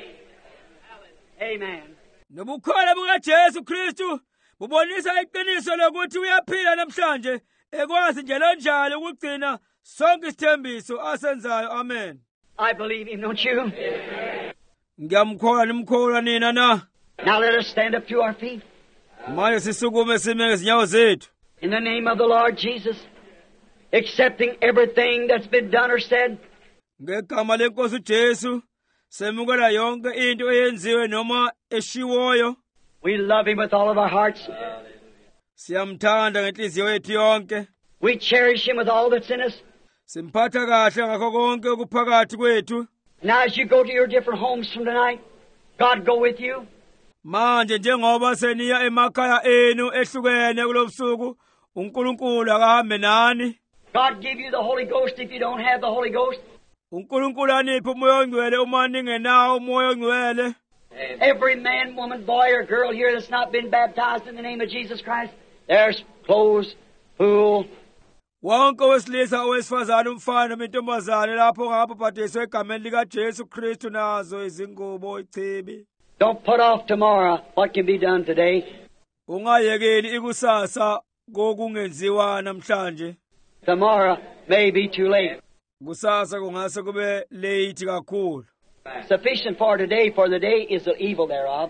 Amen. Nobukhola bukaJesu Kristu bubonisa iqiniso lokuthi uyaphila namhlanje, ekwazi njalo njalo ukugcina sonke isithembiso asenzayo. Amen. I believe Him, don't you? Ngiyamkholwa nimkholwa nina na. Now let us stand up to our feet. Manje sisukume sime ngezinyawo zethu. In the name of the Lord Jesus, accepting everything that's been done or said. Ngegama lenkosi uJesu semukela yonke into eyenziwe noma eshiwoyo. We love Him with all of our hearts. Siyamthanda ngenhliziyo yethu yonke. We cherish Him with all that's in us. Simphatha kahle ngakho konke okuphakathi kwethu. Now as you go to your different homes from tonight, God go with you. Manje njengoba seniya emakhaya enu ehlukene kulobusuku, uNkulunkulu akahambe nani. God give you the Holy Ghost if you don't have the Holy Ghost. uNkulunkulu aniphe umoya ongcwele uma ningenawo umoya ongcwele. Amen. Every man, woman, boy, or girl here that's not been baptized in the name of Jesus Christ, there's clothes, pool. Wonke owesilisa owesifazane umfana noma intombazane lapho ngabhabhadiswe egameni likaJesu Kristu nazo izingubo ichibi. Don't put off tomorrow what can be done today. Ungayekeli ikusasa kokungenziwa namhlanje. Tomorrow may be too late. Kusasa kungase kube late kakhulu. Sufficient for today, for the day is the evil thereof.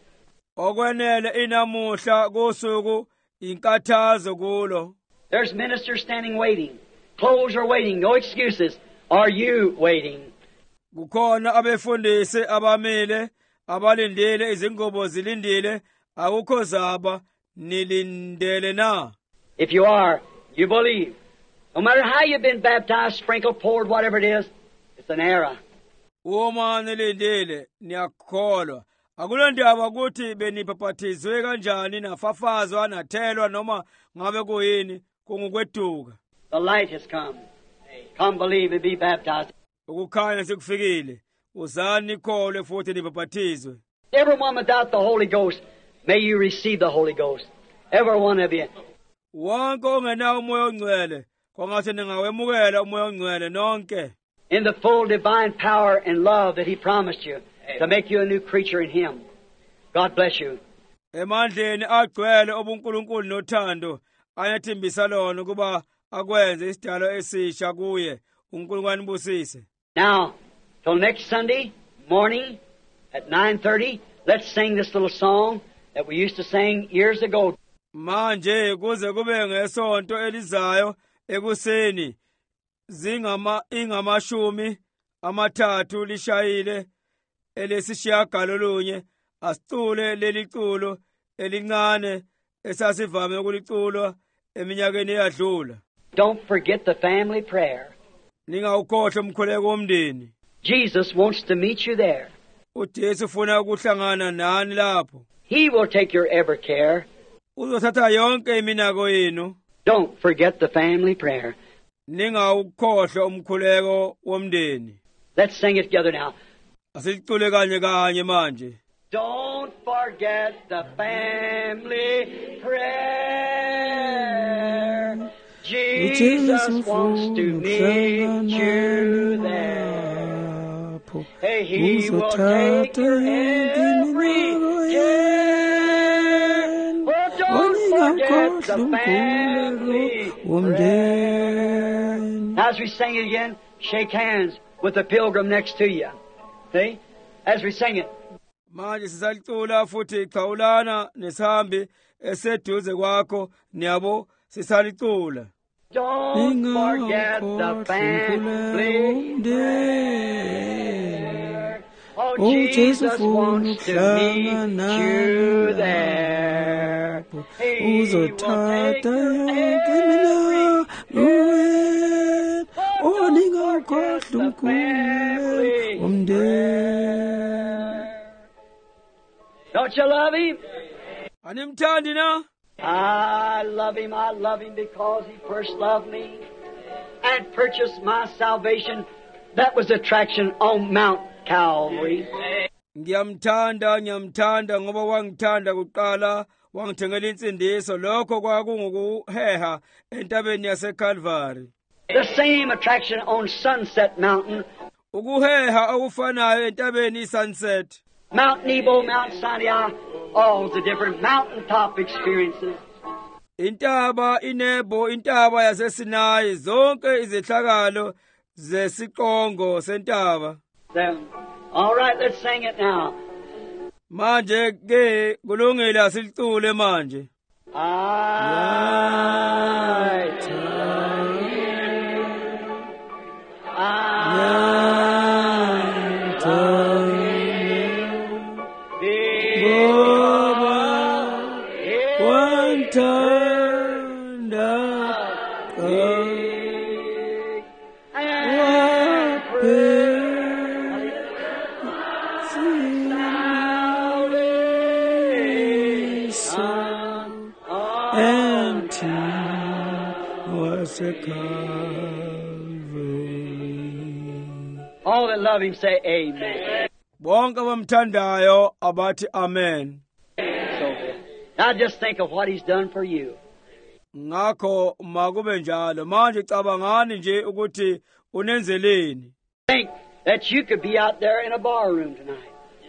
Okwenele inamuhla kosuku inkathazo kulo. There's ministers standing waiting. Clothes are waiting. No excuses. Are you waiting? Kukhona abefundisi abamile abalindele izingubo zilindile akukho zaba nilindele na. If you are, you believe. No matter how you've been baptized, sprinkled, poured, whatever it is, it's an error. Uma nilindele niyakholwa akulondaba ukuthi benibhaphathizwe kanjani nafafazwa nathelwa noma ngabe kuyini kungukweduka. The light has come. Come believe and be baptized. Ukukhanya sekufikile. Uzani nikholwe futhi nibhaphathizwe. Everyone without the Holy Ghost, may you receive the Holy Ghost. Every one of you. Wonke ongenawo umoya ongcwele kwangathi ningawemukela umoya ongcwele nonke. In the full divine power and love that He promised you to make you a new creature in Him. God bless you. Emandleni agcwele obuNkulunkulu nothando ayathembisa lona kuba akwenze isidalo esisha kuye uNkulunkulu anibusise. Now, till next Sunday morning at nine thirty, let's sing this little song that we used to sing years ago. Manje kuze kube ngesonto elizayo ekuseni zingama ingamashumi amathathu lishayile elesishiyagalolunye asicule leliculo elincane esasivame ukuliculwa eminyakeni eyadlula. Don't forget the family prayer. Ningawukhohlwa umkhuleko womndeni. Jesus wants to meet you there. uJesu ufuna ukuhlangana nani lapho. He will take your every care. Uzothatha yonke iminako yenu. Don't forget the family prayer. Ningawukhohlwa umkhuleko womndeni. Let's sing it together now. Asicule kanye kanye manje. Don't forget the family prayer. Jesus wants to meet you there. Hey, He will take your every care. Oh, don't forget the family prayer. As we sing it again, shake hands with the pilgrim next to you. See? As we sing it. Manje sisalicula futhi qhawulana nesihambi eseduze kwakho niyabo sisalicula. Don't forget the family prayer. Oh, Jesus wants to meet you there. He will take your every care. Oh, don't forget the family prayer. Don't you love Him? Animthandi na? I love Him, I love Him because He first loved me and purchased my salvation. That was attraction on Mount Calvary. Ngiyamthanda ngiyamthanda ngoba wangithanda kuqala wangithengela insindiso lokho kwakungukuheha entabeni yaseCalvary. The same attraction on Sunset Mountain. Ukuheha okufanayo entabeni iSunset. Mount Nebo, Mount Sinai, all the different mountaintop experiences. Intaba iNebo, intaba yaseSinai, zonke izehlakalo zesiqongo sentaba. Then, all right, let's sing it now. Manje ke kulungile asilicule manje. I All that love Him say amen. bonke abamthandayo abathi amen. So, now just think of what he's done for you. Ngakho makube njalo manje cabangani nje ukuthi unenzeleni. Think that you could be out there in a bar room tonight.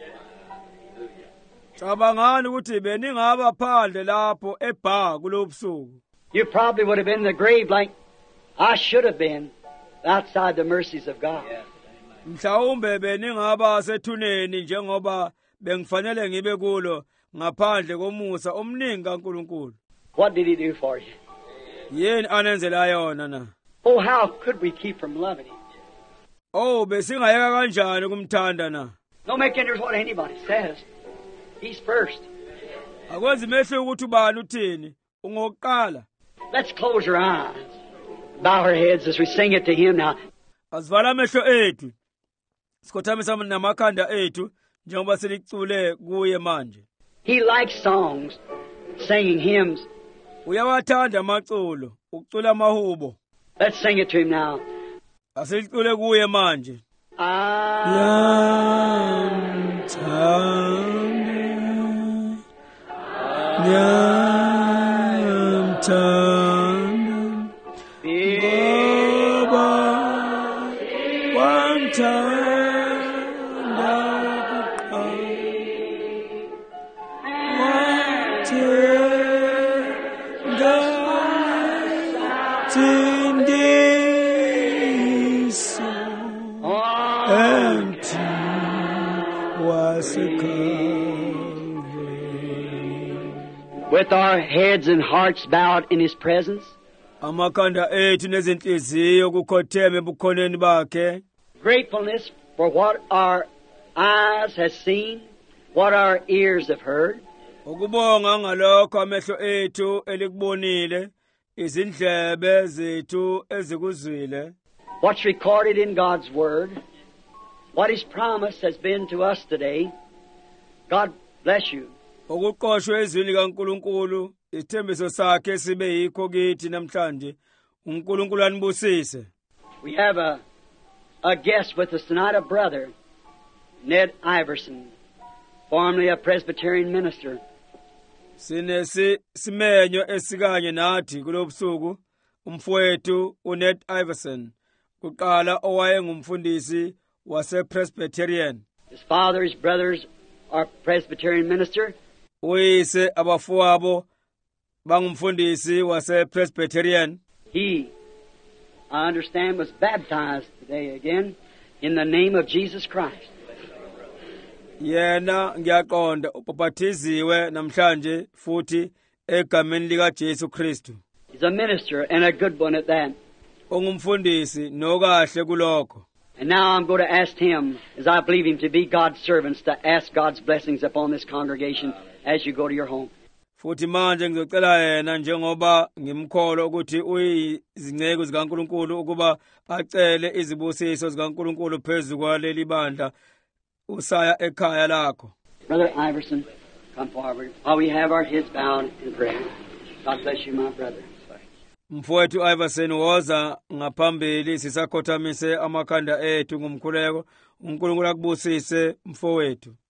Cabangani ukuthi beningaba phandle lapho ebar kulobusuku. You probably would have been in the grave like I should have been outside the mercies of God. Mhlawumbe beningaba sethuneni njengoba bengifanele ngibe kulo ngaphandle komusa omningi kaNkulunkulu. What did he do for you? Yini anenzela yona na? Oh, how could we keep from loving him? Oh, besingayeka kanjani kumthanda na? Don't make any difference what anybody says. He's first. Akwenzi mehle ukuthi ubani uthini, ungokuqala. Let's close our eyes. Bow our heads as we sing it to him now. Asivala amehlo ethu. Sikothamisa namakhanda ethu njengoba silicule kuye manje. He likes songs, singing hymns. Uyawathanda amaculo, ukucula amahubo. Let's sing it to him now. Asilicule kuye manje. With our heads and hearts bowed in his presence, Amakhanda ethu nezinhliziyo kukhotheme ebukhoneni bakhe. Gratefulness for what our eyes have seen, what our ears have heard. Ukubonga ngalokho amehlo ethu elikubonile, izindlebe zethu ezikuzwile. What's recorded in God's Word, what His promise has been to us today. God bless you. Ukuqoshwe ezwini kaNkulunkulu, isithembiso sakhe sibe yikho kithi namhlanje. uNkulunkulu anibusise. We have a a guest with us tonight, a brother, Ned Iverson, formerly a Presbyterian minister. Sinesi simenyo esikanye nathi kulobusuku, umfowethu uNed Iverson, kuqala owayengumfundisi wase-Presbyterian. His father, his brothers are Presbyterian minister. Uyise abafowabo bangumfundisi wase-Presbyterian. He, I understand, was baptized today again in the name of Jesus Christ. Yena ngiyaqonda ubhaptiziwe namhlanje futhi egameni lika Jesu Kristu. He's a minister and a good one at that. Ungumfundisi nokahle kulokho. And now I'm going to ask him, as I believe him to be God's servants, to ask God's blessings upon this congregation as you go to your home. Futhi manje ngizocela yena njengoba ngimkholo ukuthi uyizinceke zikaNkulunkulu ukuba acele izibusiso zikaNkulunkulu phezulu kwaleli bandla usaya ekhaya lakho. Brother Iverson, come forward while we have our heads bowed in prayer. God bless you, my brother. Mfowethu Iverson woza ngaphambili sisakhothamise amakhanda ethu ngumkhuleko. uNkulunkulu akubusise mfowethu.